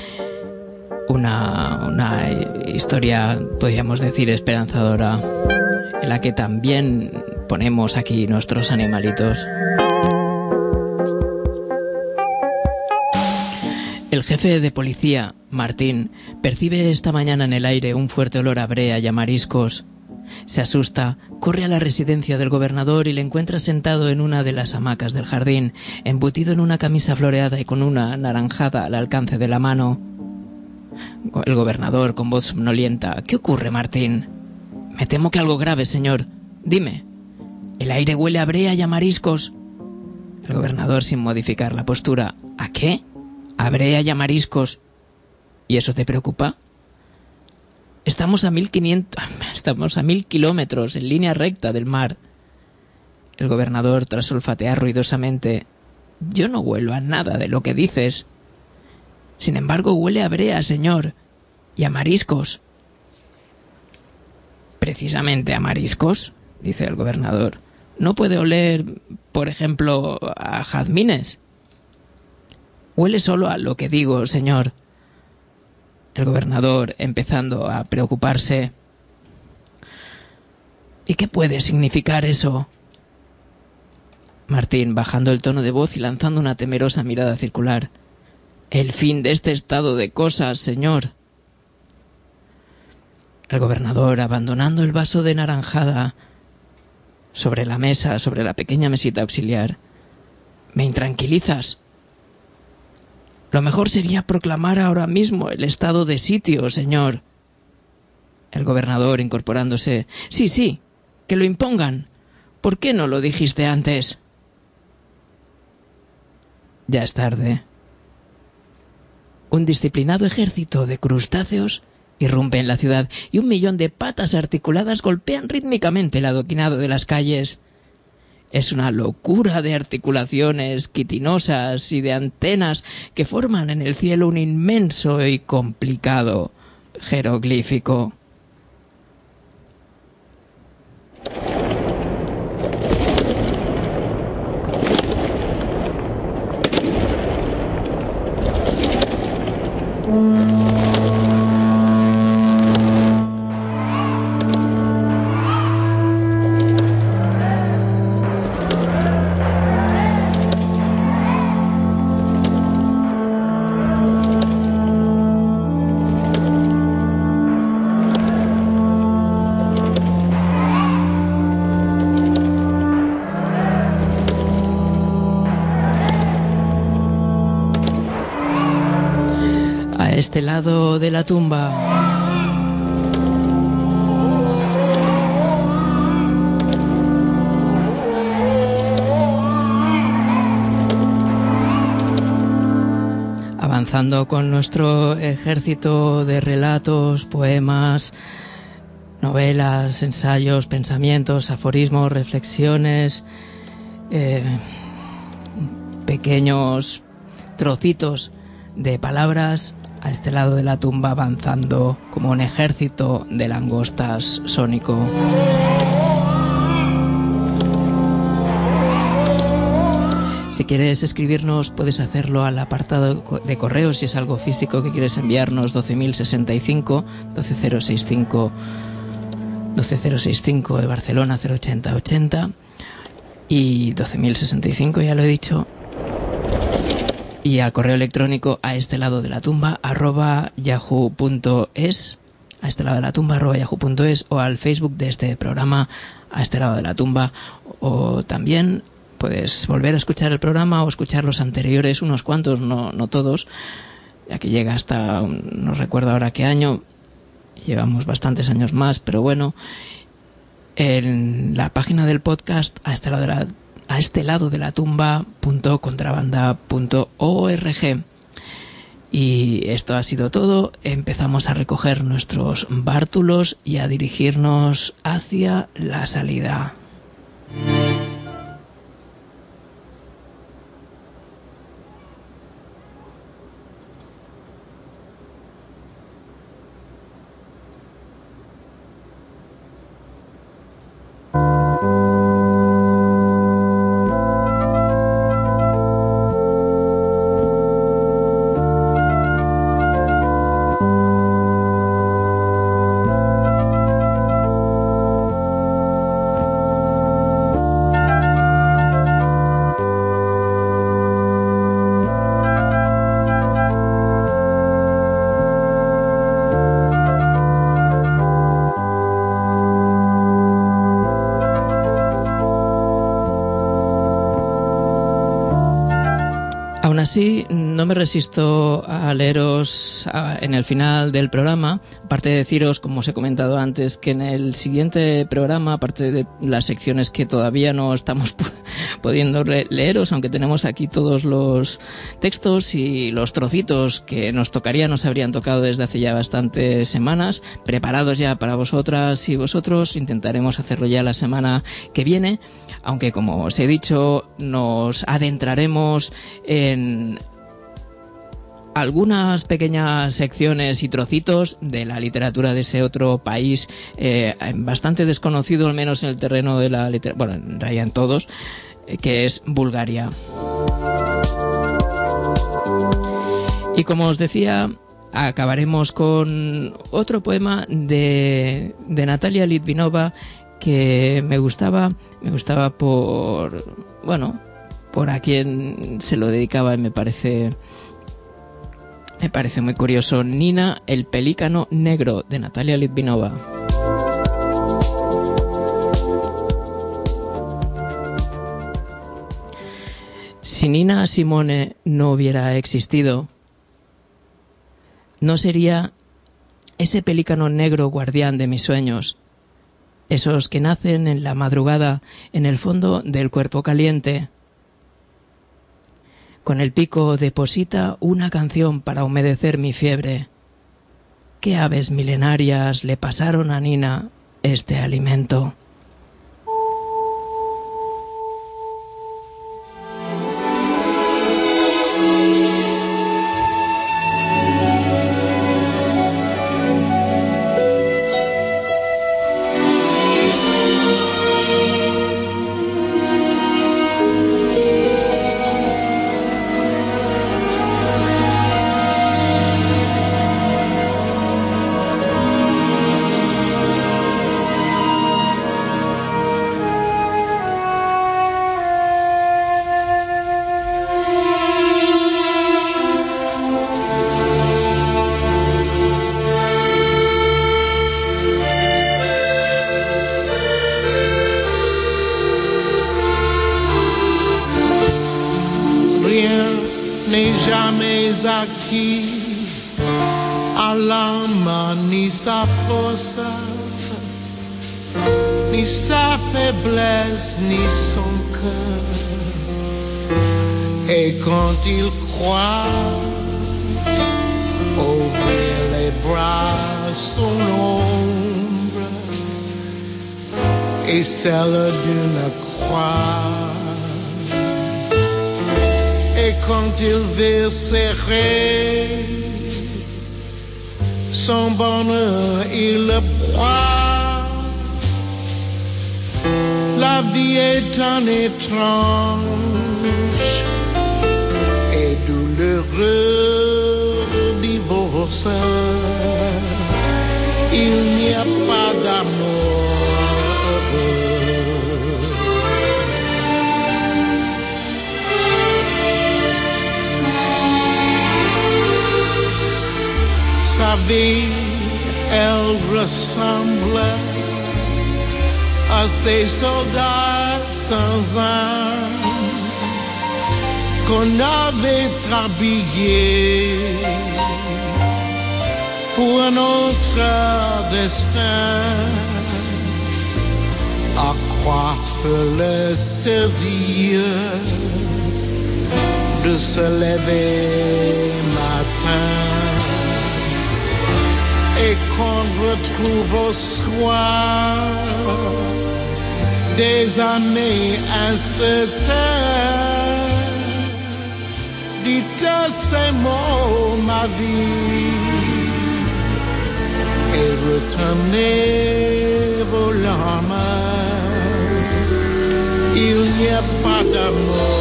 Una, una historia, podríamos decir, esperanzadora, en la que también ponemos aquí nuestros animalitos. El jefe de policía, Martín, percibe esta mañana en el aire un fuerte olor a brea y a mariscos. Se asusta, corre a la residencia del gobernador y le encuentra sentado en una de las hamacas del jardín, embutido en una camisa floreada y con una naranjada al alcance de la mano. El gobernador, con voz somnolienta: ¿Qué ocurre, Martín? Me temo que algo grave, señor. Dime. El aire huele a brea y a mariscos. El gobernador, sin modificar la postura: ¿A qué? A brea y a mariscos. ¿Y eso te preocupa? Estamos a mil quinientos, estamos a mil kilómetros en línea recta del mar. El gobernador, tras olfatear ruidosamente: Yo no huelo a nada de lo que dices. Sin embargo, huele a brea, señor, y a mariscos. Precisamente a mariscos, dice el gobernador. ¿No puede oler, por ejemplo, a jazmines? Huele solo a lo que digo, señor. El gobernador, empezando a preocuparse: ¿Y qué puede significar eso? Martín, bajando el tono de voz y lanzando una temerosa mirada circular: El fin de este estado de cosas, señor. El gobernador, abandonando el vaso de naranjada sobre la mesa, sobre la pequeña mesita auxiliar: Me intranquilizas. Lo mejor sería proclamar ahora mismo el estado de sitio, señor. El gobernador, incorporándose: Sí, sí, que lo impongan. ¿Por qué no lo dijiste antes? Ya es tarde. Un disciplinado ejército de crustáceos irrumpe en la ciudad y un millón de patas articuladas golpean rítmicamente el adoquinado de las calles. Es una locura de articulaciones quitinosas y de antenas que forman en el cielo un inmenso y complicado jeroglífico. Este lado de la tumba. Avanzando con nuestro ejército de relatos, poemas, novelas, ensayos, pensamientos, aforismos, reflexiones, eh, pequeños trocitos de palabras. A este lado de la tumba, avanzando como un ejército de langostas sónico. Si quieres escribirnos, puedes hacerlo al apartado de correos, si es algo físico que quieres enviarnos: doce mil sesenta y cinco, doce mil sesenta y cinco, doce mil sesenta y cinco de Barcelona, cero ochenta ochenta, y doce mil sesenta y cinco, ya lo he dicho. Y al correo electrónico a este lado de la tumba arroba yahoo punto es, a este lado de la tumba arroba yahoo punto es, o al Facebook de este programa, a este lado de la tumba. O también puedes volver a escuchar el programa o escuchar los anteriores, unos cuantos, no, no todos, ya que llega hasta, no recuerdo ahora qué año, llevamos bastantes años más, pero bueno, en la página del podcast a este lado de la a este lado de la tumba punto contrabanda punto org. Y esto ha sido todo. Empezamos a recoger nuestros bártulos y a dirigirnos hacia la salida. Aún así, no me resisto a leeros a, en el final del programa, aparte de deciros, como os he comentado antes, que en el siguiente programa, aparte de las secciones que todavía no estamos pudiendo leeros, aunque tenemos aquí todos los textos y los trocitos que nos tocaría, nos habrían tocado desde hace ya bastantes semanas, preparados ya para vosotras y vosotros, intentaremos hacerlo ya la semana que viene, aunque como os he dicho, nos adentraremos en algunas pequeñas secciones y trocitos de la literatura de ese otro país eh, bastante desconocido, al menos en el terreno de la literatura, bueno, en realidad en todos, eh, que es Bulgaria. Y como os decía, acabaremos con otro poema de, de Natalia Litvinova que me gustaba, me gustaba por, bueno, por a quien se lo dedicaba y me parece, me parece muy curioso. Nina, el pelícano negro, de Natalia Litvinova. Si Nina Simone no hubiera existido, no sería ese pelícano negro guardián de mis sueños, esos que nacen en la madrugada en el fondo del cuerpo caliente. Con el pico deposita una canción para humedecer mi fiebre. ¿Qué aves milenarias le pasaron a Nina este alimento? Acquis à l'âme, ni sa force, ni sa faiblesse, ni son cœur. Et quand il croit ouvrir les bras, son ombre est celle d'une croix. Et quand il veut serrer son bonheur, il le broie. La vie est un étrange et douloureux divorce. Il n'y a pas d'amour. Sa vie, elle ressemble à ces soldats sans âme qu'on avait habillés pour un autre destin, à quoi peut le servir de se lever matin. Et qu'on retrouve au soir des années incertaines. Dites ces mots, ma vie, et retournez vos larmes. Il n'y a pas d'amour.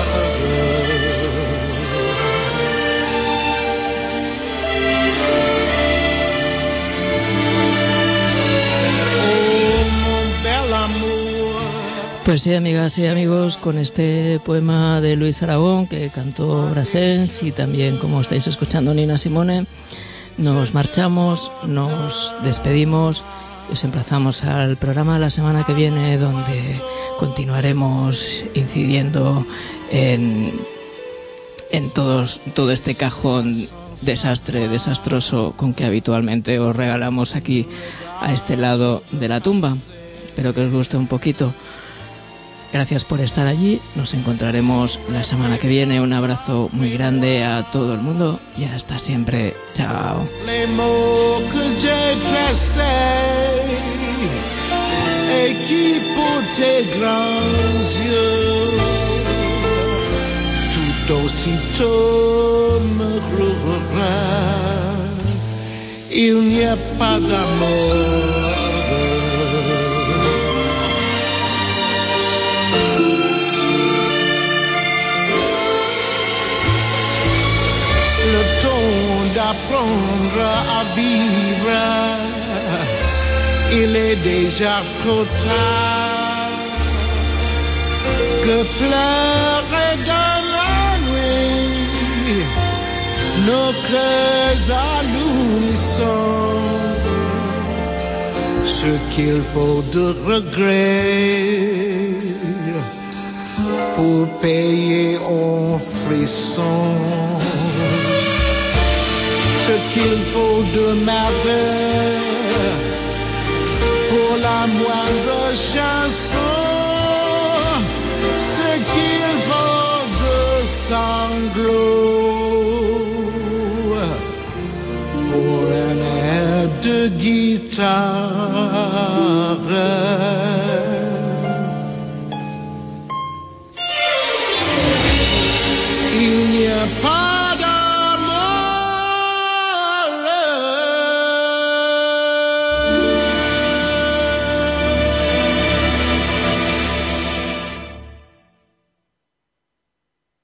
Pues sí, amigas y amigos, con este poema de Luis Aragón que cantó Brassens y también, como estáis escuchando, Nina Simone, nos marchamos, nos despedimos y os emplazamos al programa la semana que viene, donde continuaremos incidiendo en, todos, todo este cajón desastre, desastroso con que habitualmente os regalamos aquí a este lado de la tumba. Espero que os guste un poquito. Gracias por estar allí. Nos encontraremos la semana que viene. Un abrazo muy grande a todo el mundo y hasta siempre. Chao. Les mots que j'ai tracés et qui pour tes grands yeux tout aussitôt me rend. Il n'y a pas d'amour. Le temps d'apprendre à vivre, il est déjà trop tard. Que pleurer dans la nuit, nos cœurs à l'unisson. Ce qu'il faut de regret pour payer en frisson. Ce qu'il faut de malheur pour la moindre chanson, ce qu'il faut de sanglots pour un air de guitare. Il n'y a pas